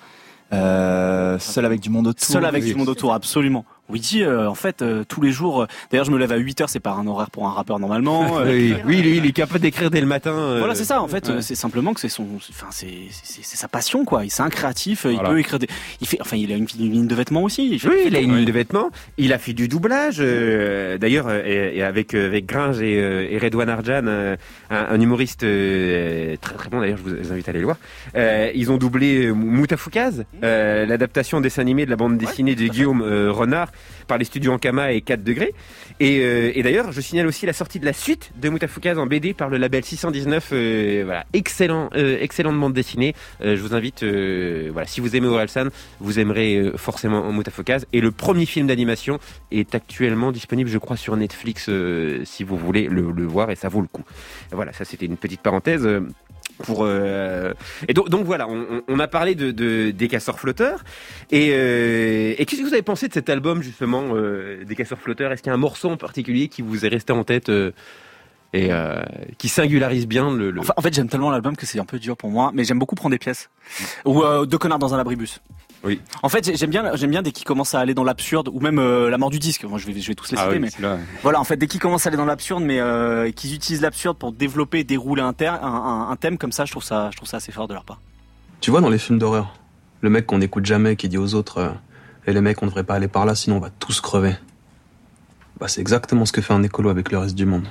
Euh, seul avec du monde autour. Seul avec oui. du monde autour, absolument. Où il dit, euh, en fait, euh, tous les jours, euh, d'ailleurs, je me lève à huit heures, c'est pas un horaire pour un rappeur normalement. Euh, oui, oui, lui, il est capable d'écrire dès le matin. Euh, voilà, c'est ça, en fait, ouais. euh, c'est simplement que c'est son, enfin, c'est, c'est, c'est sa passion, quoi. C'est un créatif, voilà. Il peut écrire des, il fait, enfin, il a une, une ligne de vêtements aussi. Il oui, il a une ligne de vêtements. Il a fait du doublage, euh, d'ailleurs, et, et avec, avec Gringe et, et Redouane Arjan, un, un humoriste euh, très très bon, d'ailleurs, je vous invite à aller le voir. Euh, ils ont doublé Moutafoukaz, euh, l'adaptation dessin animé de la bande dessinée ouais, de Guillaume euh, Renard, par les studios Ankama et quatre degrés. Et, euh, et d'ailleurs, je signale aussi la sortie de la suite de Moutafoukaz en B D par le label six cent dix-neuf. Euh, voilà, excellent, euh, excellente bande dessinée. Euh, je vous invite, euh, voilà, si vous aimez Orelsan, vous aimerez euh, forcément Moutafoukaz. Et le premier film d'animation est actuellement disponible, je crois, sur Netflix, euh, si vous voulez le, le voir, et ça vaut le coup. Voilà, ça c'était une petite parenthèse. Euh, Pour euh... et donc, donc voilà, on, on a parlé de, de des Casseurs Flotteurs et, euh... et qu'est-ce que vous avez pensé de cet album justement euh, des Casseurs Flotteurs? Est-ce qu'il y a un morceau en particulier qui vous est resté en tête euh, et euh, qui singularise bien le, le... Enfin, en fait, j'aime tellement l'album que c'est un peu dur pour moi, mais j'aime beaucoup prendre des pièces ou euh, Deux connards dans un abribus. Oui. En fait, j'aime bien, j'aime bien dès qu'ils commencent à aller dans l'absurde, ou même euh, La mort du disque. Moi, je vais, je vais tous les citer, ah oui, mais là, ouais. Voilà. En fait, dès qu'ils commencent à aller dans l'absurde, mais euh, qu'ils utilisent l'absurde pour développer, et dérouler un, ter- un, un, un thème comme ça, je trouve ça, je trouve ça assez fort de leur part. Tu vois, dans les films d'horreur, le mec qu'on n'écoute jamais, qui dit aux autres, euh, et les mecs, on devrait pas aller par là, sinon on va tous crever. Bah, c'est exactement ce que fait un écolo avec le reste du monde.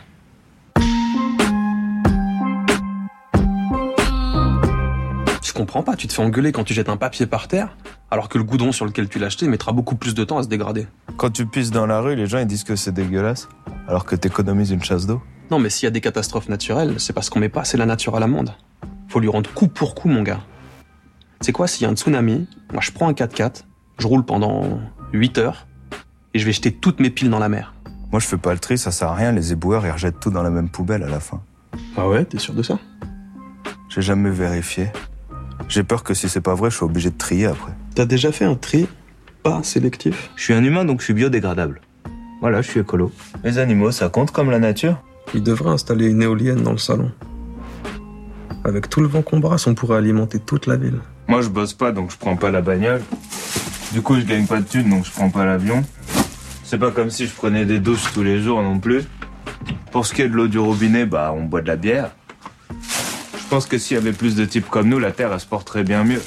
Je comprends pas, tu te fais engueuler quand tu jettes un papier par terre, alors que le goudron sur lequel tu l'as acheté mettra beaucoup plus de temps à se dégrader. Quand tu pisses dans la rue, les gens ils disent que c'est dégueulasse, alors que t'économises une chasse d'eau. Non, mais s'il y a des catastrophes naturelles, c'est parce qu'on met pas assez la nature à l'amende. Faut lui rendre coup pour coup, mon gars. C'est quoi, s'il y a un tsunami, moi je prends un quatre-quatre, je roule pendant huit heures, et je vais jeter toutes mes piles dans la mer. Moi je fais pas le tri, ça sert à rien, les éboueurs ils rejettent tout dans la même poubelle à la fin. Ah ouais, t'es sûr de ça? J'ai jamais vérifié. J'ai peur que si c'est pas vrai, je suis obligé de trier après. T'as déjà fait un tri pas sélectif? Je suis un humain, donc je suis biodégradable. Voilà, je suis écolo. Les animaux, ça compte comme la nature? Il devrait installer une éolienne dans le salon. Avec tout le vent qu'on brasse, on pourrait alimenter toute la ville. Moi, je bosse pas, donc je prends pas la bagnole. Du coup, je gagne pas de thunes, donc je prends pas l'avion. C'est pas comme si je prenais des douches tous les jours non plus. Pour ce qui est de l'eau du robinet, bah, on boit de la bière. Je pense que s'il y avait plus de types comme nous, la Terre, elle se porterait bien mieux.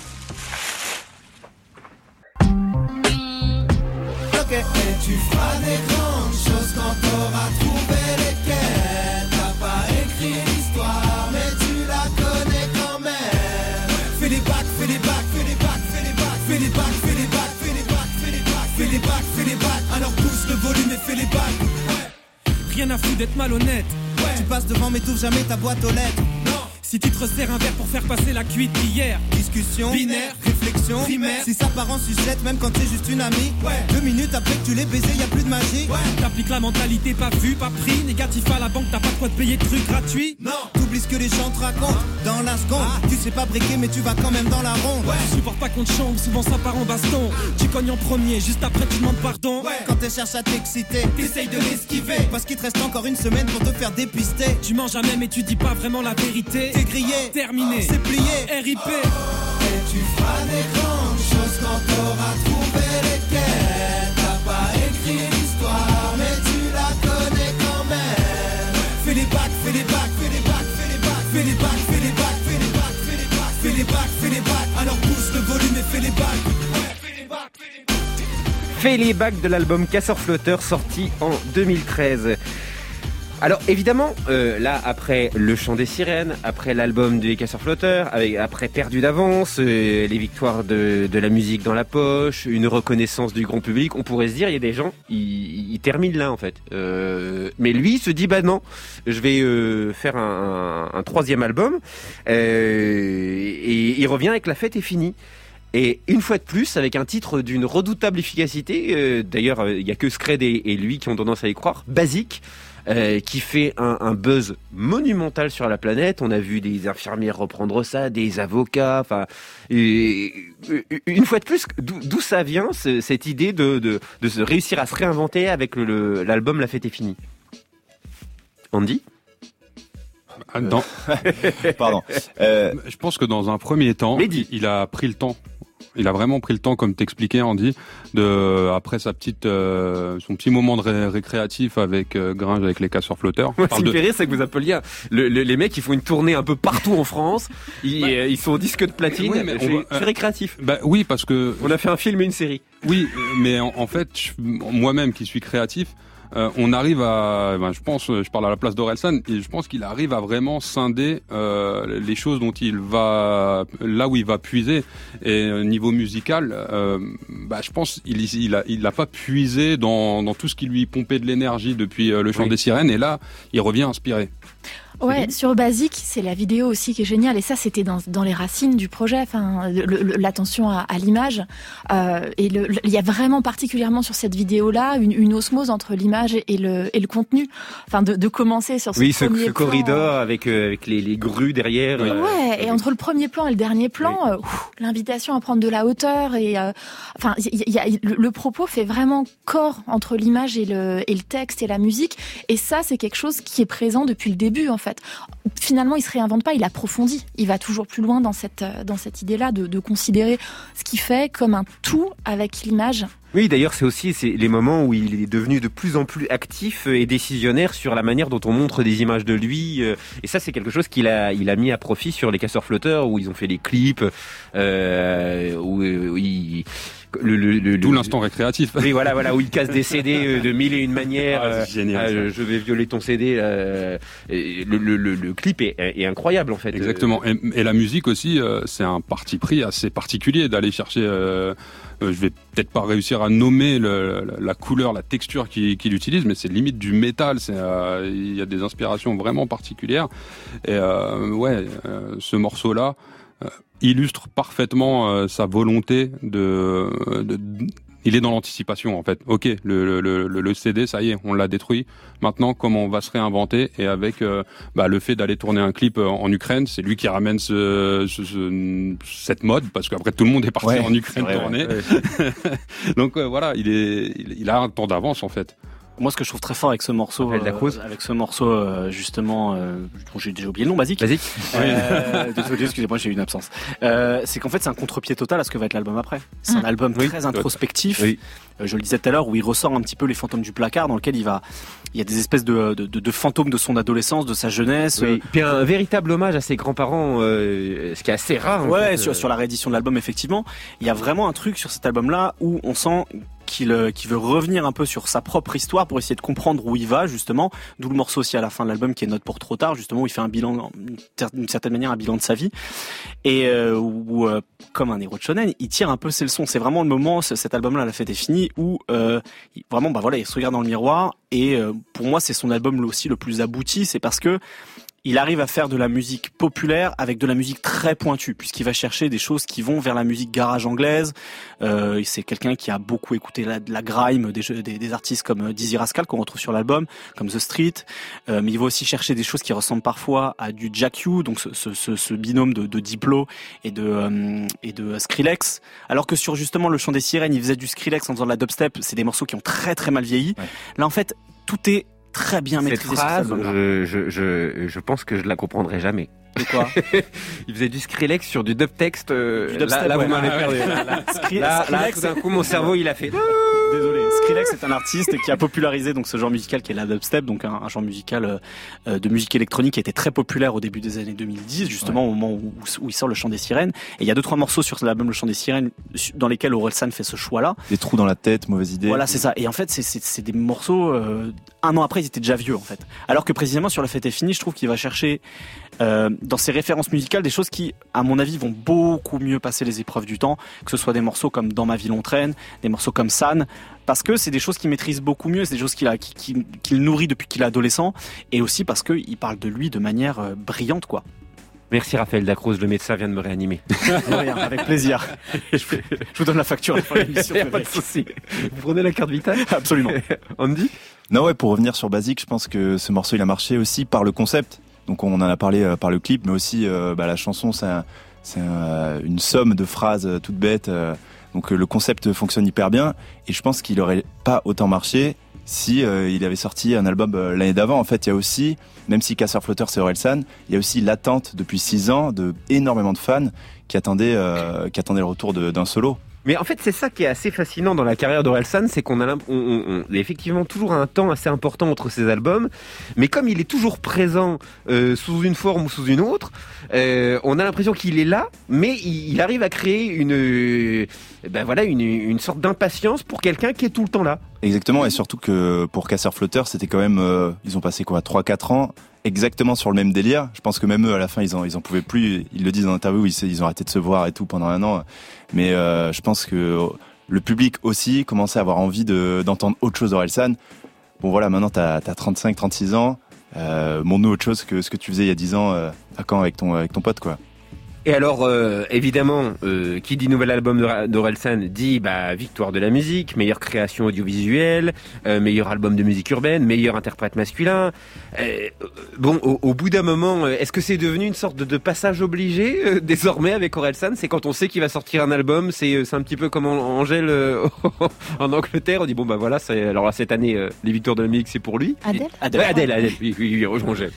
Ok, et tu feras des grandes choses quand t'auras trouvé lesquelles. T'as pas écrit l'histoire, mais tu la connais quand même. Fais des bacs, fais des bacs, fais des bacs, fais des bacs, fais des bacs, fais des bacs, fais des bacs, fais des bacs, fais des bacs, fais fais les bacs. Alors pousse le volume et fais les bacs. Ouais. Rien à foutre d'être malhonnête. Ouais. Tu passes devant mais t'ouvres jamais ta boîte aux lettres. Non. Si tu te resserres un verre pour faire passer la cuite d'hier. Discussion, binaire, réflexion, primaire. Si ça part en sucette, même quand t'es juste une amie. Ouais. Deux minutes après que tu l'aies baisé, y'a plus de magie. Ouais. T'appliques la mentalité pas vue, pas pris. Négatif à la banque, t'as pas de quoi te payer de trucs gratuits. Non. T'oublies ce que les gens te racontent dans la seconde. Ah. Tu sais pas briquer, mais tu vas quand même dans la ronde. Ouais. Tu supportes pas qu'on te chambre, souvent ça part en baston. Tu cognes en premier, juste après tu demandes pardon. Ouais. Quand t'es cherches à t'exciter, t'essayes de l'esquiver. Parce qu'il te reste encore une semaine pour te faire dépister. Tu mens jamais, mais tu dis pas vraiment la vérité. T'es grillé, terminé, c'est plié, R I P. Et tu feras des grandes choses quand t'auras trouvé les quêtes. T'as pas écrit l'histoire, mais tu la connais quand même. Fais les bacs, fais les bacs, fais les bacs, fais les bacs, fais les bacs, fais les bacs, fais les bacs, fais les bacs, fais les bacs, fais les bacs. Alors pousse le volume et fais les bacs. Ouais, fais les bacs, fais les bacs. Fais les bacs de l'album Casseurs Flotteurs sorti en deux mille treize. Alors évidemment, euh, là après le chant des sirènes, après l'album des Casseurs Flotteurs, avec, après Perdu d'avance, euh, les victoires de, de la musique dans la poche, une reconnaissance du grand public, on pourrait se dire il y a des gens, ils, ils terminent là en fait. Euh, mais lui il se dit bah non, je vais euh, faire un, un, un troisième album euh, et il revient avec La fête est finie. Et une fois de plus, avec un titre d'une redoutable efficacité, euh, d'ailleurs il n'y a que Scred et, et lui qui ont tendance à y croire, Basique. Euh, qui fait un, un buzz monumental sur la planète. On a vu des infirmières reprendre ça, des avocats. Enfin, une fois de plus, d'où, d'où ça vient ce, cette idée de, de, de se réussir à se réinventer avec le, le, l'album La fête est finie. Andy ? Ah, dans... Pardon. Euh... Je pense que dans un premier temps, il, il a pris le temps. Il a vraiment pris le temps, comme t'expliquais Andy, de après sa petite, euh, son petit moment de ré- récréatif avec euh, Gringe, avec les Casseurs Flotteurs. Moi, ce qui me fait rire, c'est que vous appeliez le, le, les mecs, ils font une tournée un peu partout en France. Ils, bah, euh, ils sont au disque de platine. Oui, mais je suis euh, récréatif. Bah oui, parce que on a fait un film et une série. Oui, mais en, en fait, je, moi-même qui suis créatif. Euh, on arrive à, ben, je pense, je parle à la place d'Orelsan, et je pense qu'il arrive à vraiment scinder euh, les choses dont il va, là où il va puiser. Et au niveau musical, euh, bah, je pense il, il a, il a pas puisé dans, dans tout ce qui lui pompait de l'énergie depuis euh, le chant oui. des sirènes, et là, il revient inspiré. Ouais, sur Basique, c'est la vidéo aussi qui est géniale, et ça c'était dans, dans les racines du projet, enfin le, le, l'attention à, à l'image, euh, et le, le, il y a vraiment particulièrement sur cette vidéo-là une, une osmose entre l'image et le, et le contenu, enfin de, de commencer sur ce oui, premier ce, ce plan. corridor avec, euh, avec les, les grues derrière. Ouais, euh, et entre le premier plan et le dernier plan, oui. euh, ouf, l'invitation à prendre de la hauteur, et euh, enfin il y a, le, le propos fait vraiment corps entre l'image et le, et le texte et la musique, et ça c'est quelque chose qui est présent depuis le début en fait. Finalement, il se réinvente pas, il approfondit. Il va toujours plus loin dans cette, dans cette idée-là de, de considérer ce qu'il fait comme un tout avec l'image. Oui, d'ailleurs, c'est aussi c'est les moments où il est devenu de plus en plus actif et décisionnaire sur la manière dont on montre des images de lui. Et ça, c'est quelque chose qu'il a, il a mis à profit sur les Casseurs Flotteurs, où ils ont fait des clips, euh, où, où il... Le, le, le, D'où l'instant récréatif. Oui, voilà, voilà, où il casse des C D de mille et une manières. Ah, c'est génial, euh, je vais violer ton C D. Euh, le, le, le, le clip est, est incroyable, en fait. Exactement. Et, et la musique aussi, euh, c'est un parti pris assez particulier d'aller chercher. Euh, euh, je vais peut-être pas réussir à nommer le, la, la couleur, la texture qu'il, qu'il utilise, mais c'est limite du métal. C'est, euh, il y a des inspirations vraiment particulières. Et euh, ouais, euh, ce morceau-là. Euh, illustre parfaitement euh, sa volonté de, de, de... Il est dans l'anticipation en fait. Ok, le, le, le, le C D, ça y est, on l'a détruit. Maintenant, comment on va se réinventer? Et avec euh, bah, le fait d'aller tourner un clip en Ukraine, c'est lui qui ramène ce, ce, ce, cette mode, parce qu'après tout le monde est parti ouais, en Ukraine vrai, tourner. Ouais, ouais. Donc euh, voilà, il, est, il, il a un temps d'avance en fait. Moi, ce que je trouve très fort avec ce morceau, euh, avec ce morceau euh, justement, euh, dont j'ai déjà oublié le nom, Basique. Basique. Euh, désolé, excusez-moi, j'ai eu une absence. Euh, c'est qu'en fait, c'est un contre-pied total à ce que va être l'album après. C'est mmh. un album oui. très introspectif. Oui. Euh, je le disais tout à l'heure, où il ressort un petit peu les fantômes du placard, dans lequel il va, il y a des espèces de, de, de, de fantômes de son adolescence, de sa jeunesse. Oui. Puis un véritable hommage à ses grands-parents, euh, ce qui est assez rare. Ouais, en fait. sur, sur la réédition de l'album, effectivement, il y a vraiment un truc sur cet album-là où on sent qu'il, qu'il veut revenir un peu sur sa propre histoire pour essayer de comprendre où il va, justement. D'où le morceau aussi à la fin de l'album qui est Note pour trop tard, justement, où il fait un bilan, d'une certaine manière, un bilan de sa vie. Et euh, où, euh, comme un héros de shonen, il tire un peu ses leçons. C'est vraiment le moment, cet album-là, La Fête est finie, où euh, vraiment, bah voilà, il se regarde dans le miroir. Et euh, pour moi, c'est son album aussi le plus abouti. C'est parce que il arrive à faire de la musique populaire avec de la musique très pointue, puisqu'il va chercher des choses qui vont vers la musique garage anglaise. Euh, c'est quelqu'un qui a beaucoup écouté la, de la grime, des, des, des artistes comme Dizzy Rascal qu'on retrouve sur l'album, comme The Street. Euh, mais il va aussi chercher des choses qui ressemblent parfois à du Jack U, donc ce, ce, ce binôme de, de Diplo et de, euh, et de Skrillex. Alors que sur justement Le Chant des Sirènes, il faisait du Skrillex en faisant de la dubstep. C'est des morceaux qui ont très très mal vieilli. Ouais. Là en fait, tout est très bien Cette maîtrisé. Phrase, je, je, je, je pense que je la comprendrai jamais. De quoi? Il faisait du Skrillex sur du dubtext. Euh, du dubstep, là, là ouais, vous m'avez ouais, perdu. ouais. Là, là, Skri- là, là, Skrillex, tout d'un coup, mon cerveau, il a fait. Désolé. Skrillex est un artiste qui a popularisé donc ce genre musical qui est la dubstep, donc un, un genre musical euh, de musique électronique qui était très populaire au début des années deux mille dix, justement ouais. au moment où, où il sort Le Chant des Sirènes. Et il y a deux trois morceaux sur l'album Le Chant des Sirènes dans lesquels Orelsan fait ce choix-là. Des trous dans la tête, mauvaise idée. Voilà, c'est ça. Et en fait, c'est, c'est, c'est des morceaux. Euh, un an après, ils étaient déjà vieux en fait. Alors que précisément sur La Fête est finie, je trouve qu'il va chercher euh, dans ses références musicales des choses qui, à mon avis, vont beaucoup mieux passer les épreuves du temps. Que ce soit des morceaux comme Dans ma ville on traîne, des morceaux comme San. Parce que c'est des choses qu'il maîtrise beaucoup mieux, c'est des choses qu'il a, qu'il, qu'il nourrit depuis qu'il est adolescent, et aussi parce qu'il parle de lui de manière euh, brillante, quoi. Merci Raphaël Dacroze, le médecin vient de me réanimer. Rien, avec plaisir. Je, je vous donne la facture pour l'émission. Il n'y a pas de souci. Vous prenez la carte vitale? Absolument. Andy? Non, ouais, pour revenir sur Basique, je pense que ce morceau il a marché aussi par le concept. Donc on en a parlé euh, par le clip, mais aussi euh, bah, la chanson, c'est, un, c'est un, une somme de phrases euh, toutes bêtes. Euh, Donc le concept fonctionne hyper bien et je pense qu'il aurait pas autant marché si euh, il avait sorti un album euh, l'année d'avant. En fait, il y a aussi, même si Casseur Flotteur c'est Orelsan, il y a aussi l'attente depuis six ans de énormément de fans qui attendaient euh, qui attendaient le retour de, d'un solo. Mais en fait, c'est ça qui est assez fascinant dans la carrière d'Orelsan, c'est qu'on a, on, on, on a effectivement toujours un temps assez important entre ses albums, mais comme il est toujours présent euh, sous une forme ou sous une autre, euh, on a l'impression qu'il est là, mais il, il arrive à créer une, euh, ben voilà, une, une sorte d'impatience pour quelqu'un qui est tout le temps là. Exactement, et surtout que pour Casseur Flotteur, c'était quand même, euh, ils ont passé quoi, trois quatre ans exactement sur le même délire. Je pense que même eux, à la fin, ils en, ils en pouvaient plus. Ils le disent en interview, ils, ils ont arrêté de se voir et tout pendant un an. Mais euh, je pense que le public aussi commençait à avoir envie de, d'entendre autre chose d'Orelsan. Bon voilà, maintenant t'as, t'as trente-cinq, trente-six ans. Euh, montre-nous autre chose que ce que tu faisais il y a dix ans euh, à Caen avec ton, avec ton pote, quoi. Et alors, euh, évidemment, euh, qui dit nouvel album d'Orelsan dit bah, victoire de la musique, meilleure création audiovisuelle, euh, meilleur album de musique urbaine, meilleur interprète masculin. Euh, bon, au, au bout d'un moment, est-ce que c'est devenu une sorte de, de passage obligé euh, désormais avec Orelsan? C'est quand on sait qu'il va sortir un album, c'est, c'est un petit peu comme Angèle euh, en Angleterre. On dit bon bah voilà, c'est, alors là, cette année, euh, les victoires de la musique c'est pour lui. Adèle. Adèle, ouais, Adèle, Adèle. Oui, oui, oui, rejoins Angèle.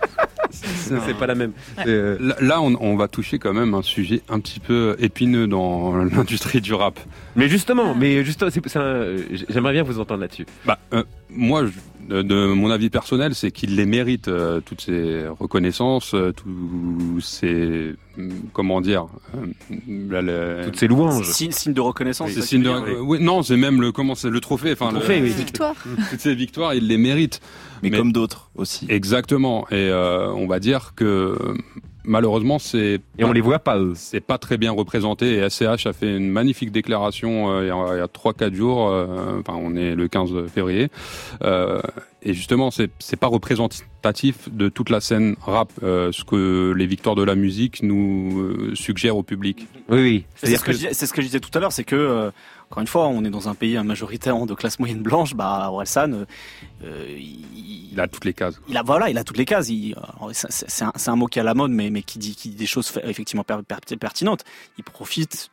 C'est, c'est pas la même. Ouais. Euh, là, on, on va toucher quand même un sujet un petit peu épineux dans l'industrie du rap. Mais justement, mais justement, c'est, c'est un, j'aimerais bien vous entendre là-dessus. Bah, euh, moi, je, de mon avis personnel, c'est qu'il les mérite, euh, toutes ces reconnaissances, euh, tous ces, comment dire, euh, la, la... toutes ces louanges. Signe, signe de reconnaissance. C'est signe de, oui. Oui, non, c'est même le, comment c'est le trophée, enfin le trophée, le, oui. Victoire. Toutes ces victoires, il les mérite. Mais, mais comme d'autres aussi. Exactement. Et euh, on va dire que malheureusement, c'est et on les voit pas eux. C'est pas très bien représenté. Et S C H a fait une magnifique déclaration euh, il y a trois quatre jours. Euh, enfin, on est le quinze février. Euh, et justement, c'est c'est pas représentatif de toute la scène rap, euh, ce que les victoires de la musique nous euh, suggèrent au public. Oui, oui. C'est ce que, que... Je, c'est ce que je disais tout à l'heure, c'est que euh, encore une fois, on est dans un pays majoritairement de classe moyenne blanche. Bah, Orelsan, euh, il, il a toutes les cases. Il a voilà, il a toutes les cases. Il, c'est, c'est, un, c'est un mot qui est à la mode, mais mais qui dit qui dit des choses effectivement per, per, pertinentes. Il profite.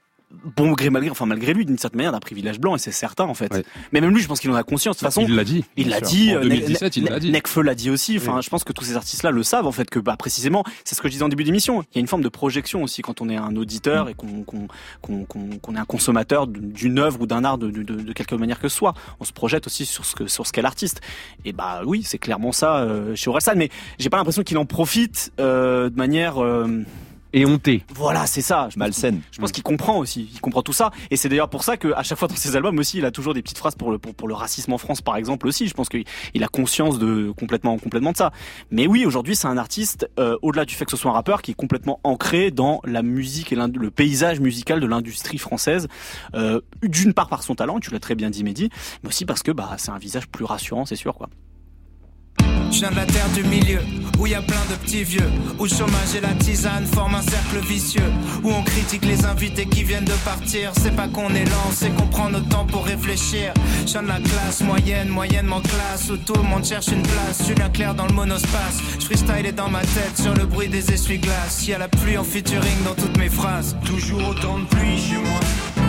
Bon gré malgré, enfin malgré lui, d'une certaine manière, d'un privilège blanc, et c'est certain en fait. Ouais. Mais même lui, je pense qu'il en a conscience. De toute façon, il l'a dit. Il l'a dit. En deux mille dix-sept, il l'a dit. Nekfeu l'a dit aussi. Enfin, oui. Je pense que tous ces artistes-là le savent en fait que, bah, précisément, c'est ce que je disais en début d'émission. Il y a une forme de projection aussi quand on est un auditeur mmh. et qu'on, qu'on, qu'on, qu'on, qu'on est un consommateur d'une œuvre ou d'un art de, de, de, de quelque manière que ce soit. On se projette aussi sur ce que, sur ce qu'est l'artiste. Et bah oui, c'est clairement ça euh, chez Orelsan. Mais j'ai pas l'impression qu'il en profite euh, de manière. Euh, Et honté. Voilà, c'est ça. Je Malsaine. Je pense qu'il comprend aussi. Il comprend tout ça. Et c'est d'ailleurs pour ça qu'à chaque fois dans ses albums aussi, il a toujours des petites phrases pour le, pour, pour le racisme en France, par exemple aussi. Je pense qu'il il a conscience de complètement, complètement de ça. Mais oui, aujourd'hui, c'est un artiste, euh, au-delà du fait que ce soit un rappeur, qui est complètement ancré dans la musique et le paysage musical de l'industrie française. Euh, d'une part par son talent, tu l'as très bien dit, Mehdi, mais aussi parce que bah, c'est un visage plus rassurant, c'est sûr, quoi. Je viens de la terre du milieu, où il y a plein de petits vieux, où le chômage et la tisane forment un cercle vicieux, où on critique les invités qui viennent de partir. C'est pas qu'on est lent, c'est qu'on prend notre temps pour réfléchir. Je viens de la classe moyenne, moyennement classe, où tout le monde cherche une place. Julien Clerc dans le monospace, je freestyle est dans ma tête sur le bruit des essuie-glaces. Il y a la pluie en featuring dans toutes mes phrases. Toujours autant de pluie chez moi,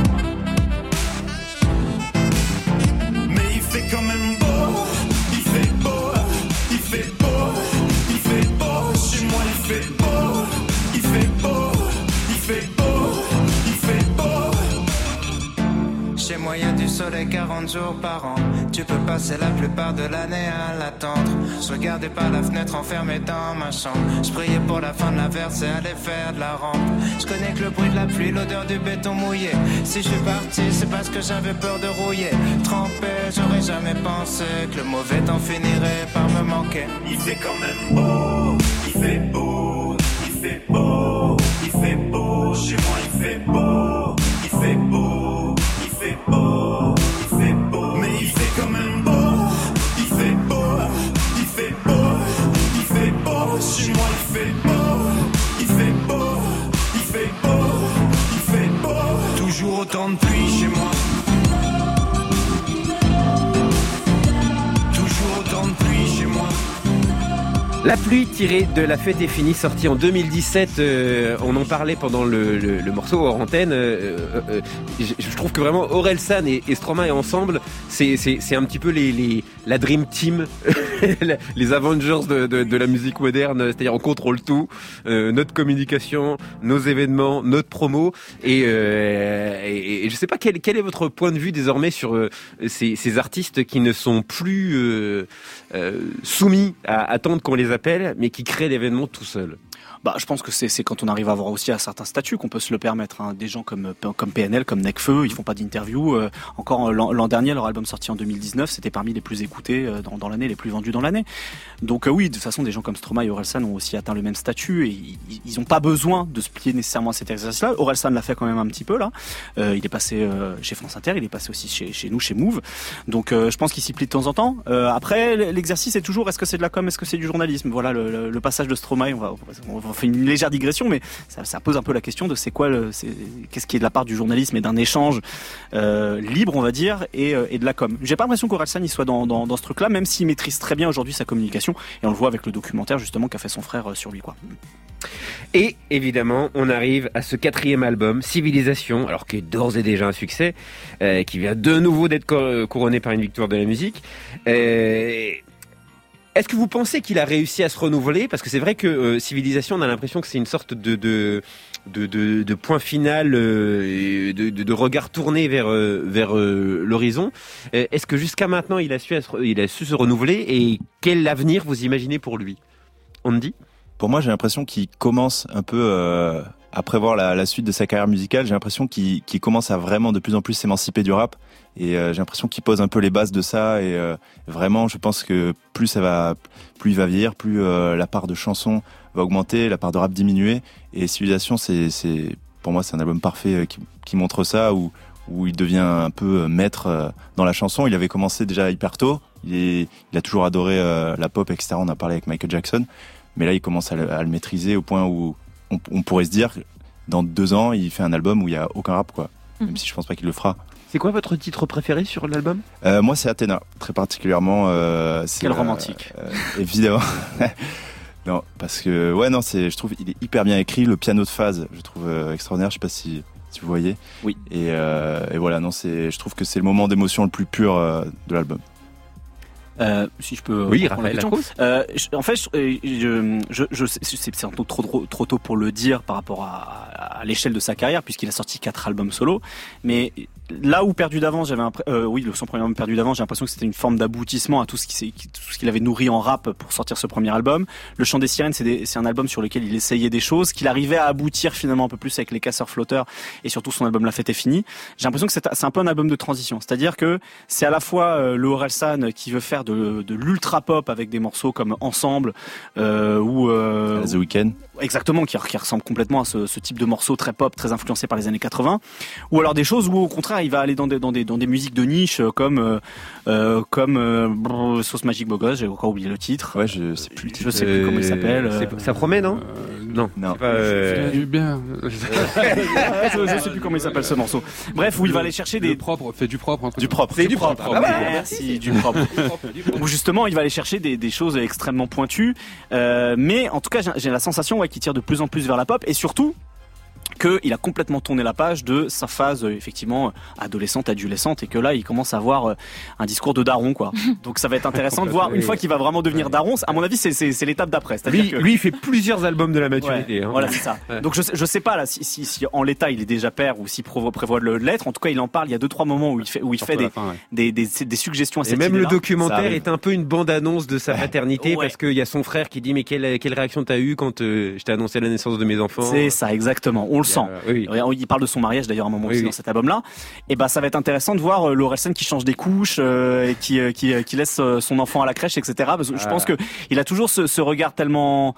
mais il fait quand même beau, il fait beau. Il fait beau, il fait beau, chez moi il fait beau, il fait beau, il fait beau, il fait beau. Chez moi y a du soleil quarante jours par an. Tu peux passer la plupart de l'année à l'attendre. Je regardais par la fenêtre enfermé dans ma chambre. Je priais pour la fin de la verse et aller faire de la rampe. Je connais que le bruit de la pluie, l'odeur du béton mouillé. Si je suis parti, c'est parce que j'avais peur de rouiller. Trempé, j'aurais jamais pensé que le mauvais temps finirait par me manquer. Il fait quand même beau, il fait beau, il fait beau, il fait beau. Chez moi il fait beau, il fait beau, il fait beau, il fait beau. Mais il fait quand même beau, il fait beau, il fait beau, il fait beau. Chez moi il fait beau, il fait beau, il fait beau, il fait beau. Toujours autant de pluie chez moi, toujours autant de pluie chez moi. La pluie tirée de La fête est finie, sortie en deux mille dix-sept. Euh, on en parlait pendant le, le, le morceau hors antenne. Euh, euh, je, je trouve que vraiment Orelsan et, et Stromae ensemble, c'est, c'est, c'est un petit peu les, les, la Dream Team, les Avengers de, de, de la musique moderne. C'est-à-dire on contrôle tout, euh, notre communication, nos événements, notre promo. Et, euh, et, et je sais pas quel, quel est votre point de vue désormais sur euh, ces, ces artistes qui ne sont plus euh, euh, soumis à attendre qu'on les appelle, mais qui crée l'événement tout seul. Bah, je pense que c'est, c'est quand on arrive à avoir aussi à certains statuts qu'on peut se le permettre. Hein. Des gens comme, comme P N L, comme Nekfeu, ils font pas d'interview. Euh, encore l'an, l'an dernier, leur album sorti en deux mille dix-neuf, c'était parmi les plus écoutés euh, dans, dans l'année, les plus vendus dans l'année. Donc euh, oui, de toute façon, des gens comme Stromae et Orelsan ont aussi atteint le même statut et ils n'ont pas besoin de se plier nécessairement à cet exercice-là. Orelsan l'a fait quand même un petit peu là. Euh, il est passé euh, chez France Inter, il est passé aussi chez, chez nous, chez Move. Donc euh, je pense qu'il s'y plie de temps en temps. Euh, après, l'exercice est toujours, est-ce que c'est de la com, est-ce que c'est du journalisme? Voilà, le, le, le passage de Stromae, on va, on va faire une légère digression, mais ça, ça pose un peu la question de c'est quoi, le, c'est, qu'est-ce qui est de la part du journalisme et d'un échange euh, libre, on va dire, et, et de la com. J'ai pas l'impression qu'Orelsan il soit dans, dans, dans ce truc-là, même s'il maîtrise très bien aujourd'hui sa communication, et on le voit avec le documentaire justement qu'a fait son frère sur lui, quoi. Et évidemment, on arrive à ce quatrième album, Civilisation, alors qui est d'ores et déjà un succès, euh, qui vient de nouveau d'être couronné par une victoire de la musique. Euh, Est-ce que vous pensez qu'il a réussi à se renouveler? Parce que c'est vrai que euh, Civilisation, on a l'impression que c'est une sorte de de de, de, de point final, euh, de, de, de regard tourné vers euh, vers euh, l'horizon. Euh, est-ce que jusqu'à maintenant, il a su il a su se renouveler et quel avenir vous imaginez pour lui? On me dit. Pour moi, j'ai l'impression qu'il commence un peu euh, à prévoir la, la suite de sa carrière musicale. J'ai l'impression qu'il, qu'il commence à vraiment de plus en plus s'émanciper du rap. Et euh, j'ai l'impression qu'il pose un peu les bases de ça. Et euh, vraiment, je pense que plus ça va, plus il va vieillir, plus euh, la part de chansons va augmenter, la part de rap diminuer. Et Civilisation, c'est, c'est pour moi, c'est un album parfait qui, qui montre ça, où, où il devient un peu maître dans la chanson. Il avait commencé déjà hyper tôt. Il, est, il a toujours adoré euh, la pop, et cetera. On a parlé avec Michael Jackson. Mais là, il commence à le, à le maîtriser au point où on, on pourrait se dire, dans deux ans, il fait un album où il n'y a aucun rap, quoi. Mmh. Même si je pense pas qu'il le fera. C'est quoi votre titre préféré sur l'album? euh, Moi, c'est Athéna, très particulièrement. Euh, c'est, Quel euh, romantique. Euh, évidemment. Non, parce que, ouais, non, c'est, je trouve, il est hyper bien écrit. Le piano de phase, je trouve euh, extraordinaire. Je sais pas si, si vous voyez. Oui. Et, euh, et voilà, non, c'est, je trouve que c'est le moment d'émotion le plus pur euh, de l'album. Euh, si je peux. Oui, Raphaël Lacrosse. Euh, je, en fait, je, je, je, je c'est, c'est un peu trop, trop, trop tôt pour le dire par rapport à, à l'échelle de sa carrière, puisqu'il a sorti quatre albums solo. Mais là où Perdu d'avance, j'avais un, euh, oui, le son premier album Perdu d'avance, j'ai l'impression que c'était une forme d'aboutissement à tout ce qui, tout ce qu'il avait nourri en rap pour sortir ce premier album. Le Chant des Sirènes, c'est, des, c'est un album sur lequel il essayait des choses, qu'il arrivait à aboutir finalement un peu plus avec Les Casseurs Flotteurs et surtout son album La Fête est finie. J'ai l'impression que c'est, c'est un peu un album de transition, c'est-à-dire que c'est à la fois euh, le Orelsan qui veut faire de, de l'ultra pop avec des morceaux comme Ensemble euh, ou euh, The Weeknd. Exactement, qui, qui ressemble complètement à ce, ce type de morceaux très pop, très influencé par les années quatre-vingts, ou alors des choses où au contraire il va aller dans des dans des dans des musiques de niche comme euh, euh, comme euh, brrr, Sauce Magique Beau Gosse, j'ai encore oublié le titre. Ouais, je sais plus. Je sais plus comment il s'appelle. Euh, Euh... Ça promet, non euh, Non, non. C'est pas, euh... du bien. je sais plus comment il s'appelle ce morceau. Bref, où il va aller chercher des du propre, fait du propre, du propre, c'est du propre. propre. Ah, bah, merci, du propre. Où justement, il va aller chercher des, des choses extrêmement pointues, euh, mais en tout cas, j'ai, j'ai la sensation ouais, qu'il tire de plus en plus vers la pop, et surtout qu'il a complètement tourné la page de sa phase euh, effectivement adolescente, adolescente, et que là il commence à avoir euh, un discours de daron quoi. Donc ça va être intéressant de voir une fois qu'il va vraiment devenir daron. À mon avis, c'est, c'est, c'est l'étape d'après. C'est-à-dire lui, que... lui, il fait plusieurs albums de la maturité. Ouais, hein. Voilà, c'est ça. Ouais. Donc je, je sais pas là si, si, si en l'état il est déjà père ou s'il prévoit, prévoit de l'être. En tout cas, il en parle. Il y a deux trois moments où il fait où il fait des, fin, ouais. des, des, des des suggestions à cette idée. Et même idée-là. le documentaire est un peu une bande-annonce de sa paternité ouais. parce qu'il y a son frère qui dit mais quelle quelle réaction t'as eu quand euh, je t'ai annoncé la naissance de mes enfants. C'est ça exactement. On le sent. Euh, oui. Il parle de son mariage d'ailleurs à un moment oui, aussi oui. dans cet album-là. Et bah ça va être intéressant de voir euh, l'Orelsan qui change des couches euh, et qui, euh, qui qui laisse euh, son enfant à la crèche, et cetera. Parce que ah. je pense que il a toujours ce, ce regard tellement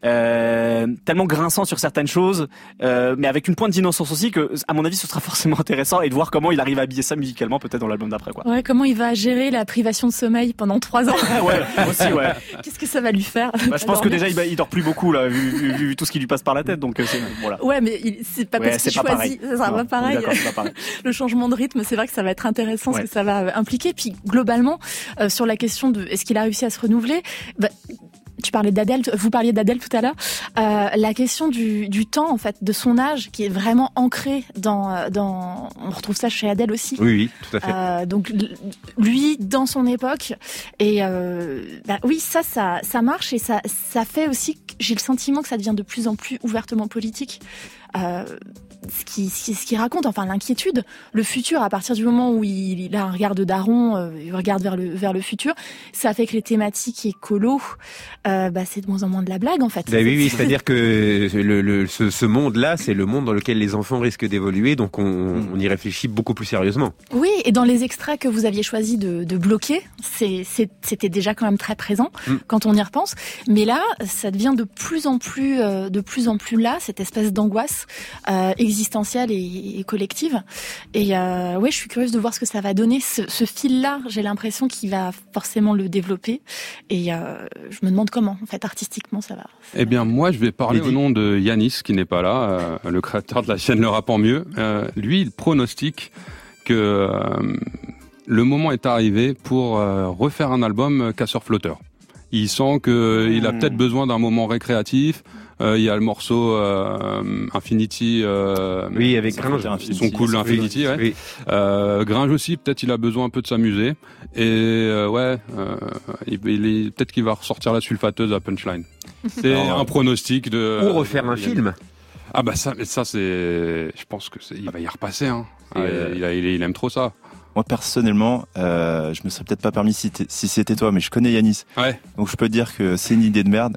euh, tellement grinçant sur certaines choses, euh, mais avec une pointe d'innocence aussi que, à mon avis, ce sera forcément intéressant et de voir comment il arrive à habiller ça musicalement peut-être dans l'album d'après quoi. Ouais, comment il va gérer la privation de sommeil pendant trois ans. Ouais, aussi ouais. Qu'est-ce que ça va lui faire? Bah, je pense que déjà il, il dort plus beaucoup là, vu, vu, vu tout ce qui lui passe par la tête. Donc c'est voilà. Ouais, mais il, c'est pas ouais, parce qu'il choisit. Ça sera pas pareil. Pas pareil. Le changement de rythme, c'est vrai que ça va être intéressant, ouais. ce que ça va impliquer. Puis globalement, euh, sur la question de est-ce qu'il a réussi à se renouveler, bah, tu parlais d'Adèle, vous parliez d'Adèle tout à l'heure. Euh, la question du, du temps, en fait, de son âge, qui est vraiment ancré dans, dans. On retrouve ça chez Adèle aussi. Oui, oui, tout à fait. Euh, donc lui, dans son époque, et euh, bah, oui, ça, ça, ça marche et ça, ça fait aussi. J'ai le sentiment que ça devient de plus en plus ouvertement politique. Euh, ce qui, ce qui raconte, enfin l'inquiétude, le futur, à partir du moment où il, il a un regard de daron, euh, il regarde vers le, vers le futur, ça fait que les thématiques écolo, euh, bah, c'est de moins en moins de la blague en fait. Bah oui, oui, c'est-à-dire que le, le, ce, ce monde-là, c'est le monde dans lequel les enfants risquent d'évoluer, donc on, on y réfléchit beaucoup plus sérieusement. Oui, et dans les extraits que vous aviez choisi de, de bloquer, c'est, c'est, c'était déjà quand même très présent mm. quand on y repense, mais là, ça devient de plus en plus, euh, de plus en plus là, cette espèce d'angoisse euh, existentielle et, et collective. Et euh, ouais, je suis curieuse de voir ce que ça va donner. Ce, ce fil-là, j'ai l'impression qu'il va forcément le développer. Et euh, je me demande comment, en fait, artistiquement, ça va. Ça eh bien, moi, je vais parler au nom de Yanis, qui n'est pas là, euh, le créateur de la chaîne Le Rap en Mieux. Euh, lui, il pronostique que euh, le moment est arrivé pour euh, refaire un album Casseur-Flotteur. Il sent qu'il a mmh. peut-être besoin d'un moment récréatif. Euh, il y a le morceau euh, Infinity. Euh, oui, avec Gringe. Ils sont cool, Infinity. Ouais. Oui. Euh, Gringe aussi, peut-être il a besoin un peu de s'amuser. Et euh, ouais, euh, il, il est, peut-être qu'il va ressortir la sulfateuse à Punchline. C'est Alors, un pronostic de. Ou refaire un film. Ah bah ça, ça c'est. Je pense que c'est, il va y repasser. Hein. Ah, euh... il, a, il, il aime trop ça. Moi personnellement, euh, je me serais peut-être pas permis si, si c'était toi, mais je connais Yanis. Ouais. Donc je peux te dire que c'est une idée de merde.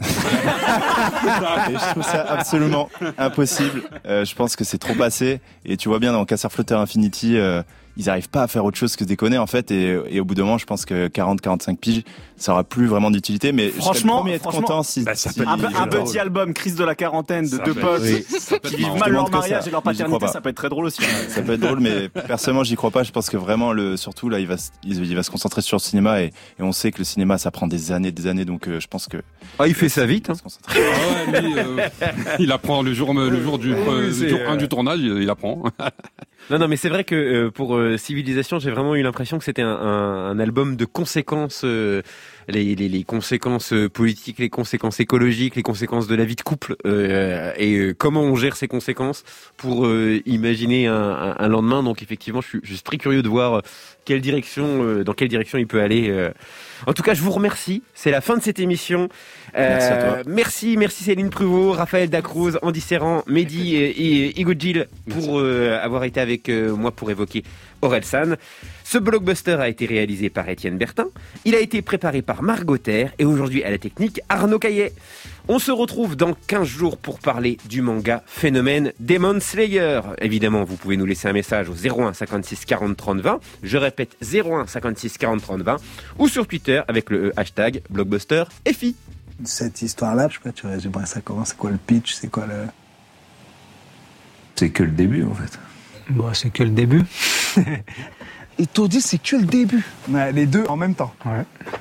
Et je trouve ça absolument impossible. Euh, je pense que c'est trop passé. Et tu vois bien dans Casseur Flotteur Infinity, euh, ils arrivent pas à faire autre chose que déconner en fait. Et, et au bout d'un moment, je pense que quarante à quarante-cinq piges, ça aura plus vraiment d'utilité. Mais franchement, je serais le premier à être content si, bah, si un, un petit album crise de la quarantaine de ça deux potes oui. qui vivent mal leur mariage et leur paternité, ça peut être très drôle aussi. Ça peut être drôle, mais personnellement, j'y crois pas. Je pense que vraiment, le surtout là, il va il, il va se concentrer sur le cinéma et, et on sait que le cinéma, ça prend des années, des années. Donc euh, je pense que ah, il fait ça vite. Hein. Ah ouais, lui, euh, il apprend le jour le jour du, euh, oui, jour un du tournage, il, il apprend. Non, non, mais c'est vrai que euh, pour euh, Civilisation, j'ai vraiment eu l'impression que c'était un, un, un album de conséquences euh, les, les, les conséquences politiques, les conséquences écologiques, les conséquences de la vie de couple euh, et euh, comment on gère ces conséquences pour euh, imaginer un, un, un lendemain. Donc effectivement, je suis, je suis très curieux de voir quelle direction, euh, dans quelle direction il peut aller. Euh. En tout cas, je vous remercie. C'est la fin de cette émission. Euh, merci à toi. Merci, merci Céline Pruvot, Raphaël Dacruz, Andy Serran, Mehdi et, et Hugo Gilles pour euh, avoir été avec euh, moi pour évoquer Orelsan. Ce blockbuster a été réalisé par Étienne Bertin. Il a été préparé par Marc Gauthier et aujourd'hui à la technique Arnaud Caillet. On se retrouve dans quinze jours pour parler du manga phénomène Demon Slayer. Évidemment, vous pouvez nous laisser un message au zéro un cinquante-six quarante trente vingt. Je répète, zéro un cinquante-six quarante trente vingt. Ou sur Twitter avec le hashtag blockbusterfi. Cette histoire-là, je sais pas, tu résumerais ça comment? C'est quoi le pitch? C'est quoi le... C'est que le début, en fait. Bon, c'est que le début. Et t'as dit, c'est que le début. Ouais, les deux en même temps. Ouais.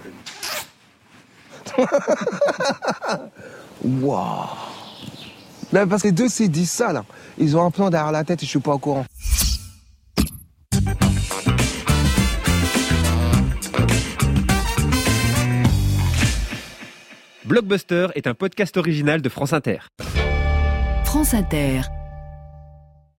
Waouh. Là, parce que les deux s'est dit ça, là. Ils ont un plan derrière la tête et je suis pas au courant. Blockbuster est un podcast original de France Inter. France Inter.